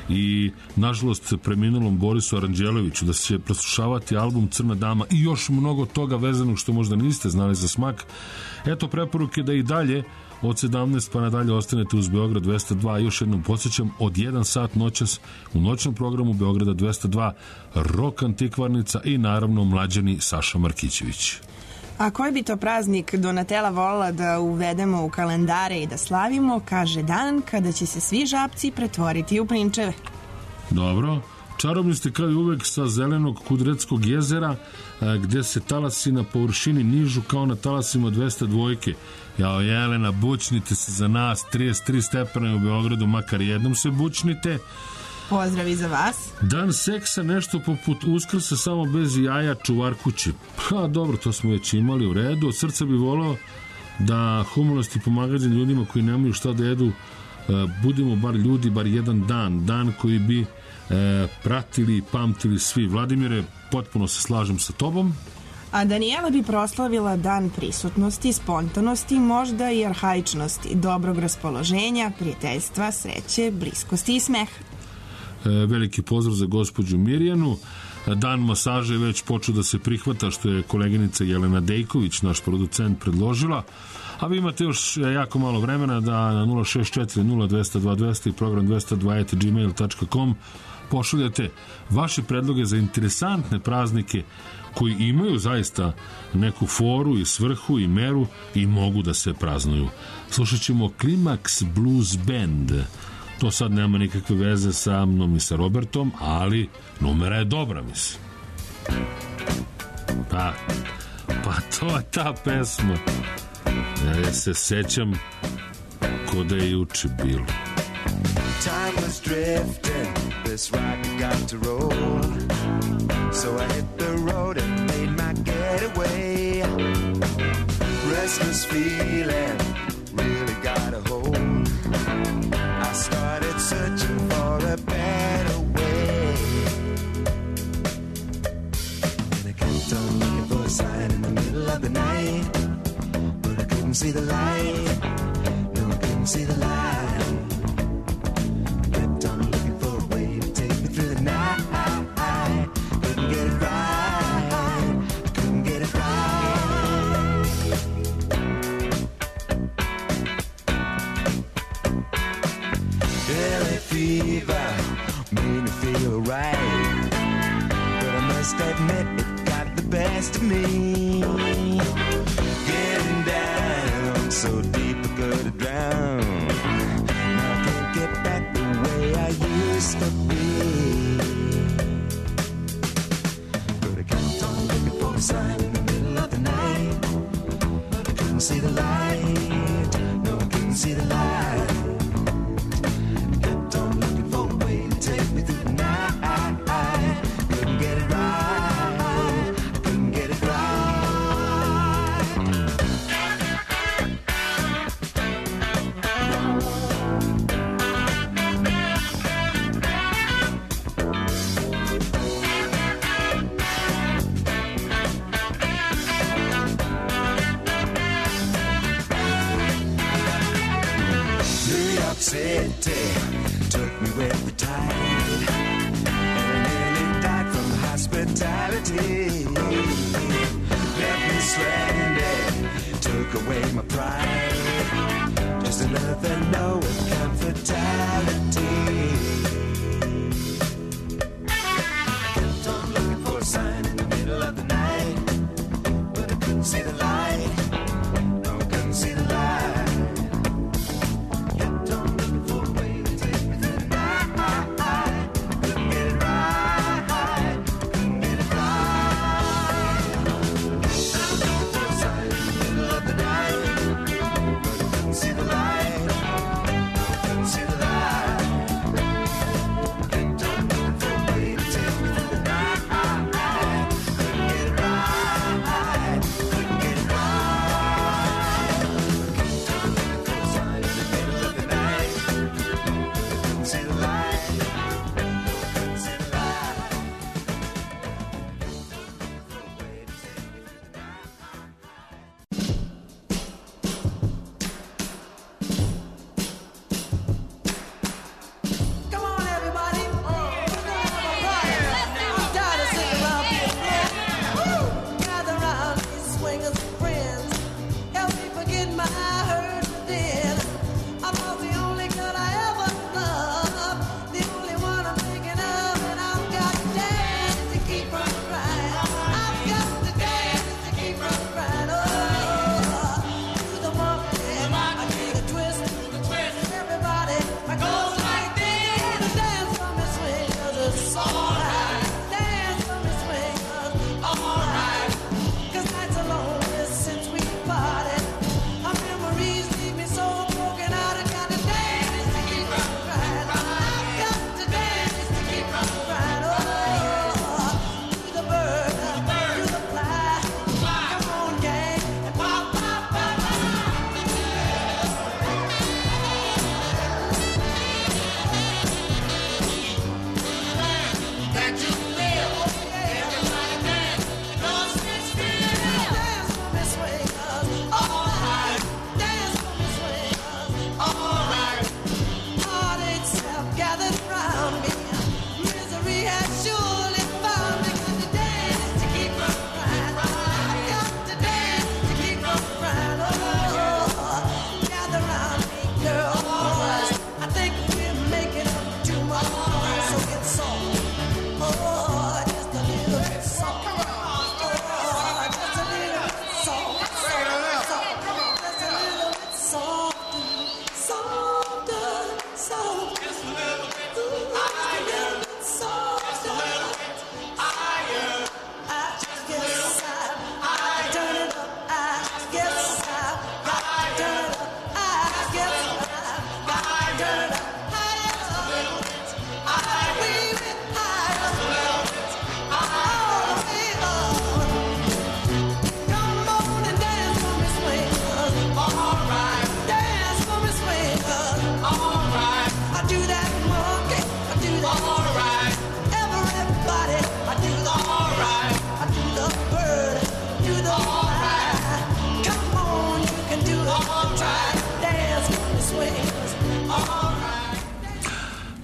i nažalost preminulom Borisu Aranđeloviću, da će preslušavati album Crna dama i još mnogo toga vezanog što možda niste znali za Smak, eto preporuke da i dalje od sedamnaest pa nadalje ostanete uz Beograd dvesta dva. Još jednom podsjećam, od jedan sat noćas u noćnom programu Beograda dvesta dva Rock Antikvarnica i naravno mlađani Saša Markićević. A koji bi to praznik Donatela volila da uvedemo u kalendare i da slavimo, kaže dan kada će se svi žabci pretvoriti u prinčeve. Dobro. Čarobni ste kao i uvek sa zelenog Kudretskog jezera, gde se talasi na površini nižu kao na talasima dvesta dva. Jao Jelena, bučnite se za nas, trideset tri stepena u Beogradu, makar jednom se bučnite. Pozdrav i za vas. Dan seksa, nešto poput Uskrsa, samo bez jaja, čuvar kući. Pa dobro, to smo već imali u redu. Od srca bi volao da humanost i pomaganje ljudima koji nemaju šta da jedu, budemo bar ljudi, bar jedan dan, dan koji bi e, pratili i pamtili svi. Vladimire, potpuno se slažem sa tobom. A Danijela bi proslavila dan prisutnosti, spontanosti, možda i arhaičnosti, dobrog raspoloženja, prijateljstva, sreće, bliskosti i smeha. E, veliki pozdrav za gospođu Mirjanu. Dan masaže je već počeo da se prihvata, što je koleginica Jelena Dejković, naš producent, predložila. A vi imate još jako malo vremena da na nula šest četiri nula dva nula dva dva nula i program dvesta dva at gmail tačka com pošaljate vaše predloge za interesantne praznike koji imaju zaista neku foru i svrhu i meru i mogu da se praznuju. Slušat ćemo Climax Blues Band. To sad nema nikakve veze sa mnom i sa Robertom, ali numera je dobra, mislim. Pa, pa to je ta pesma. Ja se sećam ko da je juče bilo. Time was drifting, this rocket got to roll. So I hit the road and made my getaway. Restless feeling really got a hold. I started searching for a better way. And I kept on looking for a sign in the middle of the night. But I couldn't see the light. No, I couldn't see the light. Right, but I must admit it got the best of me. Getting down so deep I could drown. Now I can't get back the way I used to be. But I kept on looking for a sign in the middle of the night. But I couldn't see the light. No, I couldn't see the light. I kept on looking for a way to take me through the night. Couldn't get it right. Couldn't get it right. New York City took me with the tide, and I nearly died from hospitality. Left me stranded, took away my pride. Just another no account fatality. Kept on looking for a sign in the middle of the night, but I couldn't see the light. No, I couldn't see the light.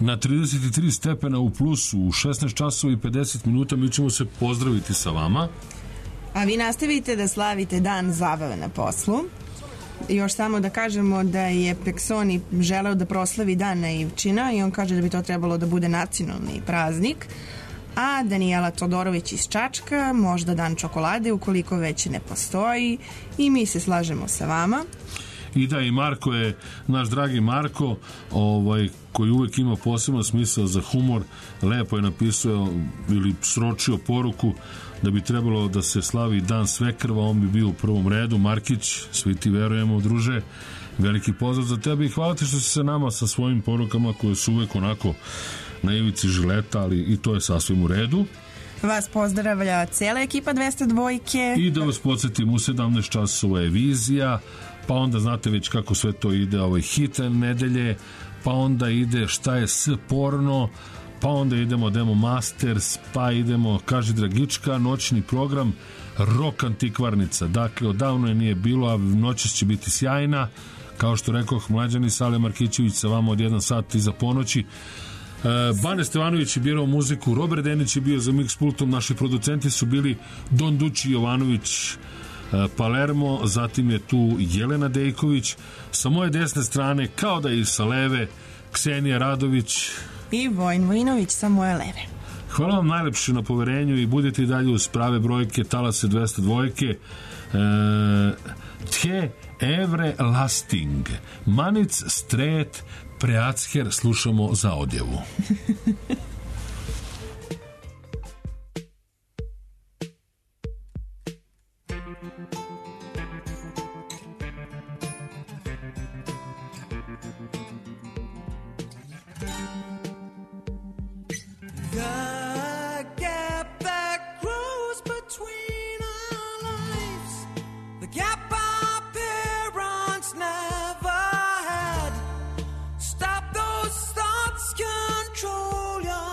na trideset tri stepena u plusu u šesnaest časova i pedeset minuta. Mi ćemo se pozdraviti sa vama. A vi nastavite da slavite dan zabave na poslu. Još samo da kažemo da je Peksoni želeo da proslavi dan naivčina i on kaže da bi to trebalo da bude nacionalni praznik, a Danijela Todorović iz Čačka možda dan čokolade ukoliko već ne postoji, i mi se slažemo sa vama. I da, i Marko je, naš dragi Marko, ovaj, koji uvek ima poseban smisao za humor, lepo je napisao ili sročio poruku da bi trebalo da se slavi dan svekrva, on bi bio u prvom redu. Markić, svi ti verujemo, druže, veliki pozdrav za tebe i hvala ti što si se nama sa svojim porukama koje su uvek onako na ivici žileta, ali i to je sasvim u redu. Vas pozdravlja cela ekipa dvesta dva. I da vas podsjetim, u sedamnaest časova je vizija, pa onda znate već kako sve to ide, ovaj hit nedelje, pa onda ide šta je s porno, pa onda idemo Demo Masters, pa idemo Kaži Dragička, noćni program, Rock Antikvarnica. Dakle, odavno je nije bilo, a noćas će biti sjajna. Kao što rekoh, Mlađani Sale Markićević sa vama od jedan sat iza ponoći. Bane Stevanović je birao muziku, Robert Denić je bio za mix pultom, naši producenti su bili Don Duči Jovanović Palermo, zatim je tu Jelena Dejković, sa moje desne strane, kao da i sa leve, Ksenija Radović i Vojin Vojinović sa moje leve. Hvala vam najlepše na poverenju i budete i dalje uz prave brojke Talase dvesta dva. E, tje Evre Lasting Manic Stret Preacker, slušamo za odjevu. Stop those thoughts, control your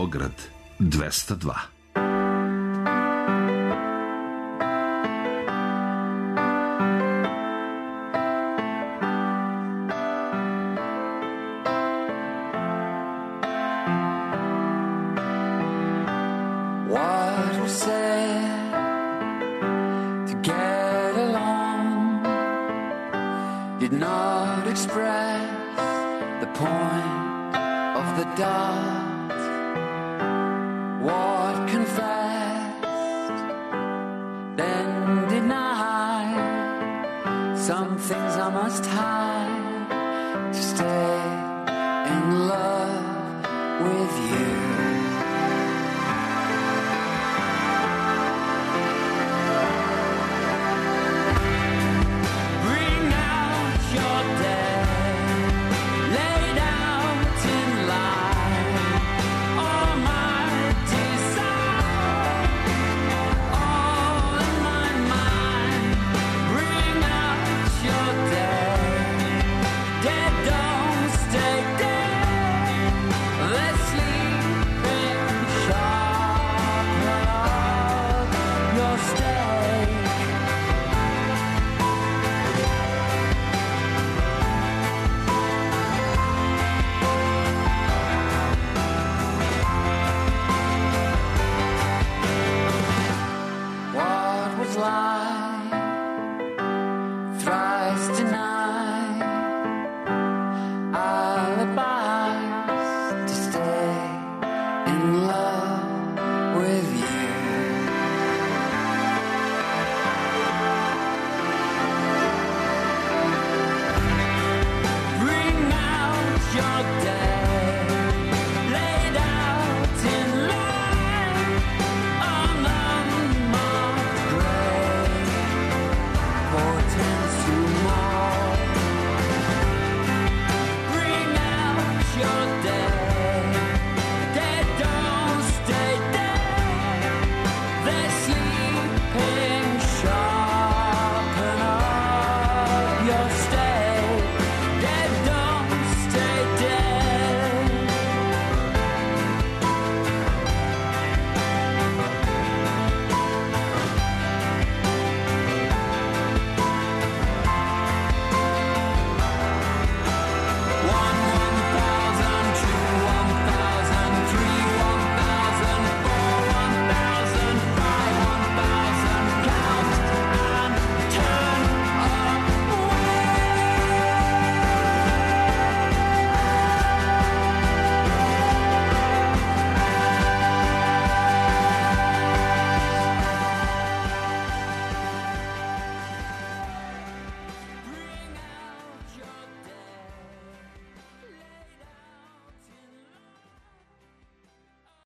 Beograd dvesta dva. What was said to get along did not express the point of the dot. What confessed, then denied. Some things I must hide to stay in love with you. Fly.